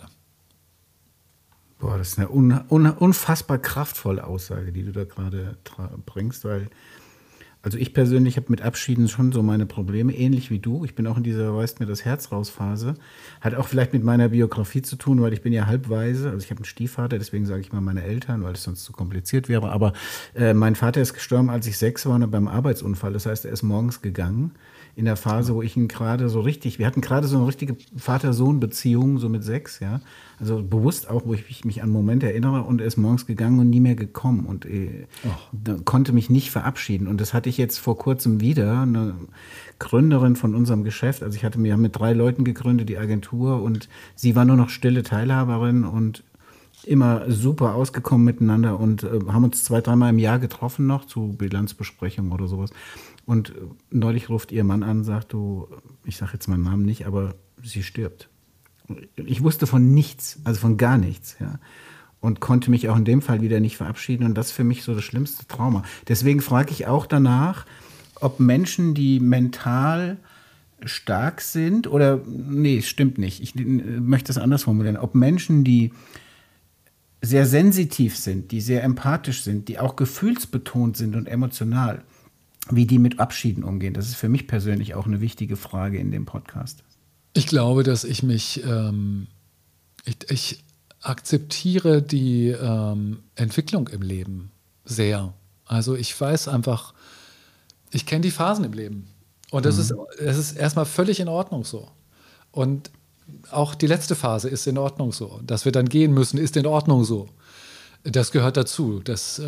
A: Boah, das ist eine unfassbar kraftvolle Aussage, die du da gerade bringst, weil also ich persönlich habe mit Abschieden schon so meine Probleme, ähnlich wie du. Ich bin auch in dieser reißt mir das Herz raus Phase. Hat auch vielleicht mit meiner Biografie zu tun, weil ich bin ja halbwaise. Also ich habe einen Stiefvater, deswegen sage ich mal meine Eltern, weil es sonst zu kompliziert wäre. Aber mein Vater ist gestorben, als ich 6 war und beim Arbeitsunfall. Das heißt, er ist morgens gegangen. In der Phase, wo ich ihn gerade so richtig, wir hatten gerade so eine richtige Vater-Sohn-Beziehung, so mit 6, ja. Also bewusst auch, wo ich mich an Momente erinnere und er ist morgens gegangen und nie mehr gekommen und konnte mich nicht verabschieden. Und das hatte ich jetzt vor kurzem wieder, eine Gründerin von unserem Geschäft. Also wir haben mit 3 Leuten gegründet, die Agentur, und sie war nur noch stille Teilhaberin und immer super ausgekommen miteinander und haben uns 2-3 Mal im Jahr getroffen noch zu Bilanzbesprechungen oder sowas. Und neulich ruft ihr Mann an, sagt, ich sage jetzt meinen Namen nicht, aber sie stirbt. Ich wusste von nichts, also von gar nichts, ja. Und konnte mich auch in dem Fall wieder nicht verabschieden. Und das ist für mich so das schlimmste Trauma. Deswegen frage ich auch danach, ob Menschen, die mental stark sind, oder, nee, stimmt nicht. Ich möchte es anders formulieren. Ob Menschen, die sehr sensitiv sind, die sehr empathisch sind, die auch gefühlsbetont sind und emotional, wie die mit Abschieden umgehen. Das ist für mich persönlich auch eine wichtige Frage in dem Podcast.
B: Ich glaube, dass ich mich, ich akzeptiere die Entwicklung im Leben sehr. Also ich weiß einfach, ich kenne die Phasen im Leben. Und das ist erstmal völlig in Ordnung so. Und auch die letzte Phase ist in Ordnung so. Dass wir dann gehen müssen, ist in Ordnung so. Das gehört dazu. Das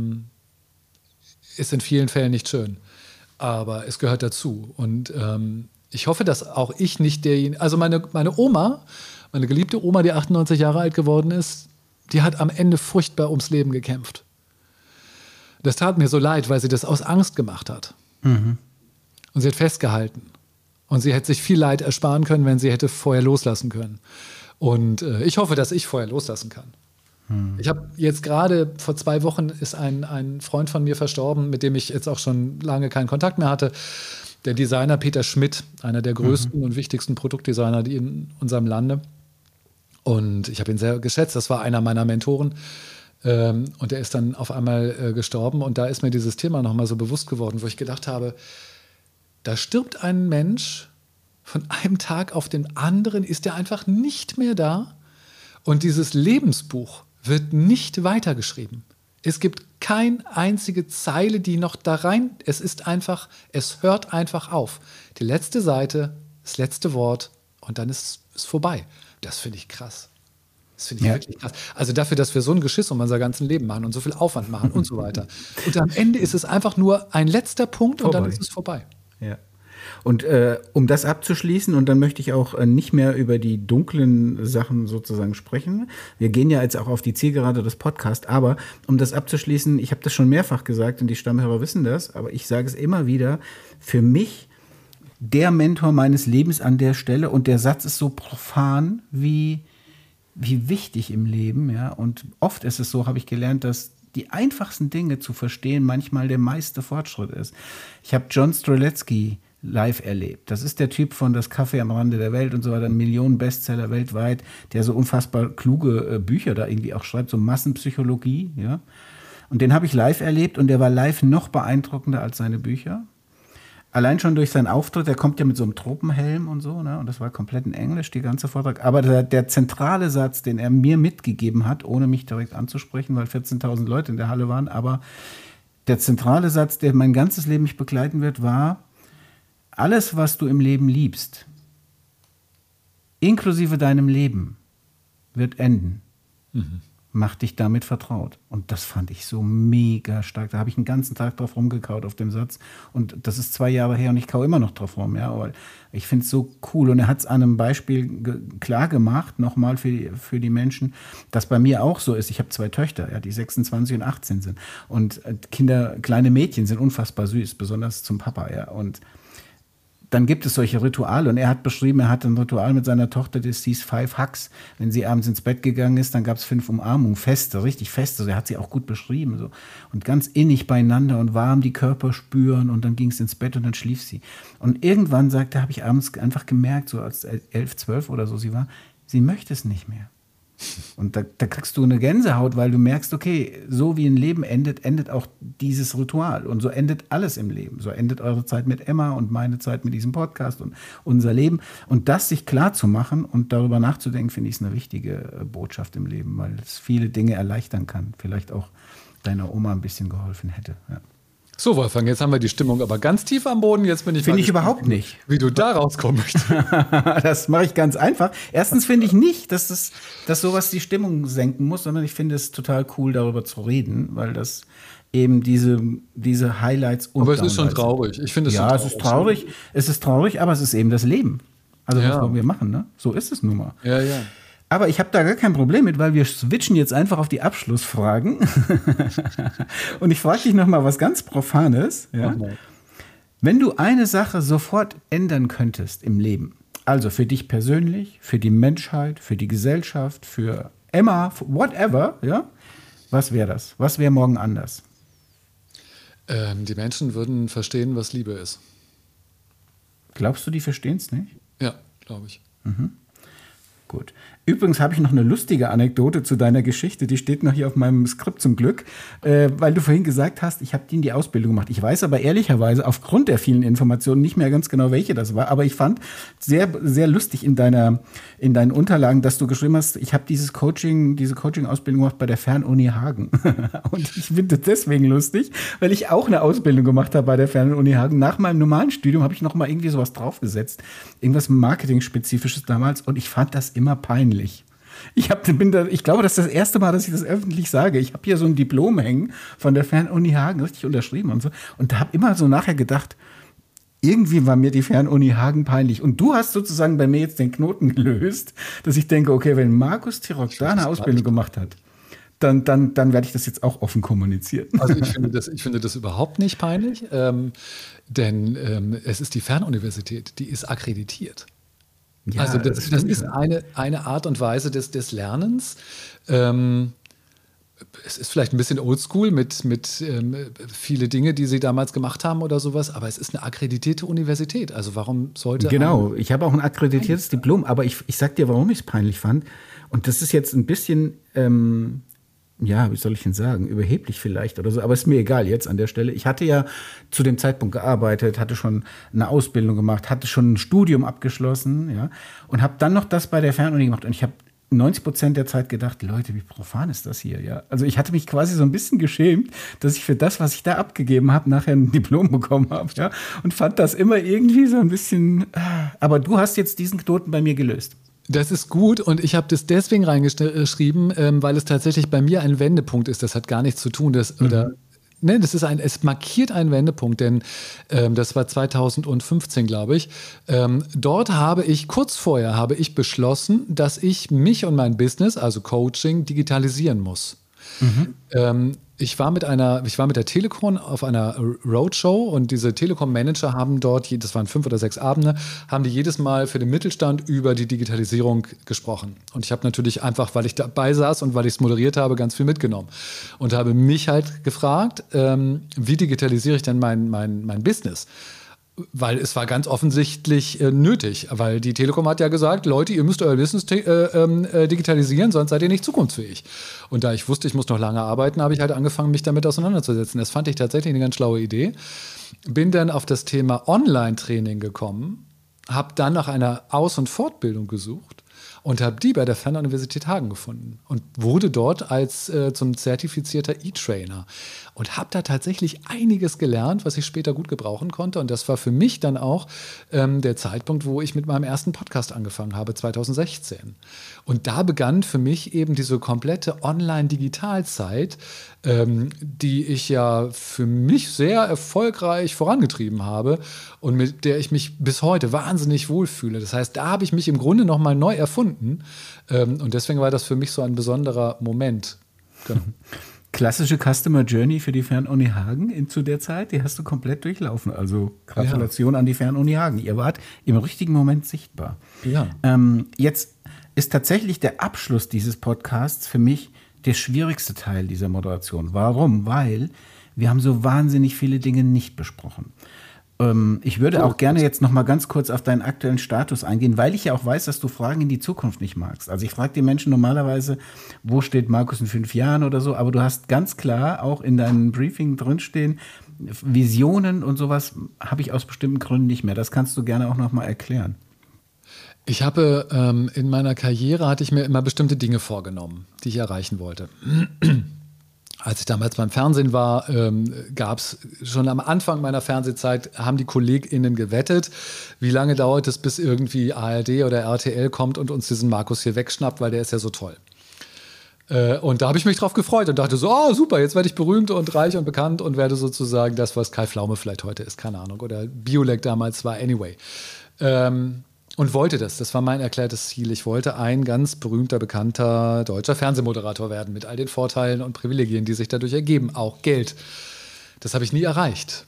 B: ist in vielen Fällen nicht schön. Aber es gehört dazu. Und ich hoffe, dass auch ich nicht derjenige, also meine Oma, meine geliebte Oma, die 98 Jahre alt geworden ist, die hat am Ende furchtbar ums Leben gekämpft. Das tat mir so leid, weil sie das aus Angst gemacht hat. Und sie hat festgehalten. Und sie hätte sich viel Leid ersparen können, wenn sie hätte vorher loslassen können. Und ich hoffe, dass ich vorher loslassen kann. Ich habe jetzt gerade vor 2 Wochen ist ein Freund von mir verstorben, mit dem ich jetzt auch schon lange keinen Kontakt mehr hatte. Der Designer Peter Schmidt, einer der größten und wichtigsten Produktdesigner in unserem Lande. Und ich habe ihn sehr geschätzt. Das war einer meiner Mentoren. Und er ist dann auf einmal gestorben. Und da ist mir dieses Thema nochmal so bewusst geworden, wo ich gedacht habe, da stirbt ein Mensch, von einem Tag auf den anderen ist er einfach nicht mehr da. Und dieses Lebensbuch wird nicht weitergeschrieben. Es gibt keine einzige Zeile, die noch da rein, es hört einfach auf. Die letzte Seite, das letzte Wort und dann ist es vorbei. Das finde ich krass. Das finde ich wirklich krass. Also dafür, dass wir so ein Geschiss um unser ganzes Leben machen und so viel Aufwand machen und so weiter. Und am Ende ist es einfach nur ein letzter Punkt und dann ist es vorbei.
A: Ja. Und um das abzuschließen, und dann möchte ich auch nicht mehr über die dunklen Sachen sozusagen sprechen. Wir gehen ja jetzt auch auf die Zielgerade des Podcasts, aber um das abzuschließen, ich habe das schon mehrfach gesagt und die Stammhörer wissen das, aber ich sage es immer wieder, für mich der Mentor meines Lebens an der Stelle, und der Satz ist so profan wie wichtig im Leben, ja. Und oft ist es so, habe ich gelernt, dass die einfachsten Dinge zu verstehen manchmal der meiste Fortschritt ist. Ich habe John Streletsky live erlebt. Das ist der Typ von Das Café am Rande der Welt und so weiter, Millionen Bestseller weltweit, der so unfassbar kluge Bücher da irgendwie auch schreibt, so Massenpsychologie, ja. Und den habe ich live erlebt und der war live noch beeindruckender als seine Bücher. Allein schon durch seinen Auftritt, der kommt ja mit so einem Tropenhelm und so, ne? Und das war komplett in Englisch, die ganze Vortrag. Aber der zentrale Satz, den er mir mitgegeben hat, ohne mich direkt anzusprechen, weil 14.000 Leute in der Halle waren, aber der zentrale Satz, der mein ganzes Leben mich begleiten wird, war: Alles, was du im Leben liebst, inklusive deinem Leben, wird enden. Mach dich damit vertraut. Und das fand ich so mega stark. Da habe ich einen ganzen Tag drauf rumgekaut auf dem Satz. Und das ist 2 Jahre her und ich kaue immer noch drauf rum. Ja? Aber ich finde es so cool. Und er hat es an einem Beispiel klar gemacht, nochmal für die Menschen, dass bei mir auch so ist. Ich habe 2 Töchter, ja, die 26 und 18 sind. Und Kinder, kleine Mädchen sind unfassbar süß, besonders zum Papa. Ja? Und dann gibt es solche Rituale. Und er hat beschrieben, er hatte ein Ritual mit seiner Tochter, das hieß 5 Hugs. Wenn sie abends ins Bett gegangen ist, dann gab es 5 Umarmungen, feste, richtig feste. Also er hat sie auch gut beschrieben. So. Und ganz innig beieinander und warm die Körper spüren. Und dann ging es ins Bett und dann schlief sie. Und irgendwann, sagte er, habe ich abends einfach gemerkt, so als 11, 12 oder so sie war, sie möchte es nicht mehr. Und da kriegst du eine Gänsehaut, weil du merkst, okay, so wie ein Leben endet, endet auch dieses Ritual. Und so endet alles im Leben. So endet eure Zeit mit Emma und meine Zeit mit diesem Podcast und unser Leben. Und das sich klar zu machen und darüber nachzudenken, finde ich, ist eine wichtige Botschaft im Leben, weil es viele Dinge erleichtern kann. Vielleicht auch deiner Oma ein bisschen geholfen hätte. Ja.
B: So, Wolfgang, jetzt haben wir die Stimmung aber ganz tief am Boden. Jetzt bin ich
A: Finde ich überhaupt nicht.
B: Wie du da rauskommen möchtest.
A: Das mache ich ganz einfach. Erstens finde ich nicht, dass sowas die Stimmung senken muss, sondern ich finde es total cool, darüber zu reden, weil das eben diese Highlights und
B: aber es ist schon traurig. Ich finde es
A: ja, es ist traurig. Es ist traurig, aber es ist eben das Leben. Also was wollen wir machen, ne? So ist es nun mal.
B: Ja, ja.
A: Aber ich habe da gar kein Problem mit, weil wir switchen jetzt einfach auf die Abschlussfragen. Und ich frage dich noch mal was ganz Profanes. Ja? Wenn du eine Sache sofort ändern könntest im Leben, also für dich persönlich, für die Menschheit, für die Gesellschaft, für Emma, whatever, ja, was wäre das? Was wäre morgen anders?
B: Die Menschen würden verstehen, was Liebe ist.
A: Glaubst du, die verstehen es nicht?
B: Ja, glaube ich.
A: Gut. Übrigens habe ich noch eine lustige Anekdote zu deiner Geschichte, die steht noch hier auf meinem Skript zum Glück, weil du vorhin gesagt hast, ich habe die Ausbildung gemacht. Ich weiß aber ehrlicherweise aufgrund der vielen Informationen nicht mehr ganz genau, welche das war, aber ich fand sehr, sehr lustig in deinen Unterlagen, dass du geschrieben hast, ich habe diese Coaching-Ausbildung gemacht bei der Fernuni Hagen. Und ich finde das deswegen lustig, weil ich auch eine Ausbildung gemacht habe bei der Fernuni Hagen. Nach meinem normalen Studium habe ich noch mal irgendwie sowas draufgesetzt, irgendwas Marketing-spezifisches damals, und ich fand das immer peinlich. Ich glaube, das ist das erste Mal, dass ich das öffentlich sage. Ich habe hier so ein Diplom hängen von der Fernuni Hagen, richtig unterschrieben und so. Und da habe immer so nachher gedacht, irgendwie war mir die Fernuni Hagen peinlich. Und du hast sozusagen bei mir jetzt den Knoten gelöst, dass ich denke, okay, wenn Markus Tirok da eine Ausbildung gemacht hat, dann werde ich das jetzt auch offen kommunizieren.
B: Also ich finde das überhaupt nicht peinlich, denn es ist die Fernuniversität, die ist akkreditiert. Ja, also das ist eine Art und Weise des Lernens. Es ist vielleicht ein bisschen oldschool mit viele Dinge, die sie damals gemacht haben oder sowas, aber es ist eine akkreditierte Universität. Also warum sollte...
A: Genau, ich habe auch ein akkreditiertes Diplom, aber ich sag dir, warum ich es peinlich fand. Und das ist jetzt ein bisschen... wie soll ich denn sagen, überheblich vielleicht oder so, aber ist mir egal jetzt an der Stelle. Ich hatte ja zu dem Zeitpunkt gearbeitet, hatte schon eine Ausbildung gemacht, hatte schon ein Studium abgeschlossen, ja, und habe dann noch das bei der Fernuni gemacht. Und ich habe 90% der Zeit gedacht, Leute, wie profan ist das hier, ja. Also ich hatte mich quasi so ein bisschen geschämt, dass ich für das, was ich da abgegeben habe, nachher ein Diplom bekommen habe, ja, und fand das immer irgendwie so ein bisschen, aber du hast jetzt diesen Knoten bei mir gelöst.
B: Das ist gut, und ich habe das deswegen reingeschrieben, weil es tatsächlich bei mir ein Wendepunkt ist. Das hat gar nichts zu tun, es markiert einen Wendepunkt, denn das war 2015, glaube ich. Dort kurz vorher habe ich beschlossen, dass ich mich und mein Business, also Coaching, digitalisieren muss. Ich war mit der Telekom auf einer Roadshow, und diese Telekom-Manager haben dort, das waren 5 oder 6 Abende, haben die jedes Mal für den Mittelstand über die Digitalisierung gesprochen. Und ich habe natürlich einfach, weil ich dabei saß und weil ich es moderiert habe, ganz viel mitgenommen. Und habe mich halt gefragt, wie digitalisiere ich denn mein Business? Weil es war ganz offensichtlich nötig, weil die Telekom hat ja gesagt, Leute, ihr müsst euer Business digitalisieren, sonst seid ihr nicht zukunftsfähig. Und da ich wusste, ich muss noch lange arbeiten, habe ich halt angefangen, mich damit auseinanderzusetzen. Das fand ich tatsächlich eine ganz schlaue Idee. Bin dann auf das Thema Online-Training gekommen, habe dann nach einer Aus- und Fortbildung gesucht und habe die bei der Fernuniversität Hagen gefunden und wurde dort als zum zertifizierter E-Trainer und habe da tatsächlich einiges gelernt, was ich später gut gebrauchen konnte. Und das war für mich dann auch der Zeitpunkt, wo ich mit meinem ersten Podcast angefangen habe, 2016. Und da begann für mich eben diese komplette Online-Digitalzeit, die ich ja für mich sehr erfolgreich vorangetrieben habe und mit der ich mich bis heute wahnsinnig wohlfühle. Das heißt, da habe ich mich im Grunde nochmal neu erfunden. Und deswegen war das für mich so ein besonderer Moment. Genau.
A: Klassische Customer Journey für die Fernuni Hagen zu der Zeit, die hast du komplett durchlaufen. Also Gratulation an die Fernuni Hagen. Ihr wart im richtigen Moment sichtbar.
B: Ja.
A: Jetzt ist tatsächlich der Abschluss dieses Podcasts für mich der schwierigste Teil dieser Moderation. Warum? Weil wir haben so wahnsinnig viele Dinge nicht besprochen. Ich würde auch gerne jetzt noch mal ganz kurz auf deinen aktuellen Status eingehen, weil ich ja auch weiß, dass du Fragen in die Zukunft nicht magst. Also ich frage die Menschen normalerweise, wo steht Markus in 5 Jahren oder so, aber du hast ganz klar auch in deinem Briefing drinstehen, Visionen und sowas habe ich aus bestimmten Gründen nicht mehr. Das kannst du gerne auch noch mal erklären.
B: Ich habe in meiner Karriere hatte ich mir immer bestimmte Dinge vorgenommen, die ich erreichen wollte. Als ich damals beim Fernsehen war, gab es schon am Anfang meiner Fernsehzeit, haben die KollegInnen gewettet, wie lange dauert es, bis irgendwie ARD oder RTL kommt und uns diesen Markus hier wegschnappt, weil der ist ja so toll. Und da habe ich mich drauf gefreut und dachte so, oh super, jetzt werde ich berühmt und reich und bekannt und werde sozusagen das, was Kai Pflaume vielleicht heute ist, keine Ahnung, oder Biolek damals war, anyway. Und wollte das. Das war mein erklärtes Ziel. Ich wollte ein ganz berühmter, bekannter deutscher Fernsehmoderator werden mit all den Vorteilen und Privilegien, die sich dadurch ergeben. Auch Geld. Das habe ich nie erreicht.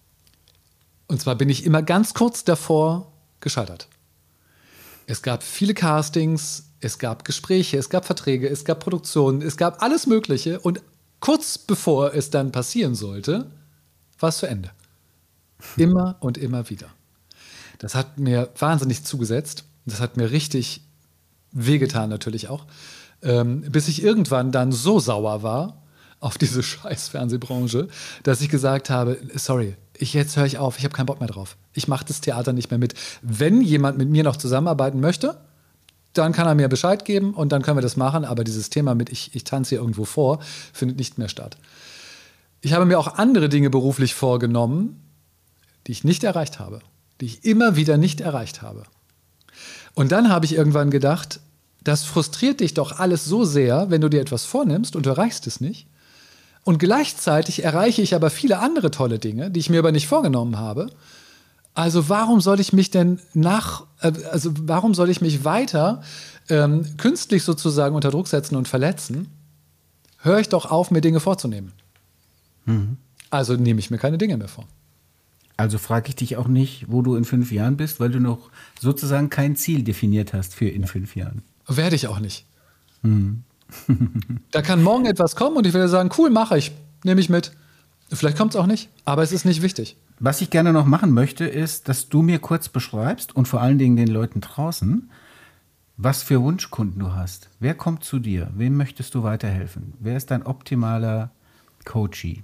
B: Und zwar bin ich immer ganz kurz davor gescheitert. Es gab viele Castings, es gab Gespräche, es gab Verträge, es gab Produktionen, es gab alles Mögliche. Und kurz bevor es dann passieren sollte, war es zu Ende. Immer und immer wieder. Das hat mir wahnsinnig zugesetzt. Das hat mir richtig wehgetan natürlich auch, bis ich irgendwann dann so sauer war auf diese scheiß Fernsehbranche, dass ich gesagt habe, sorry, jetzt höre ich auf, ich habe keinen Bock mehr drauf. Ich mache das Theater nicht mehr mit. Wenn jemand mit mir noch zusammenarbeiten möchte, dann kann er mir Bescheid geben und dann können wir das machen. Aber dieses Thema mit ich tanze hier irgendwo vor, findet nicht mehr statt. Ich habe mir auch andere Dinge beruflich vorgenommen, die ich nicht erreicht habe. Die ich immer wieder nicht erreicht habe. Und dann habe ich irgendwann gedacht, das frustriert dich doch alles so sehr, wenn du dir etwas vornimmst und du erreichst es nicht. Und gleichzeitig erreiche ich aber viele andere tolle Dinge, die ich mir aber nicht vorgenommen habe. Also warum soll ich mich denn warum soll ich mich weiter künstlich sozusagen unter Druck setzen und verletzen? Höre ich doch auf, mir Dinge vorzunehmen. Mhm. Also nehme ich mir keine Dinge mehr vor.
A: Also frage ich dich auch nicht, wo du in 5 Jahren bist, weil du noch sozusagen kein Ziel definiert hast für in 5 Jahren.
B: Werde ich auch nicht. Mhm. Da kann morgen etwas kommen und ich werde sagen, cool, mache ich, nehme ich mit. Vielleicht kommt es auch nicht, aber es ist nicht wichtig.
A: Was ich gerne noch machen möchte, ist, dass du mir kurz beschreibst und vor allen Dingen den Leuten draußen, was für Wunschkunden du hast. Wer kommt zu dir? Wem möchtest du weiterhelfen? Wer ist dein optimaler Coachee?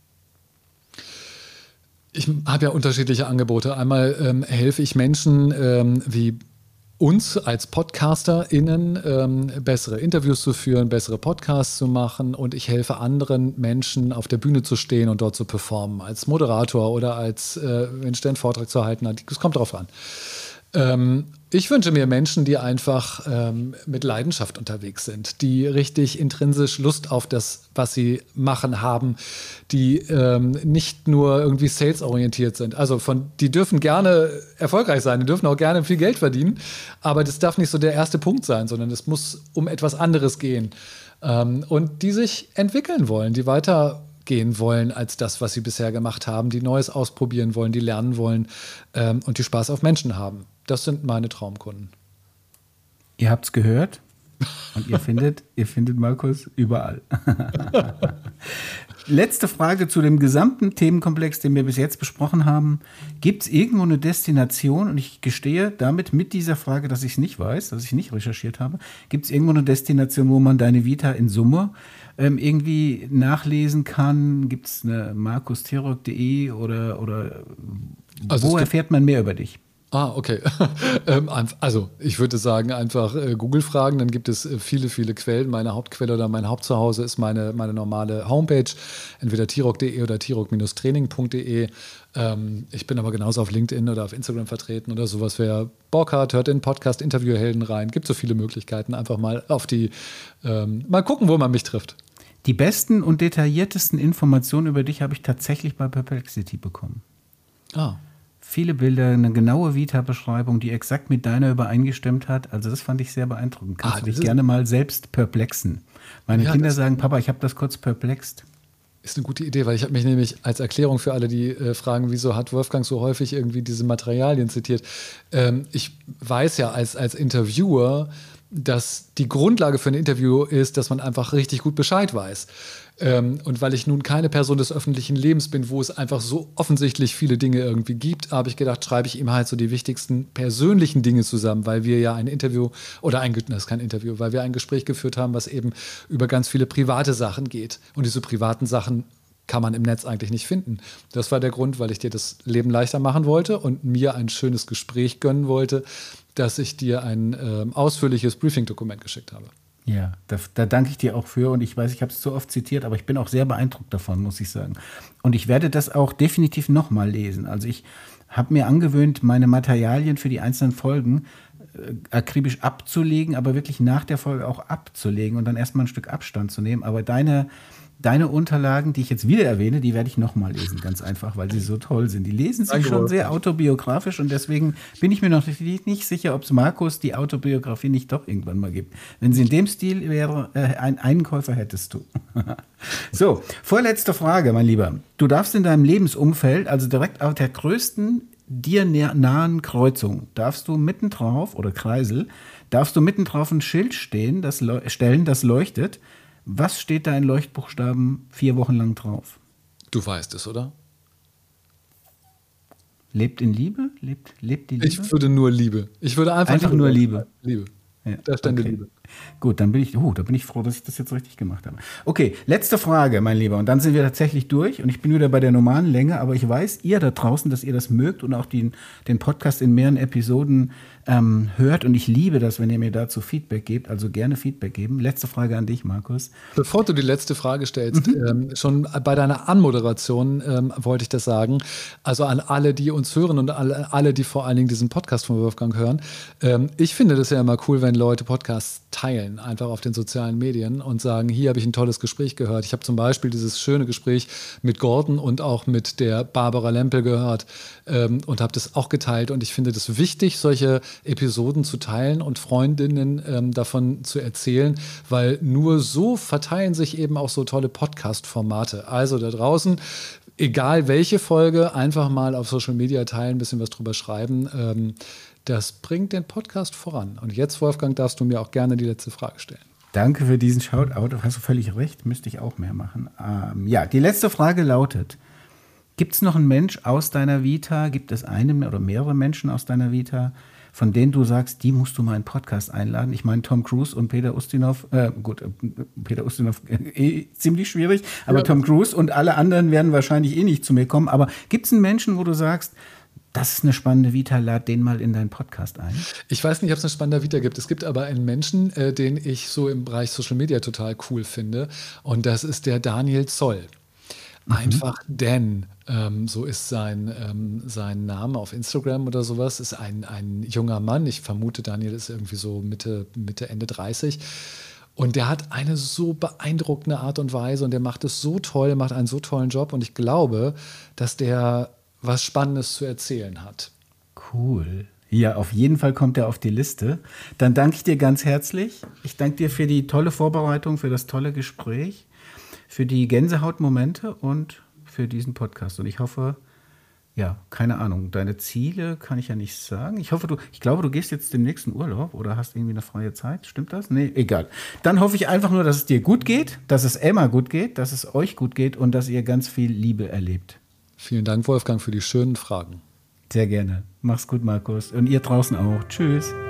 B: Ich habe ja unterschiedliche Angebote. Einmal helfe ich Menschen wie uns als PodcasterInnen bessere Interviews zu führen, bessere Podcasts zu machen und ich helfe anderen Menschen auf der Bühne zu stehen und dort zu performen, als Moderator oder als Mensch, der einen Vortrag zu halten hat. Es kommt darauf an. Ich wünsche mir Menschen, die einfach mit Leidenschaft unterwegs sind, die richtig intrinsisch Lust auf das, was sie machen, haben, die nicht nur irgendwie salesorientiert sind. Also die dürfen gerne erfolgreich sein, die dürfen auch gerne viel Geld verdienen, aber das darf nicht so der erste Punkt sein, sondern es muss um etwas anderes gehen. Und die sich entwickeln wollen, die weitergehen wollen als das, was sie bisher gemacht haben, die Neues ausprobieren wollen, die lernen wollen und die Spaß auf Menschen haben. Das sind meine Traumkunden.
A: Ihr habt's gehört und ihr findet Markus überall. Letzte Frage zu dem gesamten Themenkomplex, den wir bis jetzt besprochen haben. Gibt es irgendwo eine Destination, und ich gestehe damit mit dieser Frage, dass ich es nicht weiß, dass ich nicht recherchiert habe, gibt es irgendwo eine Destination, wo man deine Vita in Summe irgendwie nachlesen kann? Gibt es eine markusterok.de oder also wo erfährt man mehr über dich?
B: Okay. Also ich würde sagen, einfach Google fragen, dann gibt es viele, viele Quellen. Meine Hauptquelle oder mein Hauptzuhause ist meine normale Homepage, entweder tirok.de oder tirok-training.de. Ich bin aber genauso auf LinkedIn oder auf Instagram vertreten oder sowas. Wer Bock hat, hört in den Podcast Interviewhelden rein. Gibt so viele Möglichkeiten. Einfach mal mal gucken, wo man mich trifft.
A: Die besten und detailliertesten Informationen über dich habe ich tatsächlich bei Perplexity bekommen. Viele Bilder, eine genaue Vita-Beschreibung, die exakt mit deiner übereingestimmt hat. Also das fand ich sehr beeindruckend. Kannst du dich gerne mal selbst perplexen. Meine Kinder sagen, Papa, ich habe das kurz perplext.
B: Ist eine gute Idee, weil ich habe mich nämlich als Erklärung für alle, die fragen, wieso hat Wolfgang so häufig irgendwie diese Materialien zitiert. Ich weiß ja als Interviewer, dass die Grundlage für ein Interview ist, dass man einfach richtig gut Bescheid weiß. Und weil ich nun keine Person des öffentlichen Lebens bin, wo es einfach so offensichtlich viele Dinge irgendwie gibt, habe ich gedacht, schreibe ich ihm halt so die wichtigsten persönlichen Dinge zusammen, weil wir ja ein Interview das ist kein Interview, weil wir ein Gespräch geführt haben, was eben über ganz viele private Sachen geht. Und diese privaten Sachen kann man im Netz eigentlich nicht finden. Das war der Grund, weil ich dir das Leben leichter machen wollte und mir ein schönes Gespräch gönnen wollte, dass ich dir ein ausführliches Briefing-Dokument geschickt habe.
A: Ja, da danke ich dir auch für und ich weiß, ich habe es zu oft zitiert, aber ich bin auch sehr beeindruckt davon, muss ich sagen. Und ich werde das auch definitiv nochmal lesen. Also ich habe mir angewöhnt, meine Materialien für die einzelnen Folgen akribisch abzulegen, aber wirklich nach der Folge auch abzulegen und dann erstmal ein Stück Abstand zu nehmen. Aber deine Unterlagen, die ich jetzt wieder erwähne, die werde ich nochmal lesen, ganz einfach, weil sie so toll sind. Die lesen sich schon sehr autobiografisch und deswegen bin ich mir noch nicht sicher, ob es Markus die Autobiografie nicht doch irgendwann mal gibt. Wenn sie in dem Stil wäre, einen Käufer hättest du. So, vorletzte Frage, mein Lieber. Du darfst in deinem Lebensumfeld, also direkt auf der größten dir nahen Kreuzung, darfst du mitten drauf, oder Kreisel, darfst du mitten drauf ein Schild stellen, das leuchtet. Was steht da in Leuchtbuchstaben 4 Wochen lang drauf?
B: Du weißt es, oder?
A: Lebt in Liebe? Lebt die Liebe?
B: Ich würde nur Liebe. Ich würde einfach
A: nur Liebe.
B: Liebe.
A: Ja,
B: Da stände
A: okay.
B: Liebe.
A: Gut, da bin ich froh, dass ich das jetzt richtig gemacht habe. Okay, letzte Frage, mein Lieber. Und dann sind wir tatsächlich durch. Und ich bin wieder bei der normalen Länge. Aber ich weiß, ihr da draußen, dass ihr das mögt und auch den Podcast in mehreren Episoden hört. Und ich liebe das, wenn ihr mir dazu Feedback gebt. Also gerne Feedback geben. Letzte Frage an dich, Markus.
B: Bevor du die letzte Frage stellst, schon bei deiner Anmoderation wollte ich das sagen. Also an alle, die uns hören und alle, die vor allen Dingen diesen Podcast von Wolfgang hören. Ich finde das ja immer cool, wenn Leute Podcasts teilen, einfach auf den sozialen Medien und sagen, hier habe ich ein tolles Gespräch gehört. Ich habe zum Beispiel dieses schöne Gespräch mit Gordon und auch mit der Barbara Lempel gehört und habe das auch geteilt. Und ich finde das wichtig, solche Episoden zu teilen und Freundinnen davon zu erzählen, weil nur so verteilen sich eben auch so tolle Podcast-Formate. Also da draußen, egal welche Folge, einfach mal auf Social Media teilen, ein bisschen was drüber schreiben. Das bringt den Podcast voran. Und jetzt, Wolfgang, darfst du mir auch gerne die letzte Frage stellen.
A: Danke für diesen Shoutout. Hast du völlig recht, müsste ich auch mehr machen. Ja, die letzte Frage lautet: Gibt es noch einen Mensch aus deiner Vita, gibt es einen oder mehrere Menschen aus deiner Vita, von denen du sagst, die musst du mal in einen Podcast einladen? Ich meine, Tom Cruise und Peter Ustinov, Peter Ustinov ziemlich schwierig, aber ja. Tom Cruise und alle anderen werden wahrscheinlich nicht zu mir kommen. Aber gibt es einen Menschen, wo du sagst, das ist eine spannende Vita, lad den mal in deinen Podcast ein?
B: Ich weiß nicht, ob es eine spannende Vita gibt. Es gibt aber einen Menschen, den ich so im Bereich Social Media total cool finde. Und das ist der Daniel Zoll. Einfach Dan, so ist sein Name auf Instagram oder sowas, ist ein junger Mann. Ich vermute, Daniel ist irgendwie so Mitte, Ende 30. Und der hat eine so beeindruckende Art und Weise und der macht es so toll, macht einen so tollen Job. Und ich glaube, dass der was Spannendes zu erzählen hat.
A: Cool. Ja, auf jeden Fall kommt er auf die Liste. Dann danke ich dir ganz herzlich. Ich danke dir für die tolle Vorbereitung, für das tolle Gespräch, für die Gänsehautmomente und für diesen Podcast. Und ich hoffe, ja, keine Ahnung, deine Ziele kann ich ja nicht sagen. Ich glaube, du gehst jetzt den nächsten Urlaub oder hast irgendwie eine freie Zeit. Stimmt das? Nee, egal. Dann hoffe ich einfach nur, dass es dir gut geht, dass es Emma gut geht, dass es euch gut geht und dass ihr ganz viel Liebe erlebt.
B: Vielen Dank, Wolfgang, für die schönen Fragen.
A: Sehr gerne. Mach's gut, Markus. Und ihr draußen auch. Tschüss.